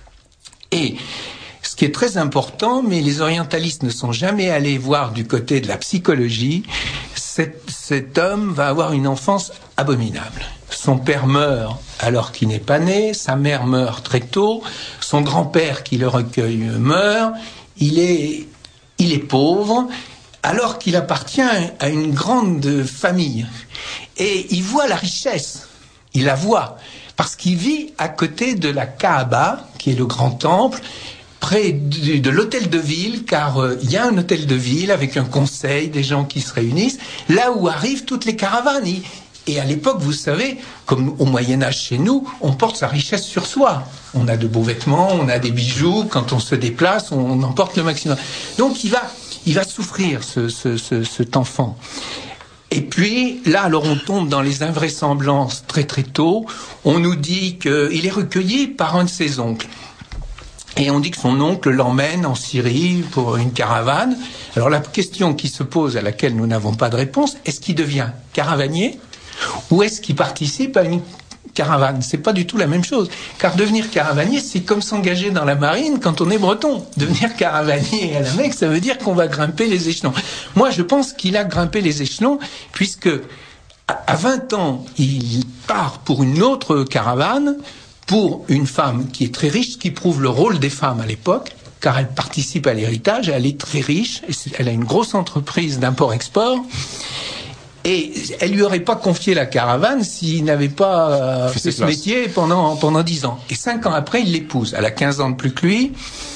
Et... ce qui est très important, mais les orientalistes ne sont jamais allés voir du côté de la psychologie, cet, cet homme va avoir une enfance abominable. Son père meurt alors qu'il n'est pas né, sa mère meurt très tôt, son grand-père qui le recueille meurt, il est, il est pauvre, alors qu'il appartient à une grande famille. Et il voit la richesse, il la voit, parce qu'il vit à côté de la Kaaba, qui est le grand temple, près de, de l'hôtel de ville, car euh, il y a un hôtel de ville avec un conseil, des gens qui se réunissent, là où arrivent toutes les caravanes. Et, et à l'époque, vous savez, comme au Moyen-Âge chez nous, on porte sa richesse sur soi. On a de beaux vêtements, on a des bijoux, quand on se déplace, on, on en porte le maximum. Donc il va, il va souffrir, ce, ce, ce, cet enfant. Et puis, là, alors on tombe dans les invraisemblances très très tôt. On nous dit qu'il est recueilli par un de ses oncles. Et on dit que son oncle l'emmène en Syrie pour une caravane. Alors la question qui se pose, à laquelle nous n'avons pas de réponse, est-ce qu'il devient caravanier ou est-ce qu'il participe à une caravane ? C'est pas du tout la même chose. Car devenir caravanier, c'est comme s'engager dans la marine quand on est breton. Devenir caravanier à la Mecque, ça veut dire qu'on va grimper les échelons. Moi, je pense qu'il a grimpé les échelons, puisque à vingt ans, il part pour une autre caravane, pour une femme qui est très riche, qui prouve le rôle des femmes à l'époque, car elle participe à l'héritage, elle est très riche, elle a une grosse entreprise d'import-export, et elle lui aurait pas confié la caravane s'il n'avait pas euh, fait ce métier pendant pendant dix ans. Et cinq ans après, il l'épouse. Elle a quinze ans de plus que lui,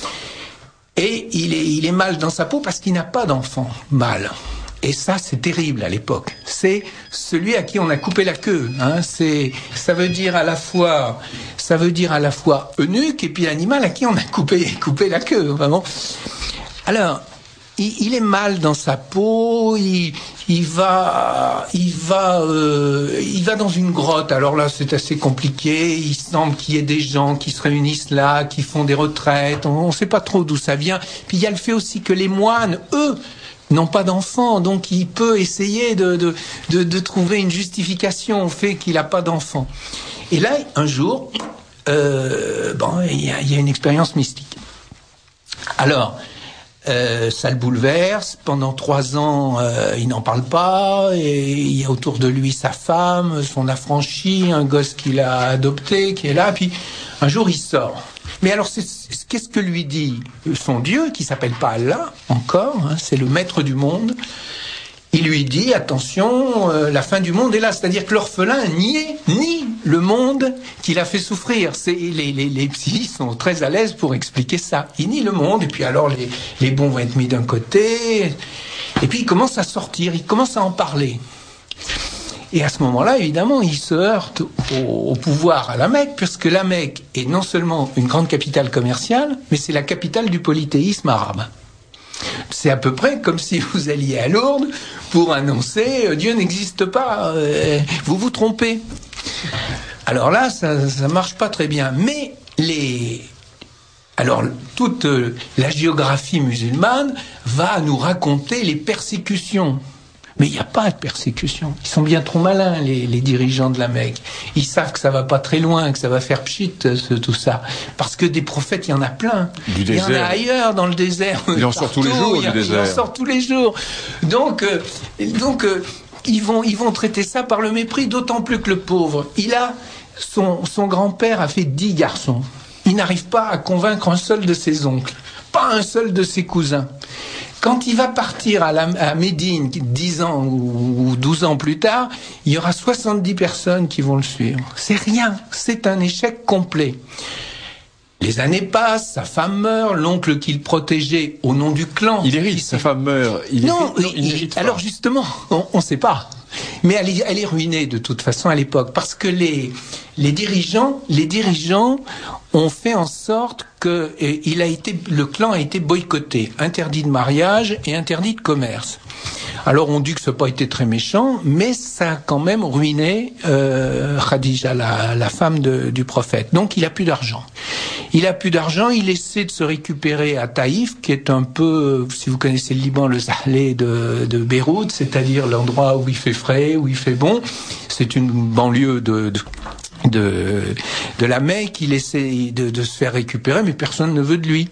et il est il est mal dans sa peau parce qu'il n'a pas d'enfant mâle. Et ça, c'est terrible à l'époque. C'est celui à qui on a coupé la queue. Hein. C'est, ça veut dire à la fois, ça veut dire à la fois eunuque et puis l'animal à qui on a coupé, coupé la queue. Vraiment. Alors, il, il est mal dans sa peau. Il, il va, il va, euh, il va dans une grotte. Alors là, c'est assez compliqué. Il semble qu'il y ait des gens qui se réunissent là, qui font des retraites. On ne sait pas trop d'où ça vient. Puis il y a le fait aussi que les moines, eux, n'ont pas d'enfants, donc il peut essayer de, de, de, de trouver une justification au fait qu'il n'a pas d'enfants. Et là, un jour, euh, bon, il y a, il y a une expérience mystique. Alors, euh, ça le bouleverse. Pendant trois ans, euh, il n'en parle pas. Et il y a autour de lui sa femme, son affranchi, un gosse qu'il a adopté, qui est là. Puis un jour, il sort. Mais alors, c'est, c'est, qu'est-ce que lui dit son Dieu, qui s'appelle pas Allah encore, hein, c'est le maître du monde. Il lui dit, attention, euh, la fin du monde est là. C'est-à-dire que l'orphelin nie, nie le monde qu'il a fait souffrir. C'est, les, les, les psys sont très à l'aise pour expliquer ça. Il nie le monde, et puis alors les, les bons vont être mis d'un côté. Et puis il commence à sortir, il commence à en parler. Et à ce moment-là, évidemment, il se heurte au, au pouvoir à la Mecque, puisque la Mecque est non seulement une grande capitale commerciale, mais c'est la capitale du polythéisme arabe. C'est à peu près comme si vous alliez à Lourdes pour annoncer euh, « Dieu n'existe pas, euh, vous vous trompez ». Alors là, ça, ça marche pas très bien. Mais les, alors toute la géographie musulmane va nous raconter les persécutions. Mais il n'y a pas de persécution. Ils sont bien trop malins, les, les dirigeants de la Mecque. Ils savent que ça va pas très loin, que ça va faire pchit, ce, tout ça. Parce que des prophètes, il y en a plein. Du il y en a ailleurs, dans le désert. Il en sort tous les jours, du désert. Il en sort tous les jours. Donc, euh, donc euh, ils vont, ils vont traiter ça par le mépris, d'autant plus que le pauvre, il a, son, son grand-père a fait dix garçons. Il n'arrive pas à convaincre un seul de ses oncles. Pas un seul de ses cousins. Quand il va partir à, la, à Médine, dix ans ou, ou douze ans plus tard, il y aura soixante-dix personnes qui vont le suivre. C'est rien, c'est un échec complet. Les années passent, sa femme meurt, l'oncle qu'il protégeait au nom du clan... Il hérite, sa femme meurt. Il non, hérite, non, il il, n'hérite alors pas. justement, on ne sait pas. Mais elle est, elle est ruinée de toute façon à l'époque, parce que les, les dirigeants, les dirigeants ont fait en sorte que et, il a été, le clan a été boycotté, interdit de mariage et interdit de commerce. Alors on dit que ça n'a pas été très méchant, mais ça a quand même ruiné euh, Khadija, la, la femme de, du prophète. Donc il a plus d'argent. Il a plus d'argent, il essaie de se récupérer à Taïf, qui est un peu, si vous connaissez le Liban, le Zahlé de, de Beyrouth, c'est-à-dire l'endroit où il fait frais, où il fait bon. C'est une banlieue de, de de de la Mecque. Il essaie de, de se faire récupérer, mais personne ne veut de lui.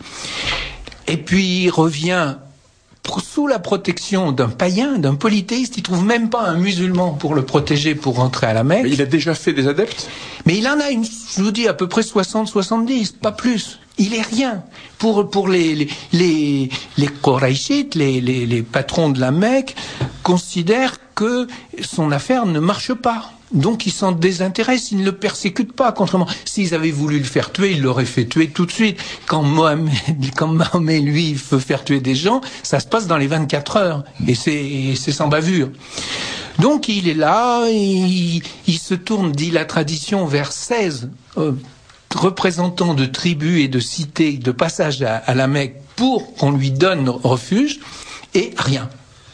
Et puis il revient sous la protection d'un païen, d'un polythéiste. Il trouve même pas un musulman pour le protéger pour rentrer à la Mecque. Mais il a déjà fait des adeptes. Mais il en a une, je vous dis, à peu près soixante soixante-dix, pas plus. Il est rien. Pour, pour les, les, les, les Qurayshites, les, les, les patrons de la Mecque, considèrent que son affaire ne marche pas. Donc ils s'en désintéressent, ils ne le persécutent pas. Contrairement, s'ils avaient voulu le faire tuer, ils l'auraient fait tuer tout de suite. Quand Mohamed, quand Mahomet, lui, veut faire tuer des gens, ça se passe dans les vingt-quatre heures. Et c'est, et c'est sans bavure. Donc il est là, il, il se tourne, dit la tradition, vers seize euh, représentants de tribus et de cités de passage à, à la Mecque pour qu'on lui donne refuge, et rien.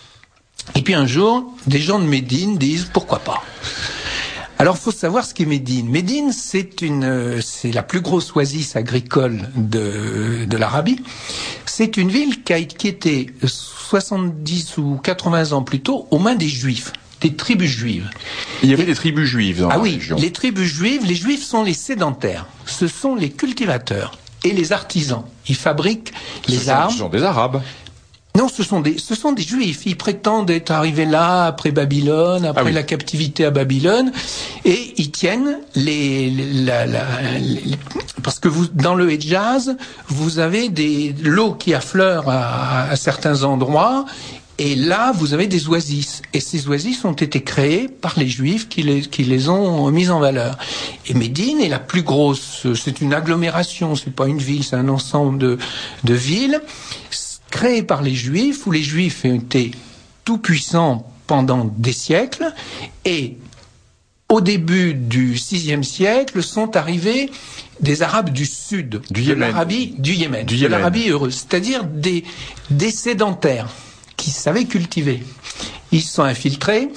Et puis un jour, des gens de Médine disent pourquoi pas. Alors, faut savoir ce qu'est Médine. Médine, c'est une, c'est la plus grosse oasis agricole de, de l'Arabie. C'est une ville qui a qui était soixante-dix ou quatre-vingts ans plus tôt aux mains des Juifs, des tribus juives. Il y avait Et, des tribus juives dans ah la oui, région. Les tribus juives, les Juifs sont les sédentaires. Ce sont les cultivateurs et les artisans. Ils fabriquent les ce armes. Sont, ce sont des Arabes. Non, ce sont des, ce sont des Juifs. Ils prétendent être arrivés là après Babylone, après ah oui. la captivité à Babylone, et ils tiennent les, les, la, la, les parce que vous, dans le Hejaz, vous avez des l'eau qui affleure à, à certains endroits. Et là, vous avez des oasis. Et ces oasis ont été créées par les Juifs qui les, qui les ont mises en valeur. Et Médine est la plus grosse. C'est une agglomération, c'est pas une ville, c'est un ensemble de, de villes créées par les Juifs, où les Juifs ont été tout-puissants pendant des siècles. Et au début du sixième siècle, sont arrivés des Arabes du sud, du de Yémen. l'Arabie, du Yémen, du de Yémen. l'Arabie heureuse, c'est-à-dire des, des sédentaires qui savaient cultiver. Ils se sont infiltrés,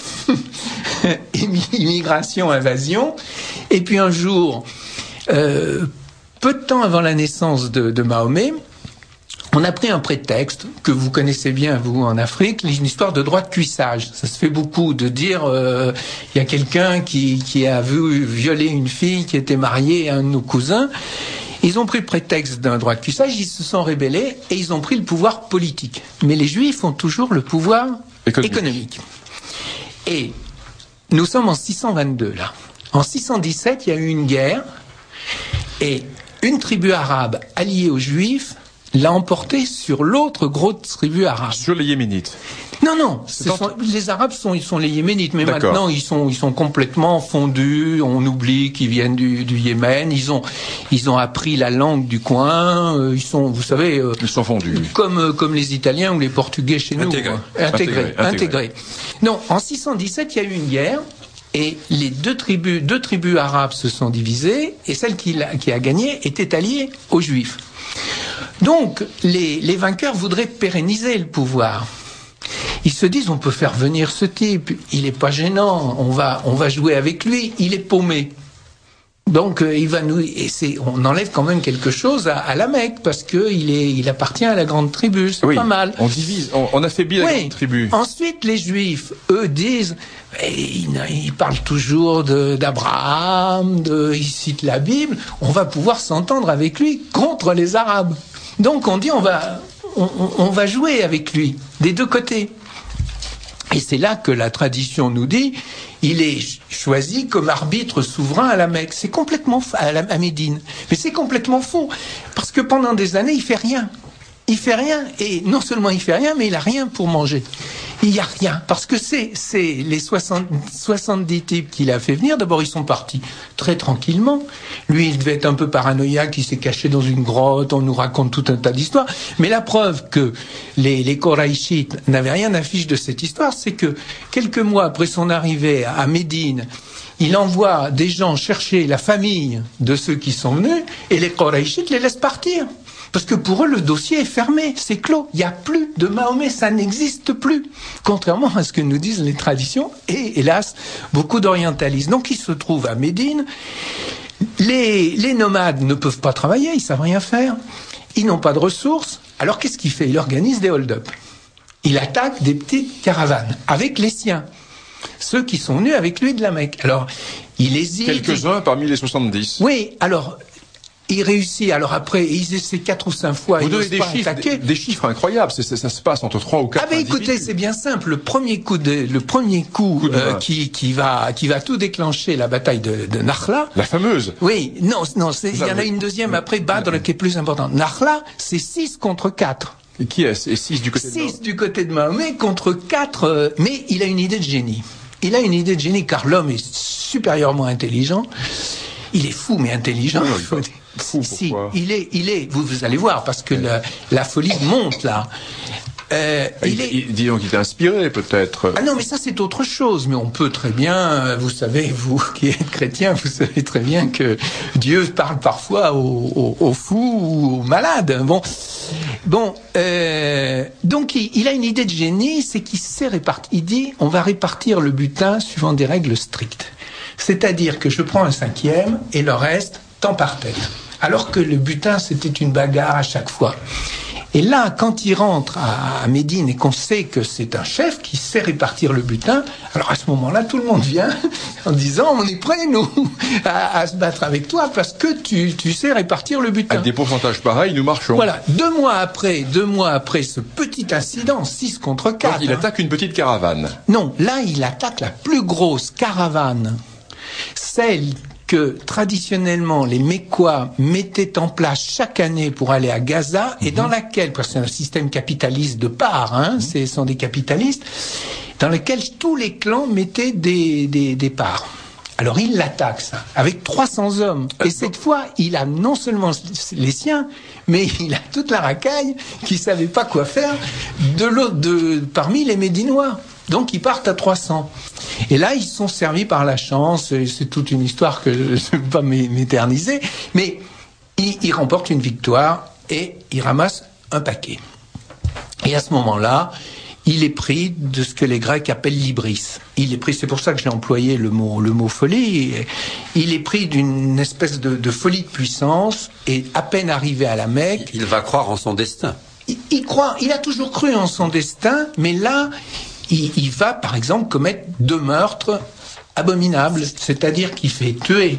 immigration, invasion, et puis un jour, euh, peu de temps avant la naissance de, de Mahomet, on a pris un prétexte que vous connaissez bien, vous, en Afrique, une histoire de droit de cuissage. Ça se fait beaucoup, de dire, euh, il y a quelqu'un qui, qui a vu violer une fille qui était mariée à un de nos cousins. Ils ont pris le prétexte d'un droit de cuissage, ils se sont rébellés et ils ont pris le pouvoir politique. Mais les Juifs ont toujours le pouvoir économique. économique. Et nous sommes en six cent vingt-deux, là. En six cent dix-sept, il y a eu une guerre et une tribu arabe alliée aux Juifs l'a emporté sur l'autre grosse tribu arabe. Sur les Yéménites. Non, non, ce sont, les Arabes sont, ils sont les Yéménites, mais D'accord. maintenant ils sont, ils sont complètement fondus. On oublie qu'ils viennent du, du Yémen. Ils ont, ils ont appris la langue du coin. Euh, ils sont, vous savez, euh, ils sont fondus. Comme, euh, comme les Italiens ou les Portugais chez nous. Intégrés. Intégrés, intégrés, Intégrés. intégrés. Non, en six cent dix-sept, il y a eu une guerre. Et les deux tribus, deux tribus arabes se sont divisées, et celle qui a, qui a gagné était alliée aux Juifs. Donc, les, les vainqueurs voudraient pérenniser le pouvoir. Ils se disent, on peut faire venir ce type, il est pas gênant, on va, on va jouer avec lui, il est paumé. Donc euh, il va nous et c'est on enlève quand même quelque chose à, à la Mecque parce que il est il appartient à la grande tribu, c'est oui, pas mal. On divise, on, on affaiblit la Oui. grande tribu. Ensuite les Juifs, eux disent, et ils, ils parlent toujours de, d'Abraham, de, ils citent la Bible, on va pouvoir s'entendre avec lui contre les Arabes. Donc on dit on va on, on va jouer avec lui des deux côtés. Et c'est là que la tradition nous dit, il est choisi comme arbitre souverain à la Mecque. C'est complètement faux, à, la, à Médine. Mais c'est complètement faux. Parce que pendant des années, il fait rien. Il fait rien. Et non seulement il fait rien, mais il a rien pour manger. Il y a rien. Parce que c'est, c'est les soixante, soixante-dix types qu'il a fait venir. D'abord, ils sont partis très tranquillement. Lui, il devait être un peu paranoïaque. Il s'est caché dans une grotte. On nous raconte tout un tas d'histoires. Mais la preuve que les, les Koraïchites n'avaient rien à fiche de cette histoire, c'est que quelques mois après son arrivée à Médine, il envoie des gens chercher la famille de ceux qui sont venus et les Koraïchites les laissent partir. Parce que pour eux, le dossier est fermé, c'est clos. Il n'y a plus de Mahomet, ça n'existe plus. Contrairement à ce que nous disent les traditions et, hélas, beaucoup d'orientalistes. Donc, ils se trouvent à Médine. Les, les nomades ne peuvent pas travailler, ils ne savent rien faire. Ils n'ont pas de ressources. Alors, qu'est-ce qu'il fait ? Il organise des hold-up. Il attaque des petites caravanes avec les siens. Ceux qui sont venus avec lui de la Mecque. Alors, il hésite. Quelques-uns parmi les soixante-dix. Oui, alors... Il réussit, alors après, il essaie quatre ou cinq fois. Vous il donnez des pas chiffres, des, des chiffres incroyables. C'est, c'est, ça se passe entre trois ou quatre. Ah ben écoutez, c'est bien simple. Le premier coup, de, le premier coup, coup euh, qui, qui va, qui va tout déclencher, la bataille de, de Nakhla. La fameuse. Oui, non, non, il y en a une deuxième après Badr qui est plus importante. Nakhla, c'est six contre quatre. Et qui est Et six du côté de six du côté de Mahomet contre quatre. Euh, mais il a une idée de génie. Il a une idée de génie car l'homme est supérieurement intelligent. Il est fou mais intelligent. Non, il faut... Fou, si, il est, il est, vous, vous allez voir, parce que la, la folie monte là. Euh, il, il est... il, disons qu'il est inspiré, peut-être. Ah non, mais ça c'est autre chose. Mais on peut très bien, vous savez, vous qui êtes chrétien, vous savez très bien que Dieu parle parfois aux, aux, aux fous ou aux malades. Bon, bon. Euh, donc il, il a une idée de génie, c'est qu'il sait répartir. Il dit, on va répartir le butin suivant des règles strictes. C'est-à-dire que je prends un cinquième et le reste tant par tête. Alors que le butin, c'était une bagarre à chaque fois. Et là, quand il rentre à, à Médine et qu'on sait que c'est un chef qui sait répartir le butin, alors à ce moment-là, tout le monde vient en disant, on est prêts, nous, à, à se battre avec toi parce que tu, tu sais répartir le butin. Avec des pourcentages pareils, nous marchons. Voilà. Deux mois après, deux mois après ce petit incident, six contre quatre. Donc, il hein. attaque une petite caravane. Non, là, il attaque la plus grosse caravane. Celle que traditionnellement les Mécois mettaient en place chaque année pour aller à Gaza et dans laquelle, parce que c'est un système capitaliste de part, hein, ce sont des capitalistes, dans lequel tous les clans mettaient des, des, des parts. Alors il l'attaque, ça, avec trois cents hommes. Et cette fois, il a non seulement les siens, mais il a toute la racaille qui savait pas quoi faire de l'autre, de, parmi les Médinois. Donc ils partent à trois cents. Et là, ils sont servis par la chance. Et c'est toute une histoire que je ne vais pas m'éterniser. Mais ils, ils remportent une victoire et ils ramassent un paquet. Et à ce moment-là, il est pris de ce que les Grecs appellent l'hybris. Il est pris, c'est pour ça que j'ai employé le mot, le mot folie. Il est pris d'une espèce de, de folie de puissance et à peine arrivé à la Mecque. Il va croire en son destin. Il, il croit, il a toujours cru en son destin, mais là, il, il va, par exemple, commettre deux meurtres abominables. C'est-à-dire qu'il fait tuer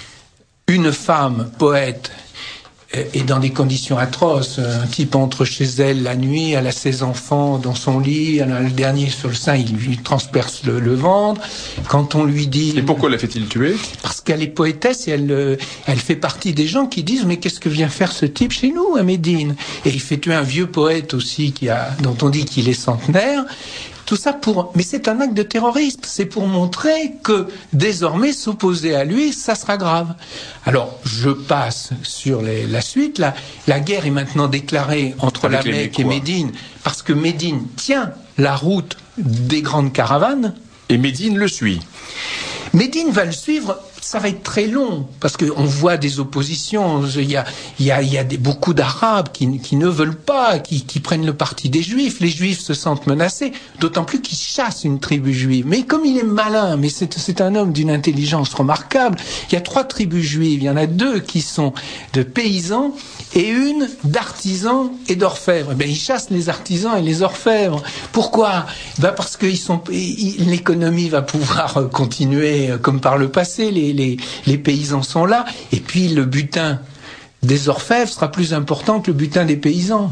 une femme poète et dans des conditions atroces. Un type entre chez elle la nuit, elle a ses enfants dans son lit, elle a le dernier sur le sein, il lui transperce le, le ventre. Quand on lui dit... Et pourquoi la fait-il tuer ? Parce qu'elle est poétesse et elle, elle fait partie des gens qui disent « Mais qu'est-ce que vient faire ce type chez nous, à Médine ?» Et il fait tuer un vieux poète aussi qui a, dont on dit qu'il est centenaire. Tout ça pour, mais c'est un acte de terrorisme. C'est pour montrer que désormais s'opposer à lui, ça sera grave. Alors, je passe sur les, la suite. La, la guerre est maintenant déclarée entre Avec la Mecque et Médine parce que Médine tient la route des grandes caravanes. Et Médine le suit. Médine va le suivre ça va être très long, parce qu'on voit des oppositions. Il y a, il y a, il y a des, beaucoup d'Arabes qui, qui ne veulent pas, qui, qui prennent le parti des Juifs. Les Juifs se sentent menacés, d'autant plus qu'ils chassent une tribu juive. Mais comme il est malin, mais c'est, c'est un homme d'une intelligence remarquable, il y a trois tribus juives. Il y en a deux qui sont de paysans et une d'artisans et d'orfèvres. Eh bien, ils chassent les artisans et les orfèvres. Pourquoi ? Ben parce que ils sont, ils, l'économie va pouvoir continuer comme par le passé. Les, les, les paysans sont là. Et puis, le butin des orfèvres sera plus important que le butin des paysans.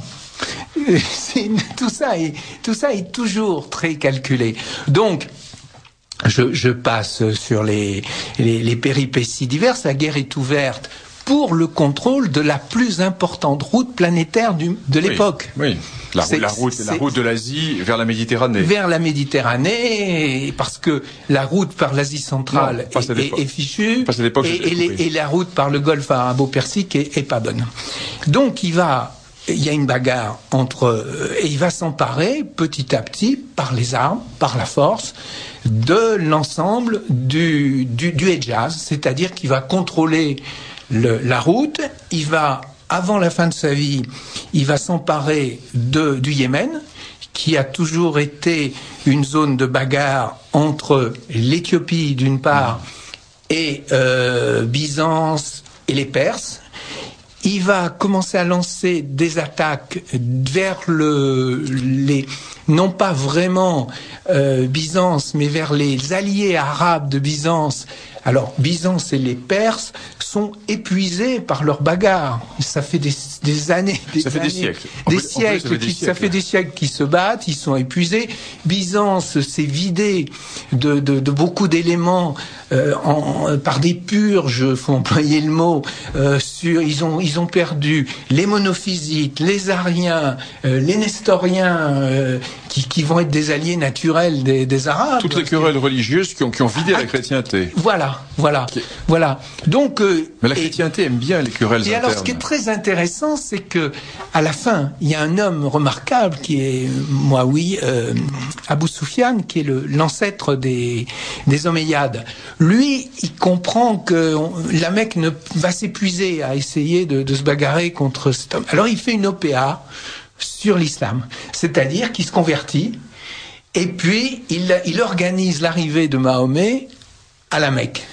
C'est, tout ça est, tout ça est toujours très calculé. Donc, je, je passe sur les, les, les péripéties diverses. La guerre est ouverte pour le contrôle de la plus importante route planétaire du, de l'époque. Oui, oui. La, c'est, la, route, la route de l'Asie vers la Méditerranée. Vers la Méditerranée, parce que la route par l'Asie centrale non, est, est, est fichue, et, et, les, et la route par le golfe arabo-persique est, est pas bonne. Donc il va, il y a une bagarre entre, et il va s'emparer petit à petit par les armes, par la force, de l'ensemble du, du, du Hedjaz, c'est-à-dire qu'il va contrôler Le, la route, il va, avant la fin de sa vie, il va s'emparer de, du Yémen, qui a toujours été une zone de bagarre entre l'Éthiopie d'une part et euh, Byzance et les Perses. Il va commencer à lancer des attaques vers le, les, non pas vraiment euh, Byzance, mais vers les alliés arabes de Byzance. Alors, Byzance et les Perses sont épuisés par leur bagarre. Ça fait des, des années, des ça fait années, des siècles. Des peut, siècles, ça fait des qui, siècles. Ça fait des siècles qu'ils se battent, ils sont épuisés. Byzance s'est vidé de, de, de beaucoup d'éléments euh, en, par des purges, faut employer le mot. Euh, sur, ils ont, ils ont perdu les monophysites, les ariens, euh, les nestoriens, euh, qui, qui vont être des alliés naturels des, des Arabes. Toutes les querelles religieuses qui ont, qui ont vidé ah, la chrétienté. Voilà. Voilà, okay. voilà. Donc, euh, mais la chrétienté et, aime bien les querelles et internes. Alors, ce qui est très intéressant, c'est que à la fin, il y a un homme remarquable qui est, moi oui, euh, Abou Soufiane, qui est le, l'ancêtre des des Omeyyades. Lui, il comprend que on, la Mecque ne va s'épuiser à essayer de, de se bagarrer contre cet homme. Alors, il fait une O P A sur l'islam, c'est-à-dire qu'il se convertit et puis il, il organise l'arrivée de Mahomet à la Mecque.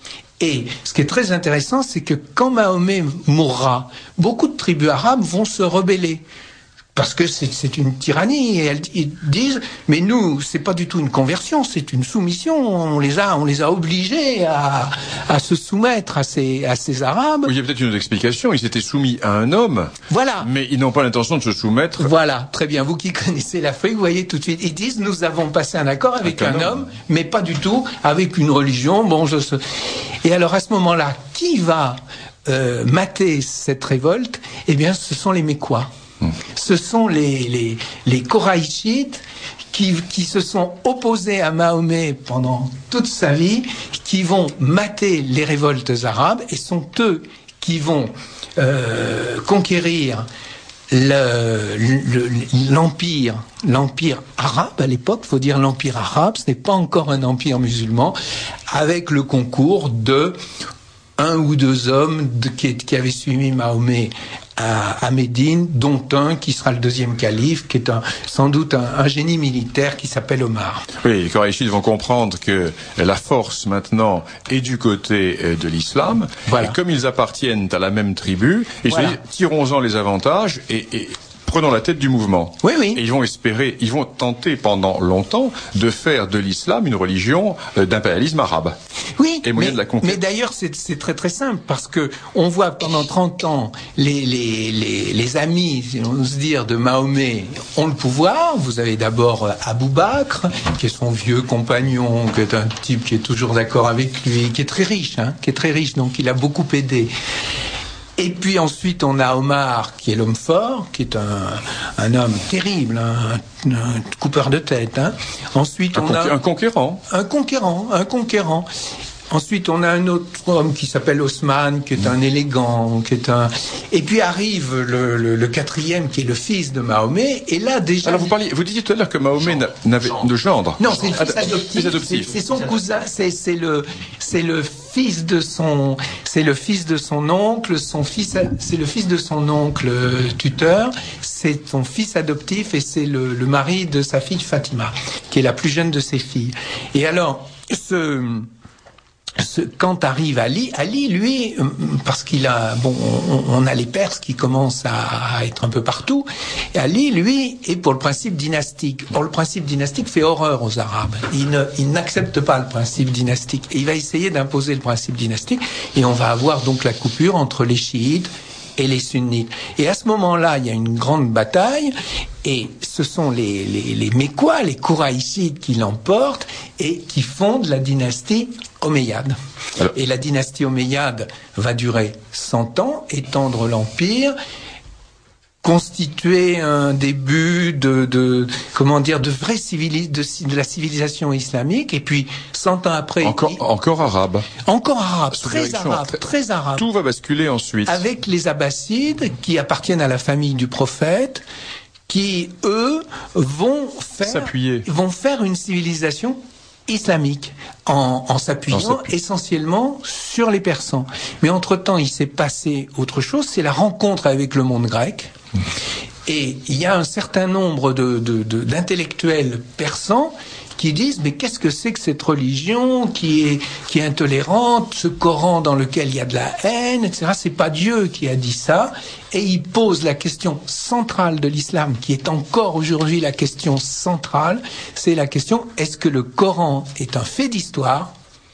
Et ce qui est très intéressant, c'est que quand Mahomet mourra, beaucoup de tribus arabes vont se rebeller. Parce que c'est, c'est une tyrannie, et elles ils disent, mais nous, c'est pas du tout une conversion, c'est une soumission. On les a, on les a obligés à, à se soumettre à ces, à ces Arabes. Oui, il y a peut-être une autre explication. Ils s'étaient soumis à un homme. Voilà. Mais ils n'ont pas l'intention de se soumettre. Voilà. Très bien. Vous qui connaissez l'Afrique, vous voyez tout de suite. Ils disent, nous avons passé un accord avec, avec un, un homme, homme, mais pas du tout avec une religion. Bon, je sais. Et alors, à ce moment-là, qui va, euh, mater cette révolte? Eh bien, ce sont les Mécois. Ce sont les, les, les Koraïchites qui, qui se sont opposés à Mahomet pendant toute sa vie, qui vont mater les révoltes arabes, et sont eux qui vont euh, conquérir le, le, l'empire, l'empire arabe à l'époque. Faut dire l'empire arabe, ce n'est pas encore un empire musulman, avec le concours de un ou deux hommes de, qui, qui avaient suivi Mahomet à, à Médine, dont un qui sera le deuxième calife, qui est un, sans doute un, un génie militaire qui s'appelle Omar. Oui, les Koraïchites vont comprendre que la force maintenant est du côté de l'islam, voilà. Et comme ils appartiennent à la même tribu, ils voilà. se disent, tirons-en les avantages et, et prenons la tête du mouvement. Oui, oui. Et ils vont espérer, ils vont tenter pendant longtemps de faire de l'islam une religion d'impérialisme arabe. Oui, et moyen mais, de la conquête. mais d'ailleurs c'est, c'est très très simple, parce que on voit pendant trente ans les, les, les, les amis, si on ose dire, de Mahomet ont le pouvoir. Vous avez d'abord Abou Bakr, qui est son vieux compagnon, qui est un type qui est toujours d'accord avec lui, qui est très riche, hein, qui est très riche, donc il a beaucoup aidé. Et puis ensuite, on a Omar, qui est l'homme fort, qui est un, un homme terrible, un, un coupeur de tête. Hein. Ensuite, un on conqué- a un conquérant, un conquérant, un conquérant. Ensuite, on a un autre homme qui s'appelle Osman, qui est un élégant, qui est un. Et puis arrive le, le, le quatrième, qui est le fils de Mahomet. Et là, déjà. Alors vous parliez, vous disiez tout à l'heure que Mahomet n'avait de gendre. Non, c'est le fils Ah, adoptif. fils adoptif. C'est, c'est son cousin. C'est, c'est le, c'est le fils de son, c'est le fils de son oncle. Son fils, c'est le fils de son oncle tuteur. C'est son fils adoptif et c'est le, le mari de sa fille Fatima, qui est la plus jeune de ses filles. Et alors, ce Ce, quand arrive Ali, Ali, lui, parce qu'il a, bon, on, on a les Perses qui commencent à, à être un peu partout, et Ali, lui, est pour le principe dynastique. Or, le principe dynastique fait horreur aux Arabes. Il ne, il n'accepte pas le principe dynastique. Et il va essayer d'imposer le principe dynastique, et on va avoir donc la coupure entre les chiites et les sunnites. Et à ce moment-là, il y a une grande bataille, et ce sont les, les, les Mécois, les Kouraïchites qui l'emportent, et qui fondent la dynastie Omeyyade. Alors, et la dynastie Omeyyade va durer cent ans, étendre l'empire, constituer un début de, de comment dire, de vraie civilis, de, de la civilisation islamique, et puis cent ans après... Encore, il, encore arabe. Encore arabe, très arabe, très, très arabe. Tout va basculer ensuite. Avec les Abbassides, qui appartiennent à la famille du prophète, qui, eux, vont faire, S'appuyer. vont faire une civilisation islamique en, en s'appuyant essentiellement sur les Persans. Mais entre-temps, il s'est passé autre chose, c'est la rencontre avec le monde grec. Et il y a un certain nombre de, de, de, d'intellectuels persans qui disent mais qu'est-ce que c'est que cette religion qui est qui est intolérante, ce Coran dans lequel il y a de la haine, et cetera. C'est pas Dieu qui a dit ça. Et il pose la question centrale de l'islam, qui est encore aujourd'hui la question centrale, c'est la question est-ce que le Coran est un fait d'histoire,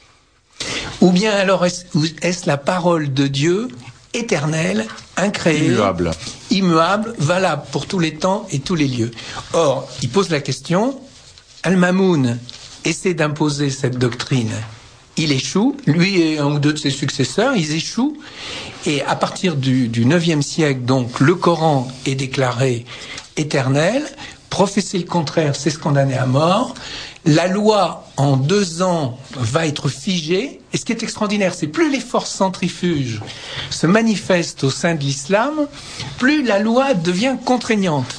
ou bien alors est-ce, est-ce la parole de Dieu éternelle, incréée, immuable. immuable, valable pour tous les temps et tous les lieux. Or, il pose la question. Al-Mamoun essaie d'imposer cette doctrine. Il échoue, lui et un ou deux de ses successeurs, ils échouent. Et à partir du, du neuvième siècle, donc, le Coran est déclaré éternel. Professer le contraire, c'est se condamner à mort. La loi, en deux ans, va être figée. Et ce qui est extraordinaire, c'est plus les forces centrifuges se manifestent au sein de l'islam, plus la loi devient contraignante.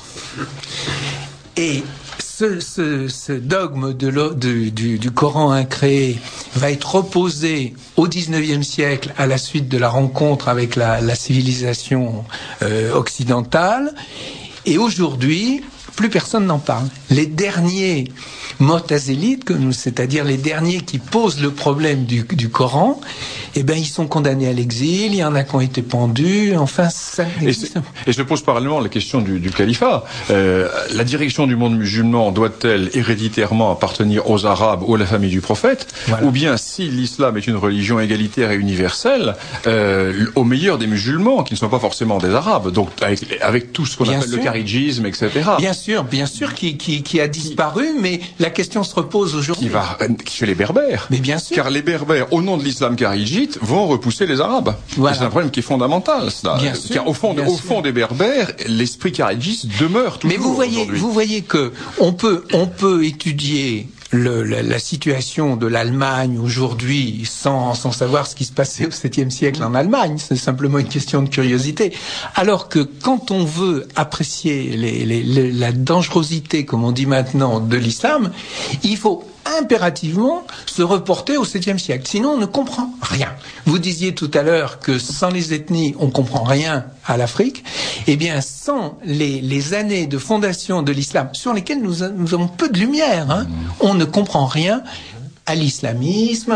Et Ce, ce, ce dogme de du, du, du Coran incréé va être reposé au dix-neuvième siècle à la suite de la rencontre avec la, la civilisation euh, occidentale. Et aujourd'hui, plus personne n'en parle. Les derniers Mu'tazilites, c'est-à-dire les derniers qui posent le problème du, du Coran, eh ben ils sont condamnés à l'exil. Il y en a qui ont été pendus. Enfin, ça existe. Et, et se pose parallèlement la question du, du califat. Euh, la direction du monde musulman doit-elle héréditairement appartenir aux Arabes ou à la famille du prophète, voilà. Ou bien, si l'islam est une religion égalitaire et universelle, euh, au meilleur des musulmans, qui ne sont pas forcément des Arabes, donc avec, avec tout ce qu'on bien appelle sûr. Le kharidjisme, et cetera. Bien sûr, bien sûr, qui, qui, qui a disparu, mais la question se repose aujourd'hui. Qui va chez les Berbères. Mais bien sûr. Car les Berbères, au nom de l'islam kharidjite, vont repousser les Arabes. Voilà. C'est un problème qui est fondamental. Cela. Bien sûr, Car au fond, bien au sûr. fond des Berbères, l'esprit kharidjite demeure toujours. Mais vous voyez, aujourd'hui. vous voyez que on peut, on peut étudier le, la, la situation de l'Allemagne aujourd'hui sans, sans savoir ce qui se passait au septième siècle en Allemagne. C'est simplement une question de curiosité. Alors que quand on veut apprécier les, les, les, la dangerosité, comme on dit maintenant, de l'islam, il faut impérativement se reporter au septième siècle. Sinon, on ne comprend rien. Vous disiez tout à l'heure que sans les ethnies, on comprend rien à l'Afrique. Eh bien, sans les, les années de fondation de l'islam, sur lesquelles nous, a, nous avons peu de lumière, hein, on ne comprend rien à l'islamisme,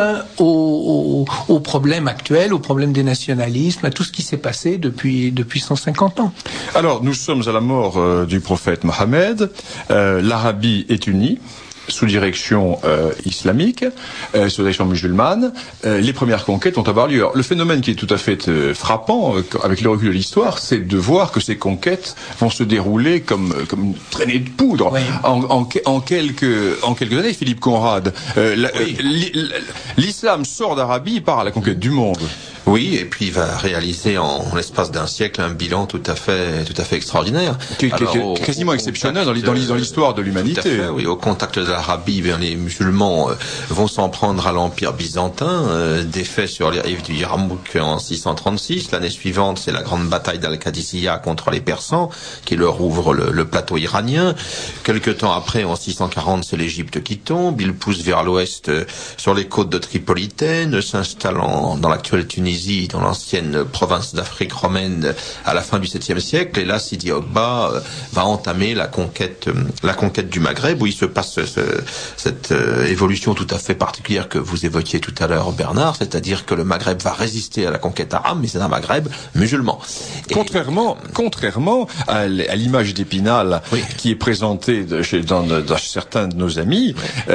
aux, aux, aux problèmes actuels, aux problèmes des nationalismes, à tout ce qui s'est passé depuis, depuis cent cinquante ans. Alors, nous sommes à la mort euh, du prophète Mohammed. Euh, L'Arabie est unie sous direction euh, islamique, euh, sous direction musulmane. Euh, les premières conquêtes vont avoir lieu. Alors, le phénomène qui est tout à fait euh, frappant, euh, avec le recul de l'histoire, c'est de voir que ces conquêtes vont se dérouler comme, comme une traînée de poudre. Oui. En, en, en, quelques, en quelques années, Philippe Conrad, euh, la, oui. l'islam sort d'Arabie, il part à la conquête du monde. Oui, et puis il va réaliser en, en l'espace d'un siècle un bilan tout à fait, tout à fait extraordinaire. Qui est quasiment au, exceptionnel au dans, dans l'histoire de l'humanité. Tout à fait, oui, au contact de la l'Arabie, bien, les musulmans euh, vont s'en prendre à l'Empire byzantin, euh, défait sur les rives du Yarmouk en six cent trente-six. L'année suivante, c'est la grande bataille d'Al-Qadisiyah contre les Persans, qui leur ouvre le, le plateau iranien. Quelque temps après, en six cent quarante, c'est l'Égypte qui tombe. Il pousse vers l'ouest euh, sur les côtes de Tripolitaine, s'installe en, dans l'actuelle Tunisie, dans l'ancienne province d'Afrique romaine à la fin du septième siècle. Et là, Sidi Ogbah euh, va entamer la conquête, euh, la conquête du Maghreb, où il se passe ce, cette euh, évolution tout à fait particulière que vous évoquiez tout à l'heure, Bernard, c'est-à-dire que le Maghreb va résister à la conquête arabe, mais c'est un Maghreb musulman. Et Contrairement, contrairement à l'image d'Épinal, oui, qui est présentée de, chez, dans, dans certains de nos amis,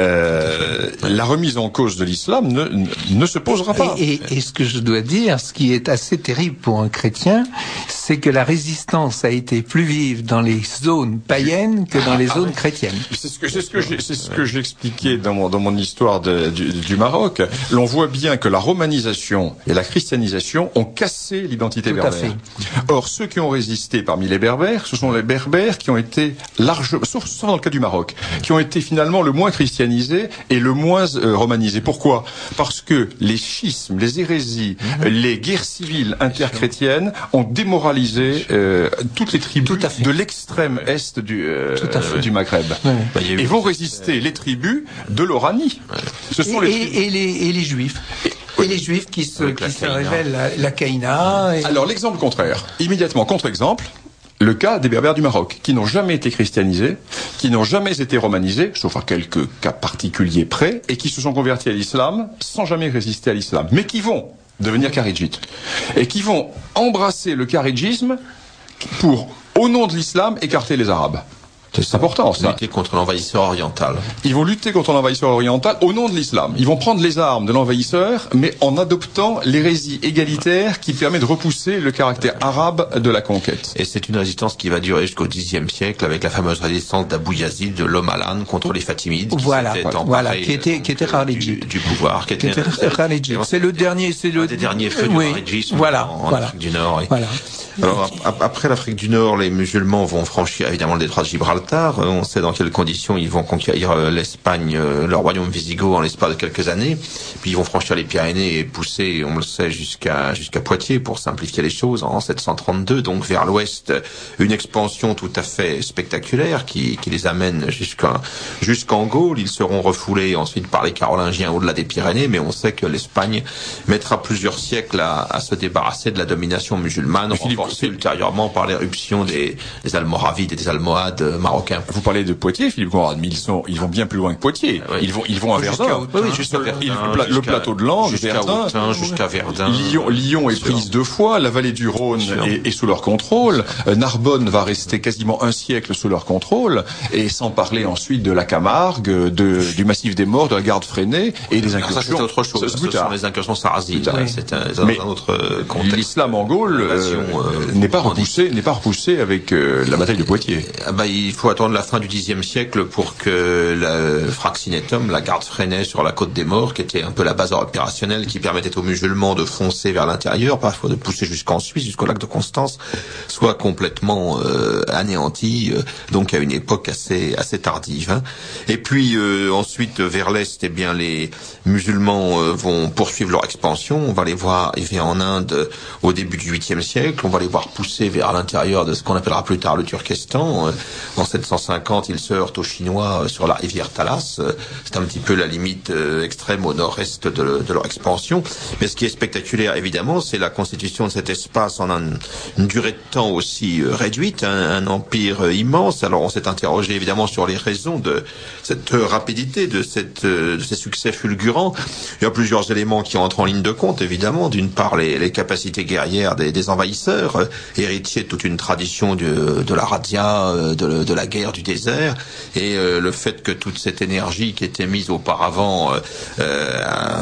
euh, la remise en cause de l'islam ne, ne se posera pas. Et, et, et ce que je dois dire, ce qui est assez terrible pour un chrétien, c'est que la résistance a été plus vive dans les zones païennes que dans les zones ah, chrétiennes. C'est ce que, c'est ce que j'ai, c'est ce que j'expliquais dans mon, dans mon histoire de, du, du Maroc. L'on voit bien que la romanisation et la christianisation ont cassé l'identité Tout berbère. À fait. Or, ceux qui ont résisté parmi les berbères, ce sont les berbères qui ont été largement, sauf dans le cas du Maroc, qui ont été finalement le moins christianisés et le moins euh, romanisés. Pourquoi ? Parce que les schismes, les hérésies, mmh. les guerres civiles interchrétiennes ont démoralisé euh, toutes les tribus de l'extrême est du, euh, du Maghreb. Ouais. Bah, et vont résister les tribus de l'Oranie. Ce sont et, les et, et, les, et les Juifs. Et les Juifs qui se, qui se révèlent la, la Caïna. Et... Alors l'exemple contraire, immédiatement contre-exemple, le cas des Berbères du Maroc, qui n'ont jamais été christianisés, qui n'ont jamais été romanisés, sauf à quelques cas particuliers près, et qui se sont convertis à l'islam sans jamais résister à l'islam, mais qui vont devenir kharidjites, et qui vont embrasser le kharidjisme pour, au nom de l'islam, écarter les Arabes. C'est important, ça. Lutter contre l'envahisseur oriental. Ils vont lutter contre l'envahisseur oriental au nom de l'islam. Ils vont prendre les armes de l'envahisseur, mais en adoptant l'hérésie égalitaire qui permet de repousser le caractère arabe de la conquête. Et c'est une résistance qui va durer jusqu'au dixième siècle, avec la fameuse résistance d'Abou Yazid de l'Homme Alan contre les Fatimides. Qui voilà, voilà, qui était, qui était du, du pouvoir, qui était, qui était Kharidji. C'est le dernier, c'est le des derniers feux du oui, kharidjisme voilà, en, en voilà. Afrique du Nord. Oui. Voilà. Alors, après l'Afrique du Nord, les musulmans vont franchir évidemment le détroit de Gibraltar. On sait dans quelles conditions ils vont conquérir l'Espagne, le royaume wisigoth en l'espace de quelques années. Puis ils vont franchir les Pyrénées et pousser, on le sait, jusqu'à jusqu'à Poitiers pour simplifier les choses en sept cent trente-deux. Donc vers l'ouest, une expansion tout à fait spectaculaire qui, qui les amène jusqu'à jusqu'en Gaule. Ils seront refoulés ensuite par les Carolingiens au-delà des Pyrénées, mais on sait que l'Espagne mettra plusieurs siècles à, à se débarrasser de la domination musulmane, renforcée ultérieurement par l'éruption des, des Almoravides et des Almohades marocains. Vous parlez de Poitiers, Philippe Conrad, mais ils sont, ils vont bien plus loin que Poitiers. Oui. Ils vont, ils vont à Verdun. Oui, oui, jusqu'à Verdun, le plateau de Langres, jusqu'à Verdun, Autun, jusqu'à Verdun. Lyon, Lyon est prise deux fois. La vallée du Rhône est, est sous leur contrôle. Euh, Narbonne va rester quasiment un siècle sous leur contrôle, et sans parler ensuite de la Camargue, de, du massif des morts, de la garde freinée et des incursions. Ça, c'est autre chose. Ce sont les incursions sarrasines. C'est un, un, un autre contexte. L'islam en Gaule euh, euh, n'est pas repoussé, n'est pas repoussé avec euh, la bataille de Poitiers. Ah bah, il faut attendre la fin du dixième siècle pour que le Fraxinetum, la garde freinée sur la côte des morts, qui était un peu la base opérationnelle qui permettait aux musulmans de foncer vers l'intérieur, parfois de pousser jusqu'en Suisse, jusqu'au lac de Constance, soit complètement euh, anéantie, euh, donc à une époque assez assez tardive. Hein. Et puis euh, ensuite vers l'est, eh bien les musulmans euh, vont poursuivre leur expansion. On va les voir arriver en Inde euh, au début du huitième siècle. On va les voir pousser vers l'intérieur de ce qu'on appellera plus tard le Turkestan. Euh, en sept cent cinquante, ils se heurtent aux Chinois euh, sur la rivière Talas. Euh, c'est un petit peu la limite euh, extrême au nord-est de, de leur expansion. Mais ce qui est spectaculaire, évidemment, c'est la constitution de cet espace en un, une durée de temps aussi euh, réduite, un, un empire euh, immense. Alors on s'est interrogé évidemment sur les raisons de cette euh, rapidité, de, cette, euh, de ces succès fulgurants. Il y a plusieurs éléments qui entrent en ligne de compte, évidemment. D'une part, les, les capacités guerrières des, des envahisseurs, euh, héritiers de toute une tradition de, de la razzia, euh, de, de la guerre du désert, et euh, le fait que toute cette énergie qui était mise auparavant, euh, euh,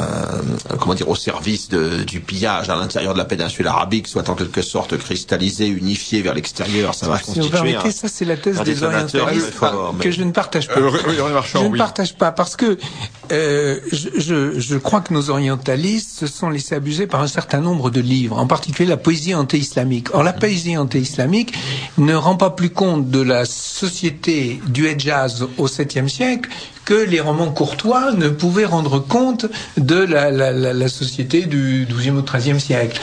à, comment dire, au service de, du pillage à l'intérieur de la péninsule arabique, soit en quelque sorte cristallisée, unifiée vers l'extérieur, ça va si constituer vous permettez, un, ça c'est la thèse un des orientalistes fort, que je ne partage pas. Euh, Marchand, je ne oui. partage pas parce que euh, je, je, je crois que nos orientalistes se sont laissés abuser par un certain nombre de livres, en particulier la poésie anté-islamique. Or, la poésie anté-islamique ne rend pas plus compte de la société du Hedjaz au septième siècle que les romans courtois ne pouvaient rendre compte de la, la, la, la société du douzième ou treizième siècle.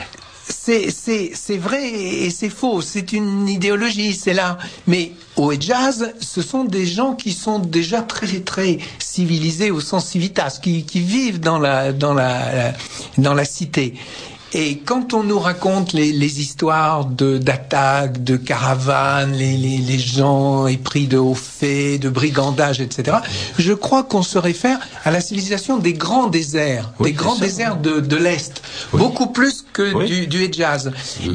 C'est, c'est, c'est vrai et c'est faux, c'est une idéologie, c'est là. Mais au Hedjaz, ce sont des gens qui sont déjà très très civilisés au sens civitas, qui, qui vivent dans la, dans la, dans la cité. Et quand on nous raconte les, les histoires de, d'attaques, de caravanes, les, les, les gens épris de hauts faits, de brigandage, et cetera, je crois qu'on se réfère à la civilisation des grands déserts, oui, des grands ça, déserts de, de l'Est, oui. beaucoup plus que oui. du, du Hedjaz.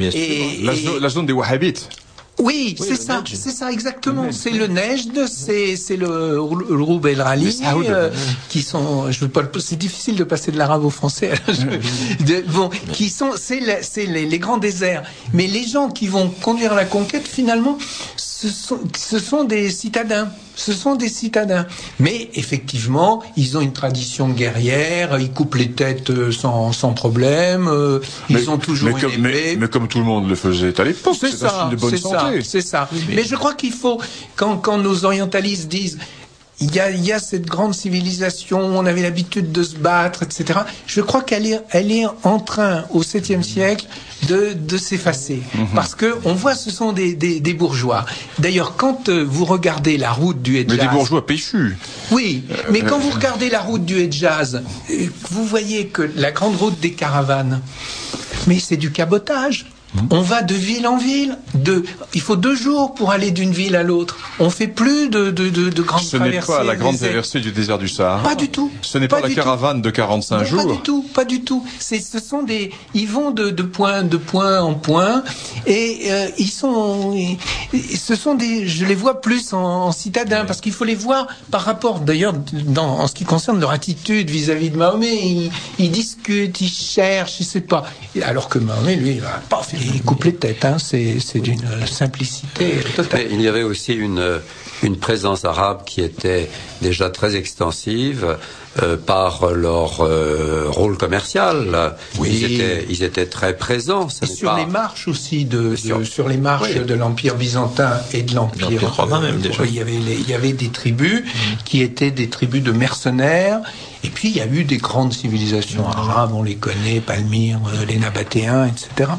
Et, la, et... Zone, la zone des Wahhabites. Oui, oui, c'est ça, neige. c'est ça exactement. Le c'est le Nejd, c'est c'est le, le Roub El Rali, euh, qui sont, je veux pas, c'est difficile de passer de l'arabe au français. Je, de, bon, qui sont, c'est le, c'est les, les grands déserts. Mais les gens qui vont conduire la conquête, finalement, ce sont, ce sont des citadins. Ce sont des citadins. Mais effectivement, ils ont une tradition guerrière, ils coupent les têtes sans, sans problème, euh, ils mais, ont toujours mais comme, une épée. Mais, mais comme tout le monde le faisait à l'époque, c'est, c'est ça, un signe de bonne c'est santé. Ça, c'est ça. Mais, mais je crois qu'il faut, quand, quand nos orientalistes disent il y a, il y a cette grande civilisation, on avait l'habitude de se battre, et cetera. Je crois qu'elle est, elle est en train, au septième siècle, de, de s'effacer. Mm-hmm. Parce que on voit, ce sont des, des, des bourgeois. D'ailleurs, quand euh, vous regardez la route du Hedjaz... Mais des bourgeois péchus. Oui, mais quand vous regardez la route du Hedjaz, vous voyez que la grande route des caravanes, mais c'est du cabotage. On va de ville en ville. De, il faut deux jours pour aller d'une ville à l'autre. On fait plus de, de, de, de grandes Ce traversées. Ce n'est pas la grande traversée du désert du Sahara. Pas du tout. Ce n'est pas, pas la caravane tout. de quarante-cinq non, jours. Pas du tout, pas du tout. C'est, ce sont des, ils vont de, de point, de point en point, et euh, ils sont, et, et ce sont des, je les vois plus en, en citadins, parce qu'il faut les voir par rapport, d'ailleurs, dans, en ce qui concerne leur attitude vis-à-vis de Mahomet, ils, ils discutent, ils cherchent, je sais pas. Alors que Mahomet, lui, il va pas faire. Il coupe les têtes, hein, c'est, c'est d'une simplicité totale. Mais il y avait aussi une, une présence arabe qui était déjà très extensive euh, par leur euh, rôle commercial. Oui. Ils étaient, ils étaient très présents. Et sur pas... les marches aussi, de, de sur... sur les marches oui. de l'Empire byzantin et de l'Empire, l'Empire romain même déjà. Il y avait, les, il y avait des tribus mmh. qui étaient des tribus de mercenaires. Et puis il y a eu des grandes civilisations mmh. arabes, on les connaît, Palmyre, les Nabatéens, et cetera.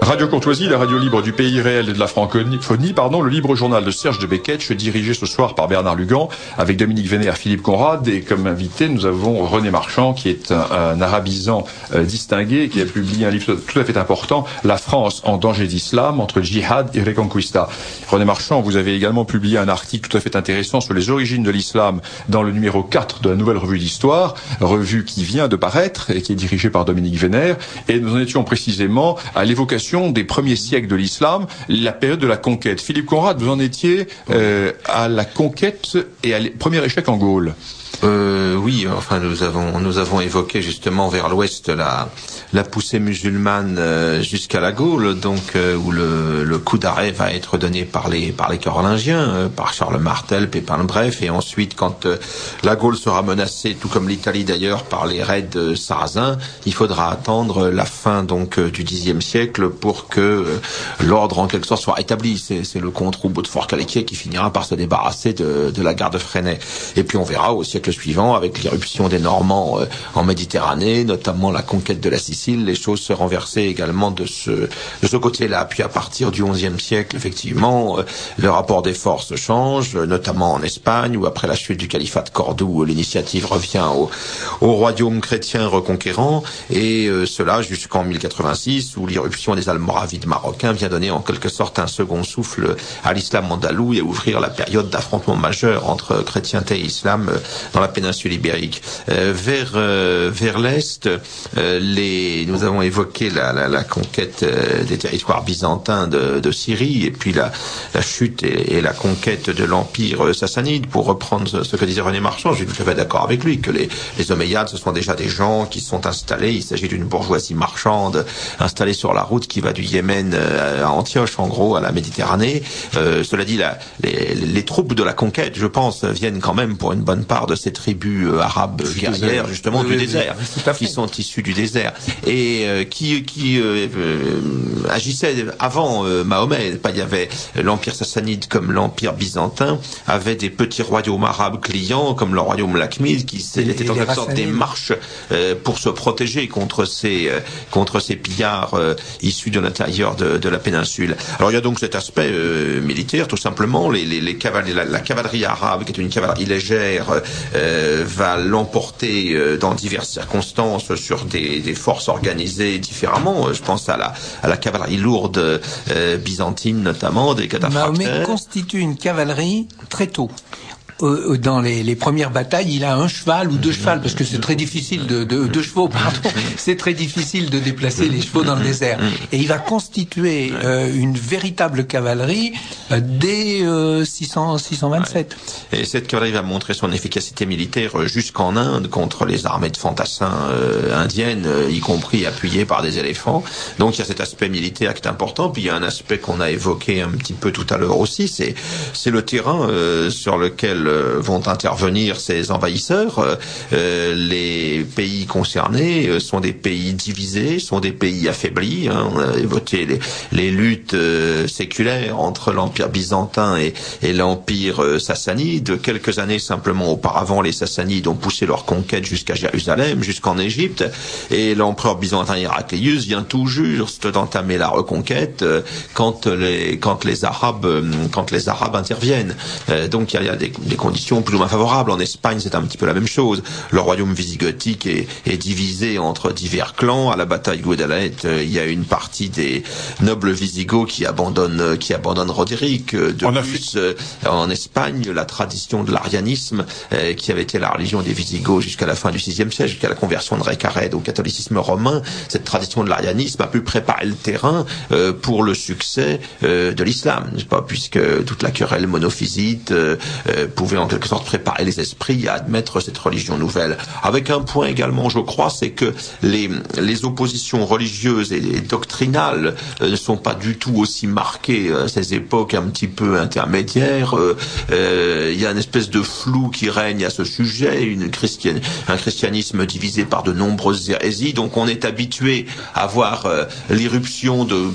Radio Courtoisie, la radio libre du pays réel et de la francophonie, pardon, le libre journal de Serge de Beketch, dirigé ce soir par Bernard Lugan, avec Dominique Vénère, Philippe Conrad, et comme invité, nous avons René Marchand, qui est un, un arabisant euh, distingué, qui a publié un livre tout à fait important, La France en danger d'islam, entre djihad et reconquista. René Marchand, vous avez également publié un article tout à fait intéressant sur les origines de l'islam dans le numéro quatre de la Nouvelle Revue d'Histoire, revue qui vient de paraître et qui est dirigée par Dominique Vénère, et nous en étions précisément à l'évocation des premiers siècles de l'islam, la période de la conquête. Philippe Conrad, vous en étiez euh, à la conquête et à le premier échec en Gaule. Euh, oui, enfin nous avons nous avons évoqué justement vers l'ouest la la poussée musulmane euh, jusqu'à la Gaule, donc euh, où le le coup d'arrêt va être donné par les par les Carolingiens, euh, par Charles Martel, Pépin le Bref, et ensuite quand euh, la Gaule sera menacée, tout comme l'Italie d'ailleurs, par les raids euh, sarrasins, il faudra attendre la fin donc euh, du dixième siècle pour que euh, l'ordre en quelque sorte soit établi. C'est c'est le comte Roubaud de Forcalquier qui finira par se débarrasser de de la garde Freinet. Et puis on verra au siècle suivant, avec l'irruption des Normands euh, en Méditerranée, notamment la conquête de la Sicile, les choses se renversaient également de ce de ce côté-là. Puis à partir du onzième siècle, effectivement, euh, le rapport des forces change, notamment en Espagne, où après la chute du califat de Cordoue, l'initiative revient au, au royaume chrétien reconquérant, et euh, cela jusqu'en mille quatre-vingt-six, où l'irruption des Almoravides marocains vient donner en quelque sorte un second souffle à l'islam andalou et ouvrir la période d'affrontement majeur entre chrétienté et islam euh, dans la péninsule ibérique. Euh, vers euh, vers l'est, euh, les nous avons évoqué la, la, la conquête euh, des territoires byzantins de, de Syrie, et puis la, la chute et, et la conquête de l'empire sassanide. Pour reprendre ce, ce que disait René Marchand, je suis tout à fait d'accord avec lui que les, les Omeyyades, ce sont déjà des gens qui sont installés. Il s'agit d'une bourgeoisie marchande installée sur la route qui va du Yémen à Antioche, en gros, à la Méditerranée. Euh, cela dit, la, les, les troupes de la conquête, je pense, viennent quand même pour une bonne part de ces tribus euh, arabes guerrières, justement, oui, du oui, désert, oui, qui sont issues du désert, et euh, qui, qui euh, euh, agissaient avant euh, Mahomet. Il y avait l'empire sassanide comme l'empire byzantin, avait des petits royaumes arabes clients, comme le royaume Lakhmide, qui étaient en quelque sorte des marches euh, pour se protéger contre ces, euh, contre ces pillards euh, issus de l'intérieur de, de la péninsule. Alors il y a donc cet aspect euh, militaire, tout simplement. Les, les, les cavaliers, la, la cavalerie arabe, qui est une cavalerie légère, euh, va l'emporter euh, dans diverses circonstances sur des, des forces organisées différemment. Je pense à la, à la cavalerie lourde euh, byzantine, notamment, des cataphractaires. Mahomet constitue une cavalerie très tôt. Euh, dans les, les premières batailles, il a un cheval ou deux chevaux, parce que c'est très difficile de, de deux chevaux, pardon, c'est très difficile de déplacer les chevaux dans le désert. Et il va constituer euh, une véritable cavalerie euh, dès euh, six cents, six cent vingt-sept. Et cette cavalerie va montrer son efficacité militaire jusqu'en Inde contre les armées de fantassins euh, indiennes, euh, y compris appuyées par des éléphants. Donc il y a cet aspect militaire qui est important. Puis il y a un aspect qu'on a évoqué un petit peu tout à l'heure aussi, c'est c'est le terrain euh, sur lequel vont intervenir ces envahisseurs. Euh, les pays concernés sont des pays divisés, sont des pays affaiblis. Hein. On a évoqué les, les luttes euh, séculaires entre l'empire byzantin et, et l'empire euh, sassanide. Quelques années simplement auparavant, les sassanides ont poussé leur conquête jusqu'à Jérusalem, jusqu'en Égypte, et l'empereur byzantin Héraclius vient tout juste d'entamer la reconquête euh, quand les quand les Arabes euh, quand les Arabes interviennent. Euh, donc il y a, y a des, des conditions plus ou moins favorables. En Espagne, c'est un petit peu la même chose. Le royaume visigothique est, est divisé entre divers clans. À la bataille de Guadalete, euh, il y a une partie des nobles visigoths qui abandonnent, qui abandonnent Roderick. De en plus, euh, en Espagne, la tradition de l'arianisme, euh, qui avait été la religion des Visigoths jusqu'à la fin du sixième siècle, jusqu'à la conversion de Recared au catholicisme romain, cette tradition de l'arianisme a pu préparer le terrain euh, pour le succès euh, de l'islam, n'est-ce pas, puisque toute la querelle monophysite euh, euh, pouvait en quelque sorte préparer les esprits à admettre cette religion nouvelle. Avec un point également, je crois, c'est que les, les oppositions religieuses et, et doctrinales euh, ne sont pas du tout aussi marquées à ces époques un petit peu intermédiaires. Euh, euh, il y a une espèce de flou qui règne à ce sujet, une christiane, un christianisme divisé par de nombreuses hérésies. Donc on est habitué à voir euh, l'irruption de, de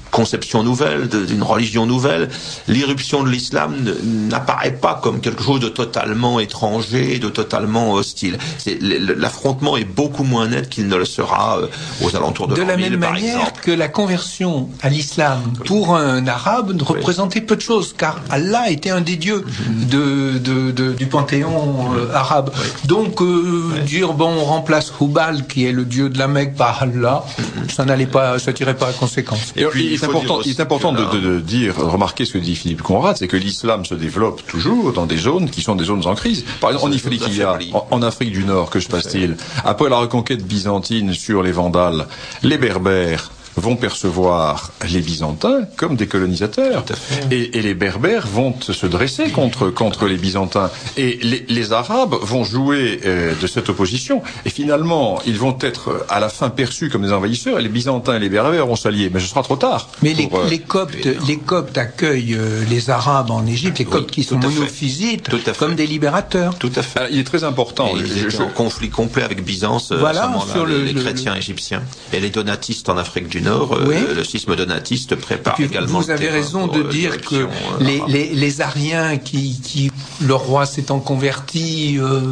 conception nouvelle, d'une religion nouvelle. L'irruption de l'islam n'apparaît pas comme quelque chose de totalement étranger, de totalement hostile. C'est, l'affrontement est beaucoup moins net qu'il ne le sera aux alentours de, de la même par manière exemple. que la conversion à l'islam oui. pour un arabe ne représentait oui. peu de choses, car Allah était un des dieux mm-hmm. de, de, de, du panthéon euh, arabe. Oui. Donc euh, oui. dire bon on remplace Hubal qui est le dieu de la Mecque par Allah, mm-hmm. ça n'allait pas, ça tirait pas à conséquence. Et puis, il est important, il est important de, de, de dire, remarquer ce que dit Philippe Conrad, c'est que l'islam se développe toujours dans des zones qui sont des zones en crise. Par exemple, en Afrique, il y a, en, en Afrique du Nord, que se passe-t-il? Après la reconquête byzantine sur les Vandales, les Berbères vont percevoir les Byzantins comme des colonisateurs. Et, et les Berbères vont se dresser contre, contre les Byzantins. Et les, les Arabes vont jouer euh, de cette opposition. Et finalement, ils vont être à la fin perçus comme des envahisseurs, et les Byzantins et les Berbères vont s'allier. Mais ce sera trop tard. Mais les, pour, euh, les, Coptes, les Coptes accueillent euh, les Arabes en Égypte, les Coptes oui, qui sont monophysites, comme des libérateurs. Tout à fait. Alors, il est très important. Et ils étaient en conflit complet avec Byzance, voilà, à ce sur les, le, les le, chrétiens le... égyptiens. Et les donatistes en Afrique du Nord, oui. euh, le schisme donatiste prépare puis, également. Vous avez raison de dire que les, les, les Ariens qui, qui, le roi s'étant converti, euh,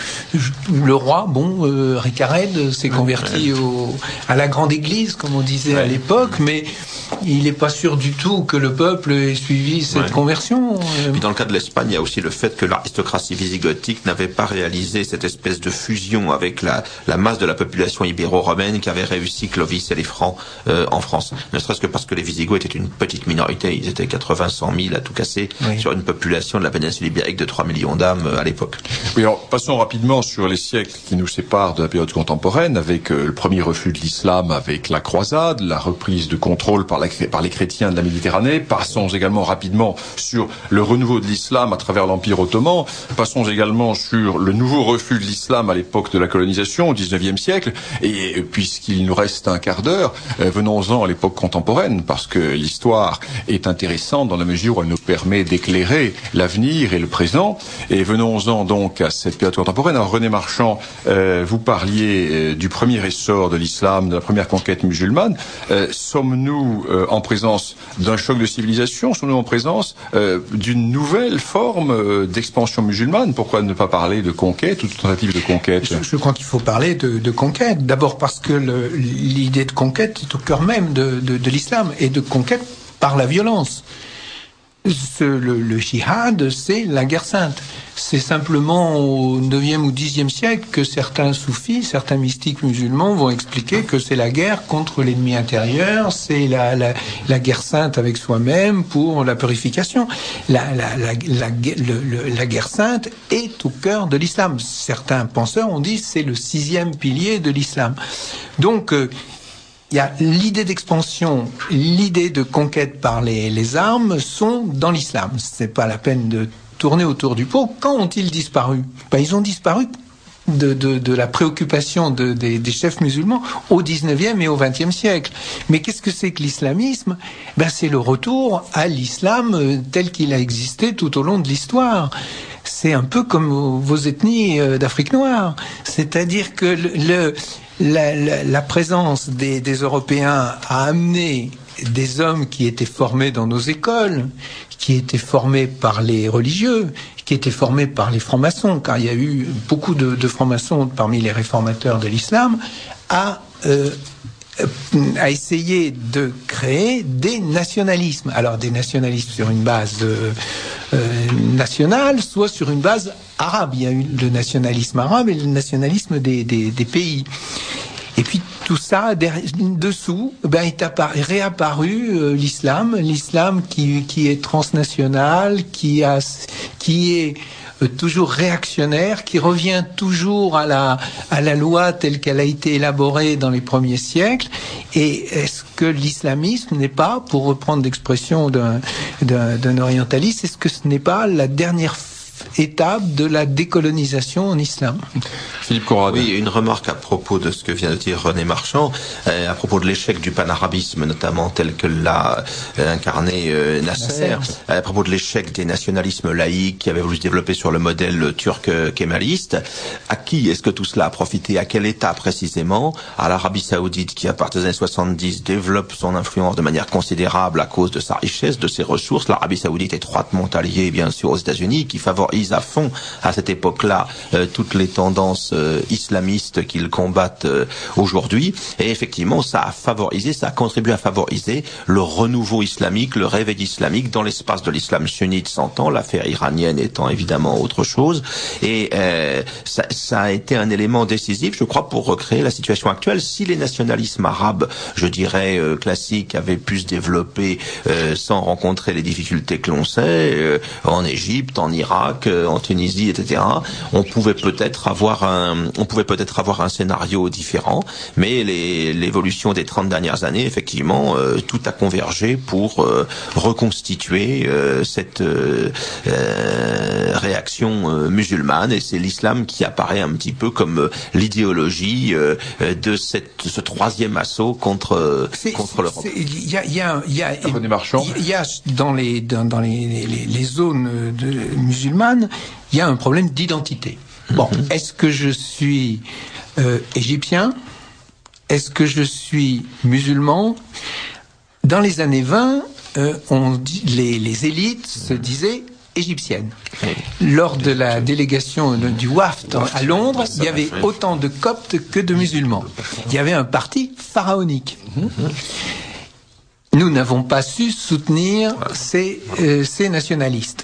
le roi, bon, euh, Ricared s'est converti ouais. au, à la grande église, comme on disait ouais. à l'époque, mais il n'est pas sûr du tout que le peuple ait suivi cette ouais. conversion. Et puis dans le cas de l'Espagne, il y a aussi le fait que l'aristocratie visigothique n'avait pas réalisé cette espèce de fusion avec la, la masse de la population ibéro-romaine qu'avaient réussi Clovis et les Francs euh, en France. Ne serait-ce que parce que les Visigoths étaient une petite minorité. Ils étaient quatre-vingts à cent mille à tout casser oui. sur une population de la péninsule ibérique de trois millions d'âmes euh, à l'époque. Oui, alors passons rapidement sur les siècles qui nous séparent de la période contemporaine, avec euh, le premier refus de l'islam avec la croisade, la reprise de contrôle par, la, par les chrétiens de la Méditerranée. Passons également rapidement sur le renouveau de l'islam à travers l'Empire ottoman. Passons également sur le nouveau refus de l'islam à l'époque de la colonisation, au dix-neuvième siècle. Et puisqu'il nous reste un quart d'heure, euh, venons-en à l'époque contemporaine, parce que l'histoire est intéressante dans la mesure où elle nous permet d'éclairer l'avenir et le présent. Et venons-en donc à cette période contemporaine. Alors René Marchand, euh, vous parliez euh, du premier essor de l'islam, de la première conquête musulmane. Euh, sommes-nous euh, en présence d'un choc de civilisation? Sommes-nous en présence euh, d'une nouvelle forme euh, d'expansion musulmane? Pourquoi ne pas parler de conquête ou de tentative de conquête? Je, je crois qu'il faut parler de, de conquête. D'abord parce que le, l'idée de conquête est au cœur même de, de, de l'islam, et de conquête par la violence. Ce, le, le jihad, c'est la guerre sainte. C'est simplement au neuvième ou dixième siècle que certains soufis, certains mystiques musulmans vont expliquer que c'est la guerre contre l'ennemi intérieur, c'est la, la, la guerre sainte avec soi-même pour la purification. La, la, la, la, le, le, la guerre sainte est au cœur de l'islam. Certains penseurs ont dit que c'est le sixième pilier de l'islam. Donc, euh, il y a l'idée d'expansion, l'idée de conquête par les, les armes sont dans l'islam. C'est pas la peine de tourner autour du pot. Quand ont-ils disparu? Ben, ils ont disparu de, de, de la préoccupation de, de, des chefs musulmans au dix-neuvième et au vingtième siècle. Mais qu'est-ce que c'est que l'islamisme? Ben, c'est le retour à l'islam tel qu'il a existé tout au long de l'histoire. C'est un peu comme vos ethnies d'Afrique noire. C'est-à-dire que le... le La, la, la présence des, des Européens a amené des hommes qui étaient formés dans nos écoles, qui étaient formés par les religieux, qui étaient formés par les francs-maçons, car il y a eu beaucoup de, de francs-maçons parmi les réformateurs de l'islam, à, euh, à essayer de créer des nationalismes. Alors des nationalismes sur une base euh, euh, nationale, soit sur une base arabe. Il y a eu le nationalisme arabe et le nationalisme des, des, des pays. Et puis tout ça, dessous, ben, est apparu, réapparu euh, l'islam, l'islam qui, qui est transnational, qui, a, qui est euh, toujours réactionnaire, qui revient toujours à la, à la loi telle qu'elle a été élaborée dans les premiers siècles. Et est-ce que l'islamisme n'est pas, pour reprendre l'expression d'un, d'un, d'un orientaliste, est-ce que ce n'est pas la dernière étape de la décolonisation en islam? Philippe Conrad. Oui, une remarque à propos de ce que vient de dire René Marchand, euh, à propos de l'échec du panarabisme, notamment tel que l'a euh, incarné euh, Nasser, Nasser. Euh, à propos de l'échec des nationalismes laïcs qui avaient voulu se développer sur le modèle turc euh, kémaliste. À qui est-ce que tout cela a profité? À quel État précisément? À l'Arabie Saoudite qui, à partir des années soixante-dix, développe son influence de manière considérable à cause de sa richesse, de ses ressources. L'Arabie Saoudite est étroitement alliée, bien sûr, aux États-Unis, qui favorise à fond, à cette époque-là, euh, toutes les tendances euh, islamistes qu'ils combattent euh, aujourd'hui. Et effectivement, ça a favorisé, ça a contribué à favoriser le renouveau islamique, le réveil islamique dans l'espace de l'islam sunnite s'entend, l'affaire iranienne étant évidemment autre chose. Et euh, ça, ça a été un élément décisif, je crois, pour recréer la situation actuelle. Si les nationalismes arabes, je dirais, euh, classiques, avaient pu se développer euh, sans rencontrer les difficultés que l'on sait, euh, en Égypte, en Irak, euh, en Tunisie, et cetera, on pouvait peut-être avoir un, on pouvait peut-être avoir un scénario différent, mais les, l'évolution des trente dernières années, effectivement, euh, tout a convergé pour euh, reconstituer euh, cette euh, euh, réaction euh, musulmane, et c'est l'islam qui apparaît un petit peu comme euh, l'idéologie euh, de cette, ce troisième assaut contre c'est, contre l'Europe. Il y a, il y a, il y a, René Marchand. il y a dans les dans, dans les, les, les zones de, musulmanes, il y a un problème d'identité. Bon, mm-hmm. Est-ce que je suis euh, égyptien? Est-ce que je suis musulman? Dans les années vingt, euh, on dit, les, les élites se disaient égyptiennes. Lors de la délégation du W A F T à Londres, il y avait autant de coptes que de musulmans. Il y avait un parti pharaonique. Nous n'avons pas su soutenir ces, euh, ces nationalistes.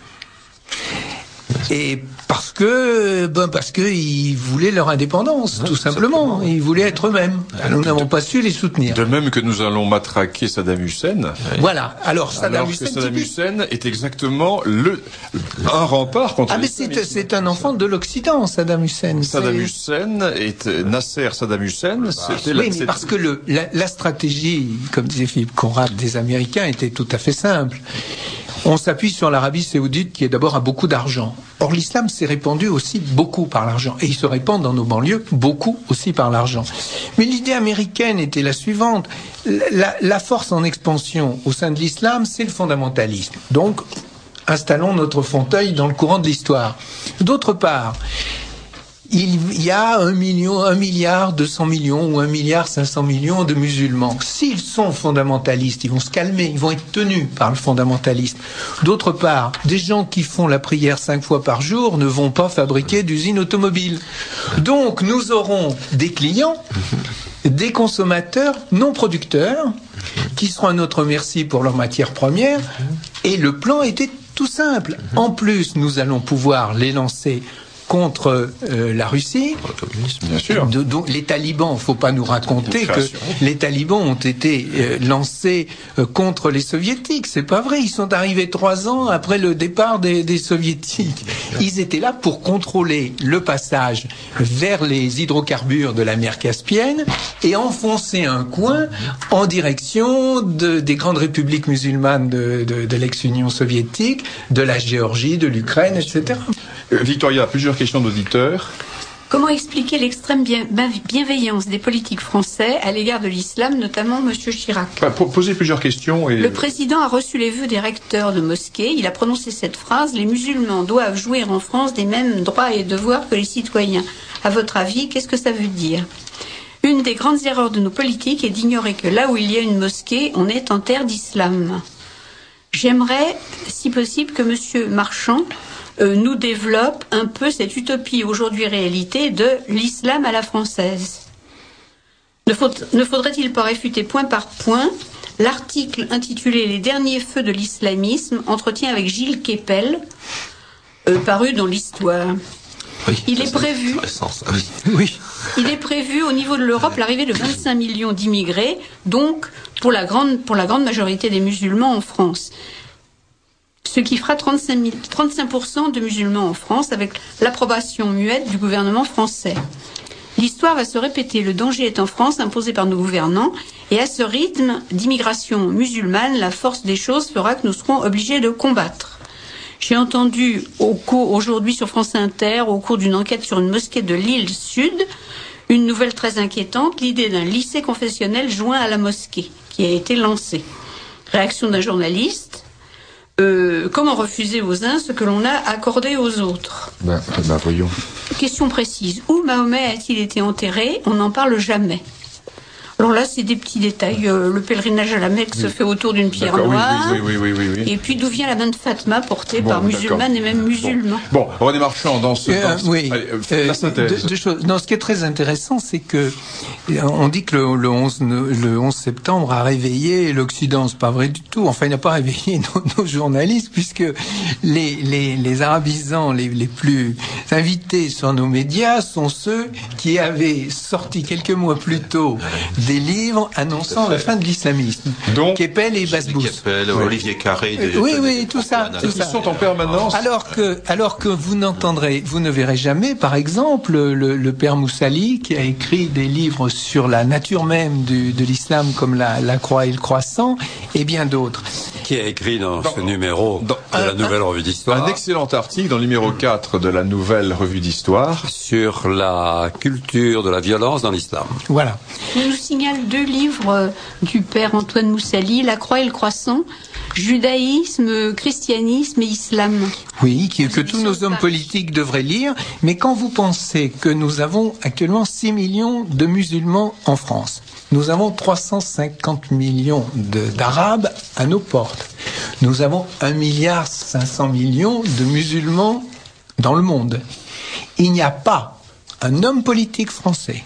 Et parce que, ben parce que ils voulaient leur indépendance, tout simplement. Ils voulaient être eux-mêmes. Nous n'avons pas su les soutenir. De même que nous allons matraquer Saddam Hussein. Voilà. Alors Saddam Alors Hussein, que Saddam Hussein est exactement le un rempart contre. Ah mais c'est c'est un enfant de l'Occident, Saddam Hussein. Saddam Hussein est Nasser Saddam Hussein. C'était oui, la, mais parce que le la, la stratégie, comme disait Philippe Conrad, des Américains était tout à fait simple. On s'appuie sur l'Arabie Saoudite qui, d'abord, a beaucoup d'argent. Or, l'islam s'est répandu aussi beaucoup par l'argent. Et il se répand dans nos banlieues beaucoup aussi par l'argent. Mais l'idée américaine était la suivante. La, la force en expansion au sein de l'islam, c'est le fondamentalisme. Donc, installons notre fauteuil dans le courant de l'histoire. D'autre part, il y a un million, un milliard, deux cents millions ou un milliard, cinq cents millions de musulmans. S'ils sont fondamentalistes, ils vont se calmer, ils vont être tenus par le fondamentalisme. D'autre part, des gens qui font la prière cinq fois par jour ne vont pas fabriquer d'usines automobiles. Donc, nous aurons des clients, des consommateurs non producteurs, qui seront à notre merci pour leurs matières premières. Et le plan était tout simple. En plus, nous allons pouvoir les lancer contre euh, la Russie, le communisme, bien sûr. De, donc les talibans, faut pas nous raconter que les talibans ont été euh, lancés euh, contre les soviétiques. C'est pas vrai. Ils sont arrivés trois ans après le départ des, des soviétiques. Ils étaient là pour contrôler le passage vers les hydrocarbures de la mer Caspienne et enfoncer un coin en direction de, des grandes républiques musulmanes de, de, de l'ex-Union soviétique, de la Géorgie, de l'Ukraine, et cetera. Euh, Victoria, plusieurs questions d'auditeurs. Comment expliquer l'extrême bien- bienveillance des politiques français à l'égard de l'islam, notamment M. Chirac? Enfin, posez plusieurs questions. Et... Le président a reçu les vœux des recteurs de mosquées. Il a prononcé cette phrase: les musulmans doivent jouir en France des mêmes droits et devoirs que les citoyens. À votre avis, qu'est-ce que ça veut dire? Une des grandes erreurs de nos politiques est d'ignorer que là où il y a une mosquée, on est en terre d'islam. J'aimerais, si possible, que M. Marchand Euh, nous développe un peu cette utopie aujourd'hui réalité de l'islam à la française. Ne, faut, ne faudrait-il pas réfuter point par point l'article intitulé « Les derniers feux de l'islamisme » entretien avec Gilles Kepel, euh, paru dans l'Histoire. Oui, Il est prévu. Ça, oui. Oui. Il est prévu au niveau de l'Europe l'arrivée de vingt-cinq millions d'immigrés, donc pour la grande, pour la grande majorité des musulmans en France. Ce qui fera trente-cinq pour cent de musulmans en France avec l'approbation muette du gouvernement français. L'histoire va se répéter. Le danger est en France, imposé par nos gouvernants. Et à ce rythme d'immigration musulmane, la force des choses fera que nous serons obligés de combattre. J'ai entendu au cours, aujourd'hui sur France Inter, au cours d'une enquête sur une mosquée de l'île Sud, une nouvelle très inquiétante, l'idée d'un lycée confessionnel joint à la mosquée, qui a été lancée. Réaction d'un journaliste, euh, comment refuser aux uns ce que l'on a accordé aux autres ? Ben, ben voyons. Question précise, où Mahomet a-t-il été enterré ? On n'en parle jamais. Alors là, c'est des petits détails. Euh, le pèlerinage à la Mecque oui. se fait autour d'une pierre d'accord, noire. Oui, oui, oui, oui, oui, oui. Et puis, d'où vient la main de Fatma portée bon, par musulmanes et même musulmans. Bon, bon René Marchand, dans ce... Euh, dans ce... oui, Allez, euh, la synthèse. Deux, deux choses. Non, ce qui est très intéressant, c'est que on dit que le, le, onze, le onze septembre a réveillé l'Occident. C'est pas vrai du tout. Enfin, il n'a pas réveillé nos, nos journalistes, puisque les, les, les arabisants les, les plus invités sur nos médias sont ceux qui avaient sorti quelques mois plus tôt des livres annonçant la fin de l'islamisme. Donc, Keppel et Basbous. Keppel, oui. Olivier Carré. De, oui, oui, tout ça, tout ça. Ils sont en permanence. Alors que, alors que vous n'entendrez, vous ne verrez jamais, par exemple, le, le père Moussali, qui a écrit des livres sur la nature même du, de l'islam, comme la, la croix et le croissant, et bien d'autres. Qui a écrit dans, dans ce numéro dans, de la Nouvelle Revue d'Histoire un excellent article dans le numéro quatre de la Nouvelle Revue d'Histoire sur la culture de la violence dans l'islam. Voilà. Il nous signale deux livres du père Antoine Moussali, La croix et le croissant, judaïsme, christianisme et islam. Oui, que, que tous nos hommes politiques devraient lire. Mais quand vous pensez que nous avons actuellement six millions de musulmans en France, nous avons trois cent cinquante millions de, d'Arabes à nos portes, nous avons un milliard cinq cents millions de musulmans dans le monde. Il n'y a pas un homme politique français,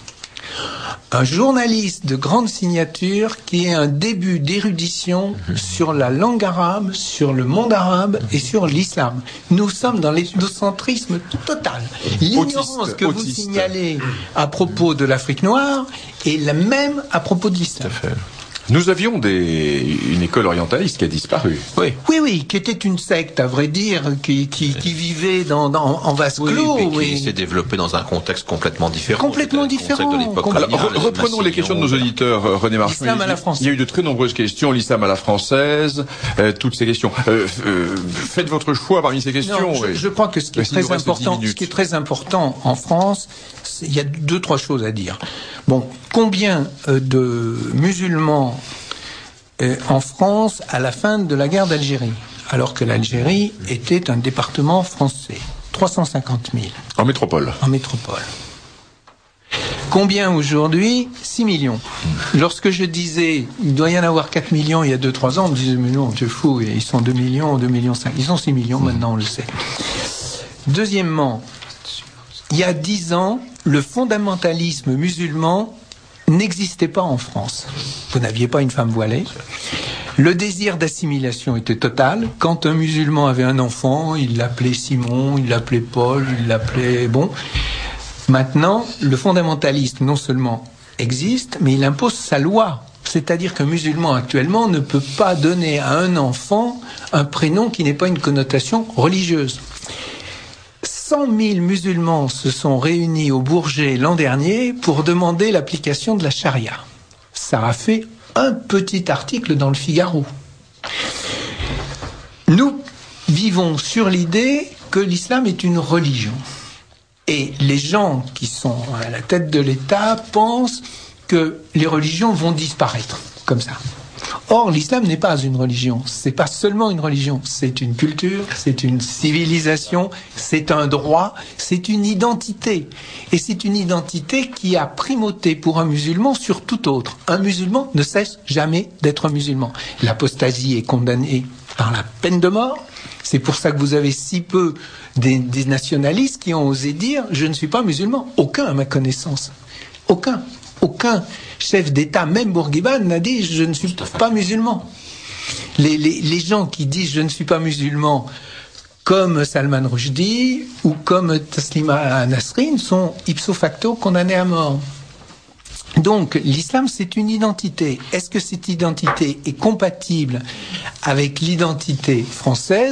un journaliste de grande signature qui ait un début d'érudition sur la langue arabe, sur le monde arabe et sur l'islam. Nous sommes dans l'ethnocentrisme total. L'ignorance autiste, que autiste. vous signalez à propos de l'Afrique noire est la même à propos de l'islam. Tout à fait. Nous avions des, une école orientaliste qui a disparu. Oui, oui, oui, qui était une secte, à vrai dire, qui, qui, qui vivait dans, dans, en vase clos. Oui, oui. qui s'est développé dans un contexte complètement différent. Complètement différent. De Alors, re- reprenons les questions de nos auditeurs, René Marchand. L'islam à la française. Il y a eu de très nombreuses questions, l'islam à la française, euh, toutes ces questions. Euh, euh, faites votre choix parmi ces questions. Non, je, oui. je crois que ce qui est très important, ce qui est très important en France, il y a deux, trois choses à dire. Bon, combien euh, de musulmans en France à la fin de la guerre d'Algérie, alors que l'Algérie était un département français. trois cent cinquante mille. En métropole. En métropole. Combien aujourd'hui ? six millions. Lorsque je disais, il doit y en avoir quatre millions il y a deux trois ans, on me disait, mais non, tu es fou, ils sont deux millions, deux millions cinq. Ils sont six millions, maintenant on le sait. Deuxièmement, il y a dix ans, le fondamentalisme musulman n'existait pas en France. Vous n'aviez pas une femme voilée. Le désir d'assimilation était total. Quand un musulman avait un enfant, il l'appelait Simon, il l'appelait Paul, il l'appelait... Bon. Maintenant, le fondamentalisme non seulement existe, mais il impose sa loi. C'est-à-dire qu'un musulman actuellement ne peut pas donner à un enfant un prénom qui n'ait pas une connotation religieuse. cent mille musulmans se sont réunis au Bourget l'an dernier pour demander l'application de la charia. Ça a fait un petit article dans le Figaro. Nous vivons sur l'idée que l'islam est une religion. Et les gens qui sont à la tête de l'État pensent que les religions vont disparaître, comme ça. Or, l'islam n'est pas une religion. C'est pas seulement une religion. C'est une culture, c'est une civilisation, c'est un droit, c'est une identité. Et c'est une identité qui a primauté pour un musulman sur tout autre. Un musulman ne cesse jamais d'être un musulman. L'apostasie est condamnée par la peine de mort. C'est pour ça que vous avez si peu des, des nationalistes qui ont osé dire « je ne suis pas musulman ». Aucun à ma connaissance. Aucun. Aucun chef d'État, même Bourguiba, n'a dit « je ne suis pas musulman ». Les, les, les gens qui disent « je ne suis pas musulman », comme Salman Rushdie ou comme Taslima Nasrin, sont ipso facto condamnés à mort. Donc, l'islam, c'est une identité. Est-ce que cette identité est compatible avec l'identité française ?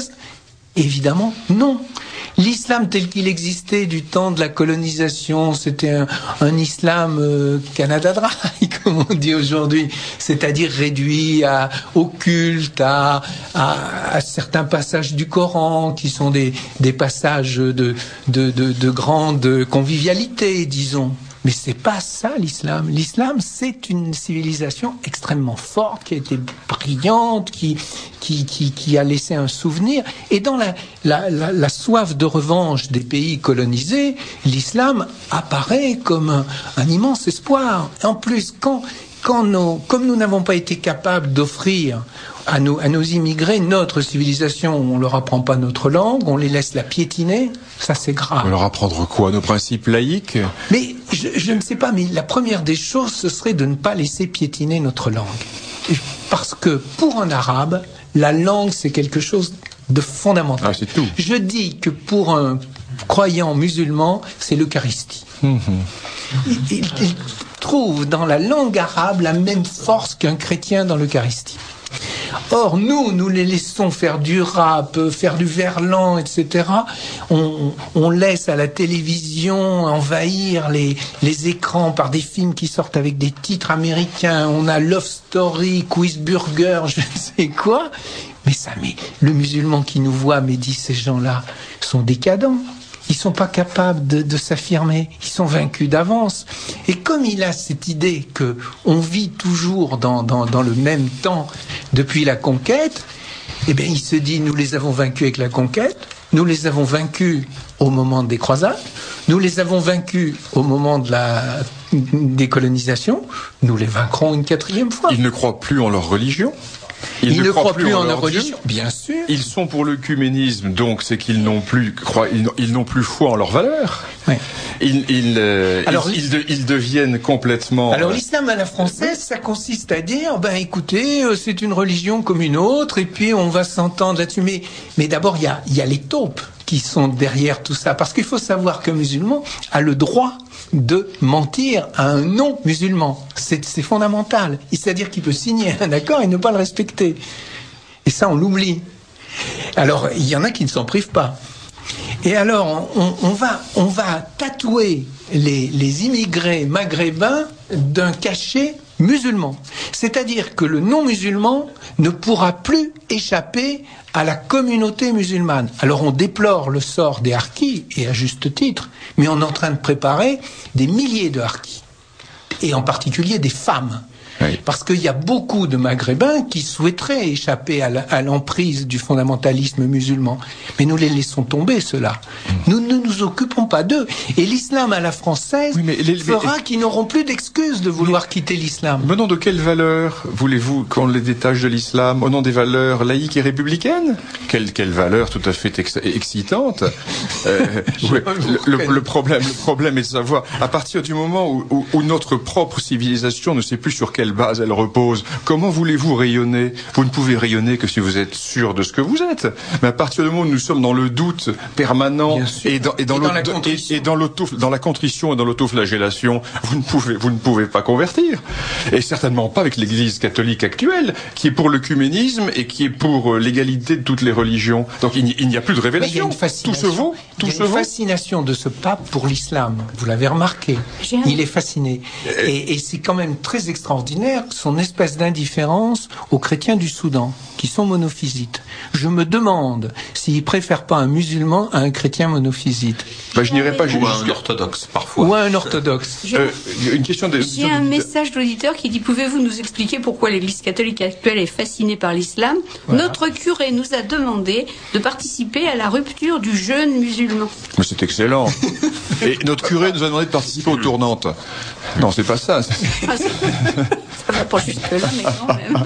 Évidemment, non. L'islam tel qu'il existait du temps de la colonisation, c'était un, un islam euh, Canada Dry, comme on dit aujourd'hui, c'est-à-dire réduit à, au culte, à, à, à certains passages du Coran qui sont des, des passages de, de, de, de grande convivialité, disons. Mais c'est pas ça l'islam. L'islam, c'est une civilisation extrêmement forte, qui a été brillante, qui, qui, qui, qui a laissé un souvenir. Et dans la, la, la, la soif de revanche des pays colonisés, l'islam apparaît comme un, un immense espoir. En plus, quand, quand nos, comme nous n'avons pas été capables d'offrir à nos, à nos immigrés notre civilisation, on leur apprend pas notre langue, on les laisse la piétiner, ça c'est grave. On leur apprendre quoi? Nos principes laïques? Mais je, je ne sais pas, mais la première des choses, ce serait de ne pas laisser piétiner notre langue. Parce que pour un arabe, la langue c'est quelque chose de fondamental. Ah, c'est tout. Je dis que pour un croyant musulman, c'est l'Eucharistie. Mmh. Il, il, il trouve dans la langue arabe la même force qu'un chrétien dans l'Eucharistie. Or, nous, nous les laissons faire du rap, faire du verlan, et cetera. On, on laisse à la télévision envahir les, les écrans par des films qui sortent avec des titres américains. On a Love Story, Quiz Burger, je ne sais quoi. Mais ça, mais le musulman qui nous voit, mais dit ces gens-là sont décadents. Ils sont pas capables de, de s'affirmer. Ils sont vaincus d'avance. Et comme il a cette idée que on vit toujours dans, dans, dans le même temps depuis la conquête, eh bien, il se dit, nous les avons vaincus avec la conquête, nous les avons vaincus au moment des croisades, nous les avons vaincus au moment de la décolonisation, nous les vaincrons une quatrième fois. Ils ne croient plus en leur religion. Ils, ils ne, ne croient, croient plus, plus en, en leur leur religion, bien sûr. Ils sont pour l'œcuménisme, donc c'est qu'ils n'ont plus croient, ils, ils n'ont plus foi en leurs valeurs. Oui. Ils, ils, euh, alors, ils, ils, de, ils deviennent complètement. Alors l'islam à la française, ça consiste à dire, ben écoutez, c'est une religion comme une autre, et puis on va s'entendre là-dessus. Mais, mais d'abord, il y a, il y a les taupes qui sont derrière tout ça, parce qu'il faut savoir qu'un musulman a le droit de mentir à un non-musulman. C'est, c'est fondamental. C'est-à-dire qu'il peut signer un accord et ne pas le respecter. Et ça, on l'oublie. Alors, il y en a qui ne s'en privent pas. Et alors, on, on, va, on va tatouer les, les immigrés maghrébins d'un cachet musulman. C'est-à-dire que le non-musulman ne pourra plus échapper à la communauté musulmane. Alors on déplore le sort des harkis, et à juste titre, mais on est en train de préparer des milliers de harkis, et en particulier des femmes. Oui. Parce qu'il y a beaucoup de Maghrébins qui souhaiteraient échapper à, la, à l'emprise du fondamentalisme musulman. Mais nous les laissons tomber, ceux-là. Mmh. Nous ne nous occupons pas d'eux. Et l'islam à la française oui, mais les, fera mais... qu'ils n'auront plus d'excuses de vouloir mais... quitter l'islam. Au nom de quelles valeurs voulez-vous qu'on les détache de l'islam? Au nom des valeurs laïques et républicaines? Quelle, quelle valeur tout à fait ex- excitante. euh, ouais, le, le, le, problème, le problème est de savoir, à partir du moment où, où, où notre propre civilisation ne sait plus sur quelle base elle repose, comment voulez-vous rayonner? Vous ne pouvez rayonner que si vous êtes sûr de ce que vous êtes. Mais à partir du moment où nous sommes dans le doute permanent et dans, et dans, et dans, la, et, et dans, l'auto, dans la contrition et dans l'autoflagellation, vous ne pouvez, vous ne pouvez pas convertir. Et certainement pas avec l'Église catholique actuelle, qui est pour l'œcuménisme et qui est pour l'égalité de toutes les religions. Donc il n'y, il n'y a plus de révélation. Tout se vaut. Tout il y a se une vaut. fascination de ce pape pour l'islam. Vous l'avez remarqué. Un... Il est fasciné. Et, et c'est quand même très extraordinaire son espèce d'indifférence aux chrétiens du Soudan, qui sont monophysites. Je me demande s'il préfère pas un musulman à un chrétien monophysite. Bah, je n'irai pas ou à un orthodoxe, parfois. Ou à un orthodoxe. Euh, une question de... J'ai un message d'auditeur qui dit, pouvez-vous nous expliquer pourquoi l'Église catholique actuelle est fascinée par l'islam? Voilà. Notre curé nous a demandé de participer à la rupture du jeûne musulman. Mais c'est excellent. Et notre curé nous a demandé de participer aux tournantes. Non, c'est pas ça. Ah, c'est... ça va pas jusque là, mais quand même.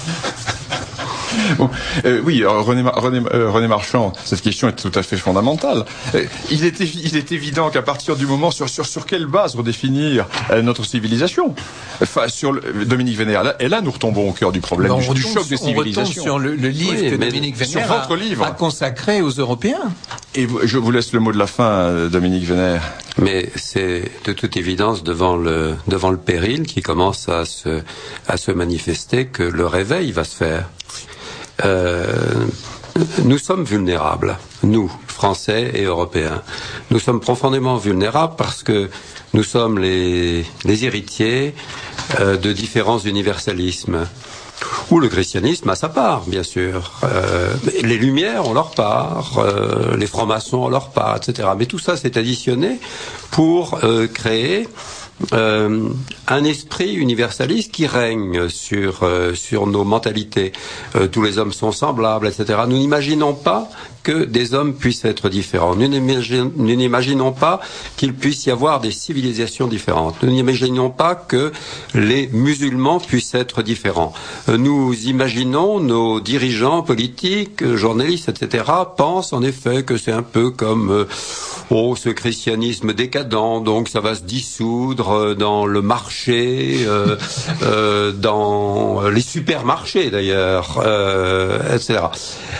Bon, euh, oui, alors René, René, euh, René Marchand, cette question est tout à fait fondamentale. Euh, il, est évi- il est évident qu'à partir du moment sur, sur, sur quelle base redéfinir euh, notre civilisation, enfin, sur le, Dominique Vénère, là, et là nous retombons au cœur du problème, ben, du, du choc des civilisations. On retombe sur le, le livre oui, que Dominique Vénère a, livre. a consacré aux Européens. Et je vous laisse le mot de la fin, Dominique Vénère. Mais c'est de toute évidence devant le, devant le péril qui commence à se, à se manifester que le réveil va se faire. Euh, nous sommes vulnérables, nous, Français et Européens. Nous sommes profondément vulnérables parce que nous sommes les, les héritiers euh, de différents universalismes. Où le christianisme a sa part, bien sûr. Euh, les Lumières ont leur part, euh, les francs-maçons ont leur part, et cetera. Mais tout ça s'est additionné pour euh, créer euh, un esprit universaliste qui règne sur euh, sur nos mentalités. Euh, tous les hommes sont semblables, et cetera. Nous n'imaginons pas que des hommes puissent être différents. Nous n'imaginons pas qu'il puisse y avoir des civilisations différentes. Nous n'imaginons pas que les musulmans puissent être différents. Nous imaginons nos dirigeants politiques, journalistes, et cetera pensent en effet que c'est un peu comme euh, oh, ce christianisme décadent, donc ça va se dissoudre dans le marché, euh, euh, dans les supermarchés d'ailleurs, euh, et cetera.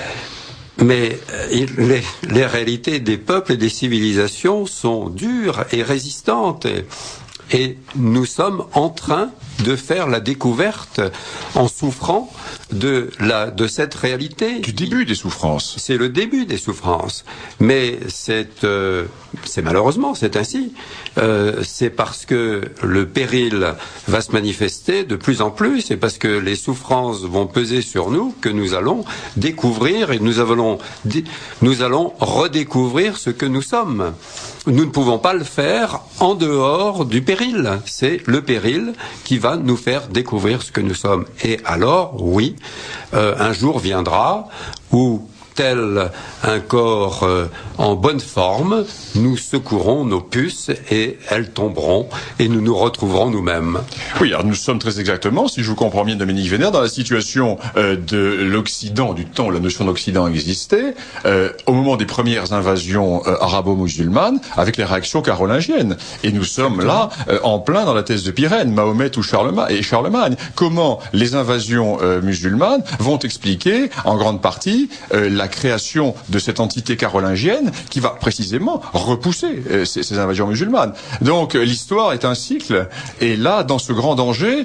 Mais les, les réalités des peuples et des civilisations sont dures et résistantes. Et, et nous sommes en train de faire la découverte, en souffrant de la de cette réalité. Du début des souffrances. C'est le début des souffrances. Mais c'est euh, c'est malheureusement c'est ainsi. Euh, c'est parce que le péril va se manifester de plus en plus, et parce que les souffrances vont peser sur nous que nous allons découvrir et nous allons nous allons redécouvrir ce que nous sommes. Nous ne pouvons pas le faire en dehors du péril. C'est le péril qui va nous faire découvrir ce que nous sommes. Et alors, oui, euh, un jour viendra où, tel un corps euh, en bonne forme, nous secourons nos puces et elles tomberont et nous nous retrouverons nous-mêmes. Oui, alors nous sommes très exactement, si je vous comprends bien, Dominique Vénère, dans la situation euh, de l'Occident, du temps où la notion d'Occident existait, euh, au moment des premières invasions euh, arabo-musulmanes, avec les réactions carolingiennes. Et nous sommes là, euh, en plein dans la thèse de Pyrène, Mahomet ou Charlemagne, et Charlemagne. Comment les invasions euh, musulmanes vont expliquer, en grande partie, euh, la création de cette entité carolingienne qui va précisément repousser euh, ces, ces invasions musulmanes. Donc euh, l'histoire est un cycle, et là, dans ce grand danger,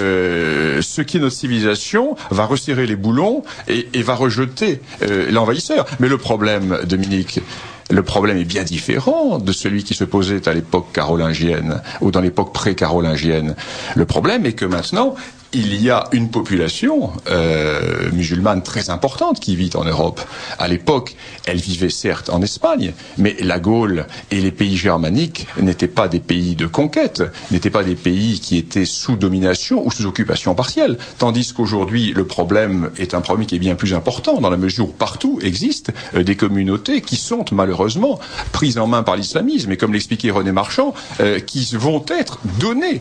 euh, ce qui est notre civilisation va resserrer les boulons et, et va rejeter euh, l'envahisseur. Mais le problème, Dominique, le problème est bien différent de celui qui se posait à l'époque carolingienne ou dans l'époque pré-carolingienne. Le problème est que maintenant, il y a une population euh, musulmane très importante qui vit en Europe. À l'époque, elle vivait certes en Espagne, mais la Gaule et les pays germaniques n'étaient pas des pays de conquête, n'étaient pas des pays qui étaient sous domination ou sous occupation partielle. Tandis qu'aujourd'hui, le problème est un problème qui est bien plus important, dans la mesure où partout existent euh, des communautés qui sont malheureusement prises en main par l'islamisme, et comme l'expliquait René Marchand, euh, qui vont être données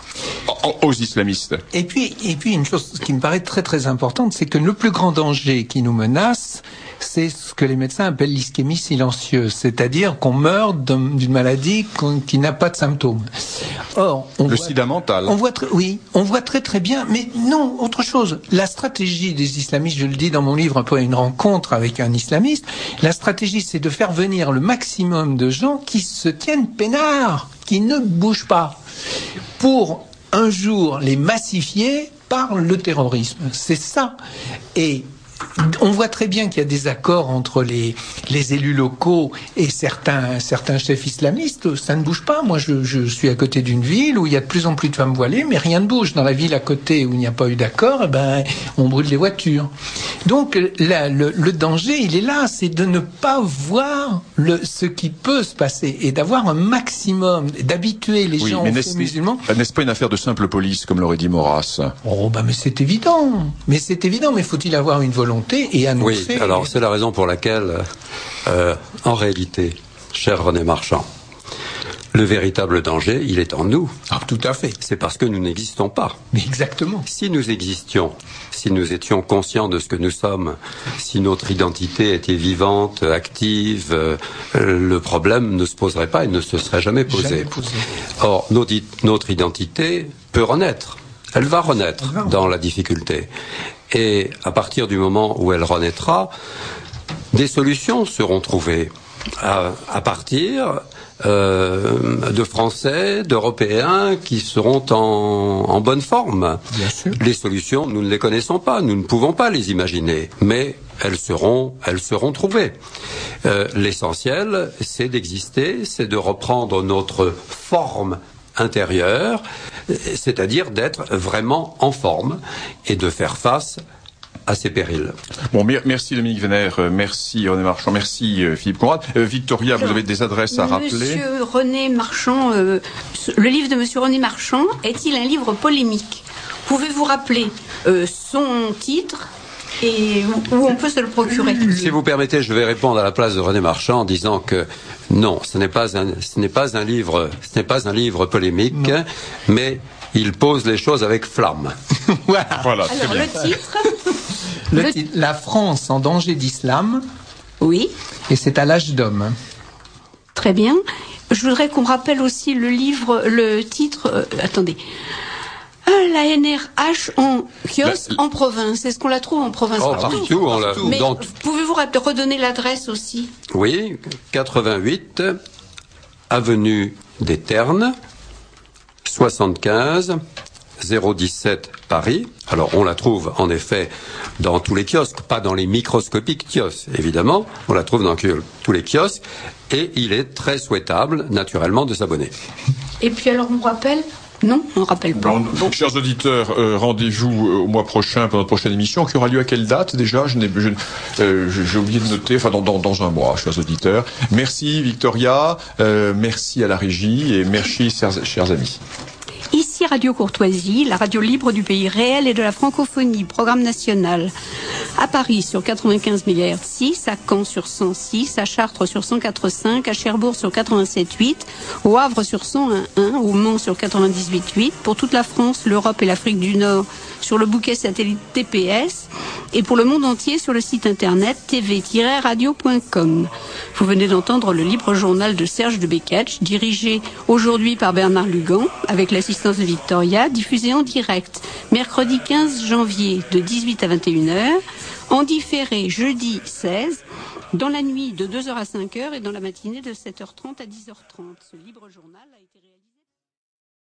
aux islamistes. Et puis, et puis une chose qui me paraît très très importante, c'est que le plus grand danger qui nous menace, c'est ce que les médecins appellent l'ischémie silencieuse, c'est-à-dire qu'on meurt d'une maladie qui n'a pas de symptômes. Or, on le voit, sida mental. On voit très, oui, on voit très très bien, mais non, autre chose. La stratégie des islamistes, je le dis dans mon livre, un peu à une rencontre avec un islamiste, la stratégie, c'est de faire venir le maximum de gens qui se tiennent peinards, qui ne bougent pas, pour un jour les massifier par le terrorisme. C'est ça. Et on voit très bien qu'il y a des accords entre les, les élus locaux et certains, certains chefs islamistes. Ça ne bouge pas. Moi, je, je suis à côté d'une ville où il y a de plus en plus de femmes voilées, mais rien ne bouge. Dans la ville à côté où il n'y a pas eu d'accord, eh ben, on brûle les voitures. Donc, la, le, le danger, il est là. C'est de ne pas voir le, ce qui peut se passer et d'avoir un maximum, d'habituer les oui, gens aux faits musulmans. N'est-ce pas une affaire de simple police, comme l'aurait dit Maurras? Oh, bah, mais c'est évident. Mais c'est évident, mais faut-il avoir une volonté et annoncer. Oui, alors c'est la raison pour laquelle, euh, en réalité, cher René Marchand, le véritable danger, il est en nous. Ah, tout à fait. C'est parce que nous n'existons pas. Mais exactement. Si nous existions, si nous étions conscients de ce que nous sommes, si notre identité était vivante, active, euh, le problème ne se poserait pas et ne se serait jamais posé. Jamais posé. Or, notre, notre identité peut renaître. Elle va renaître Elle va. dans la difficulté. Et à partir du moment où elle renaîtra, des solutions seront trouvées à, à partir euh, de Français, d'Européens qui seront en, en bonne forme. Bien sûr. Les solutions, nous ne les connaissons pas, nous ne pouvons pas les imaginer, mais elles seront, elles seront trouvées. Euh, l'essentiel, c'est d'exister, c'est de reprendre notre forme intérieure, c'est-à-dire d'être vraiment en forme et de faire face à ces périls. Bon, merci Dominique Vénère, merci René Marchand, merci Philippe Conrad. Euh, Victoria, vous avez des adresses à rappeler? Monsieur René Marchand, euh, le livre de Monsieur René Marchand est-il un livre polémique? Pouvez-vous rappeler euh, son titre et où on peut se le procurer? Si vous permettez, je vais répondre à la place de René Marchand en disant que non, ce n'est pas un, ce n'est pas un livre, ce n'est pas un livre polémique, non. Mais il pose les choses avec flamme. Voilà. Voilà. Alors, très bien. le titre Le le... titre, La France en danger d'islam. Oui. Et c'est à l'âge d'homme. Très bien. Je voudrais qu'on rappelle aussi le livre, le titre. Euh, attendez. Ah, la N R H en kiosque La... en province. Est-ce qu'on la trouve en province? Oh, partout, partout, on la... Mais dans... pouvez-vous redonner l'adresse aussi? Oui, quatre-vingt-huit, avenue des Ternes, soixante-quinze, zéro dix-sept Paris. Alors on la trouve en effet dans tous les kiosques, pas dans les microscopiques kiosques évidemment, on la trouve dans tous les kiosques et il est très souhaitable naturellement de s'abonner. Et puis alors on rappelle? Non, on ne rappelle pas. Bon, bon. Chers auditeurs, euh, rendez-vous euh, au mois prochain pour notre prochaine émission qui aura lieu à quelle date déjà? Je n'ai, je, euh, j'ai oublié de noter, enfin dans, dans, dans un mois, chers auditeurs. Merci Victoria, euh, merci à la régie et merci chers, chers amis. Ici Radio Courtoisie, la radio libre du pays réel et de la francophonie, programme national. À Paris sur quatre-vingt-quinze mégahertz six, à Caen sur cent six, à Chartres sur cent quatre virgule cinq, à Cherbourg sur quatre-vingt-sept virgule huit, au Havre sur cent un virgule un, au Mans sur quatre-vingt-dix-huit virgule huit, pour toute la France, l'Europe et l'Afrique du Nord sur le bouquet satellite T P S et pour le monde entier sur le site internet t v tiret radio point com. Vous venez d'entendre le libre journal de Serge de Beketch, dirigé aujourd'hui par Bernard Lugan, avec l'assistance de Victoria, diffusé en direct mercredi quinze janvier de dix-huit à vingt et une heures, en différé jeudi seize, dans la nuit de deux heures à cinq heures et dans la matinée de sept heures trente à dix heures trente. Ce libre journal a été réalisé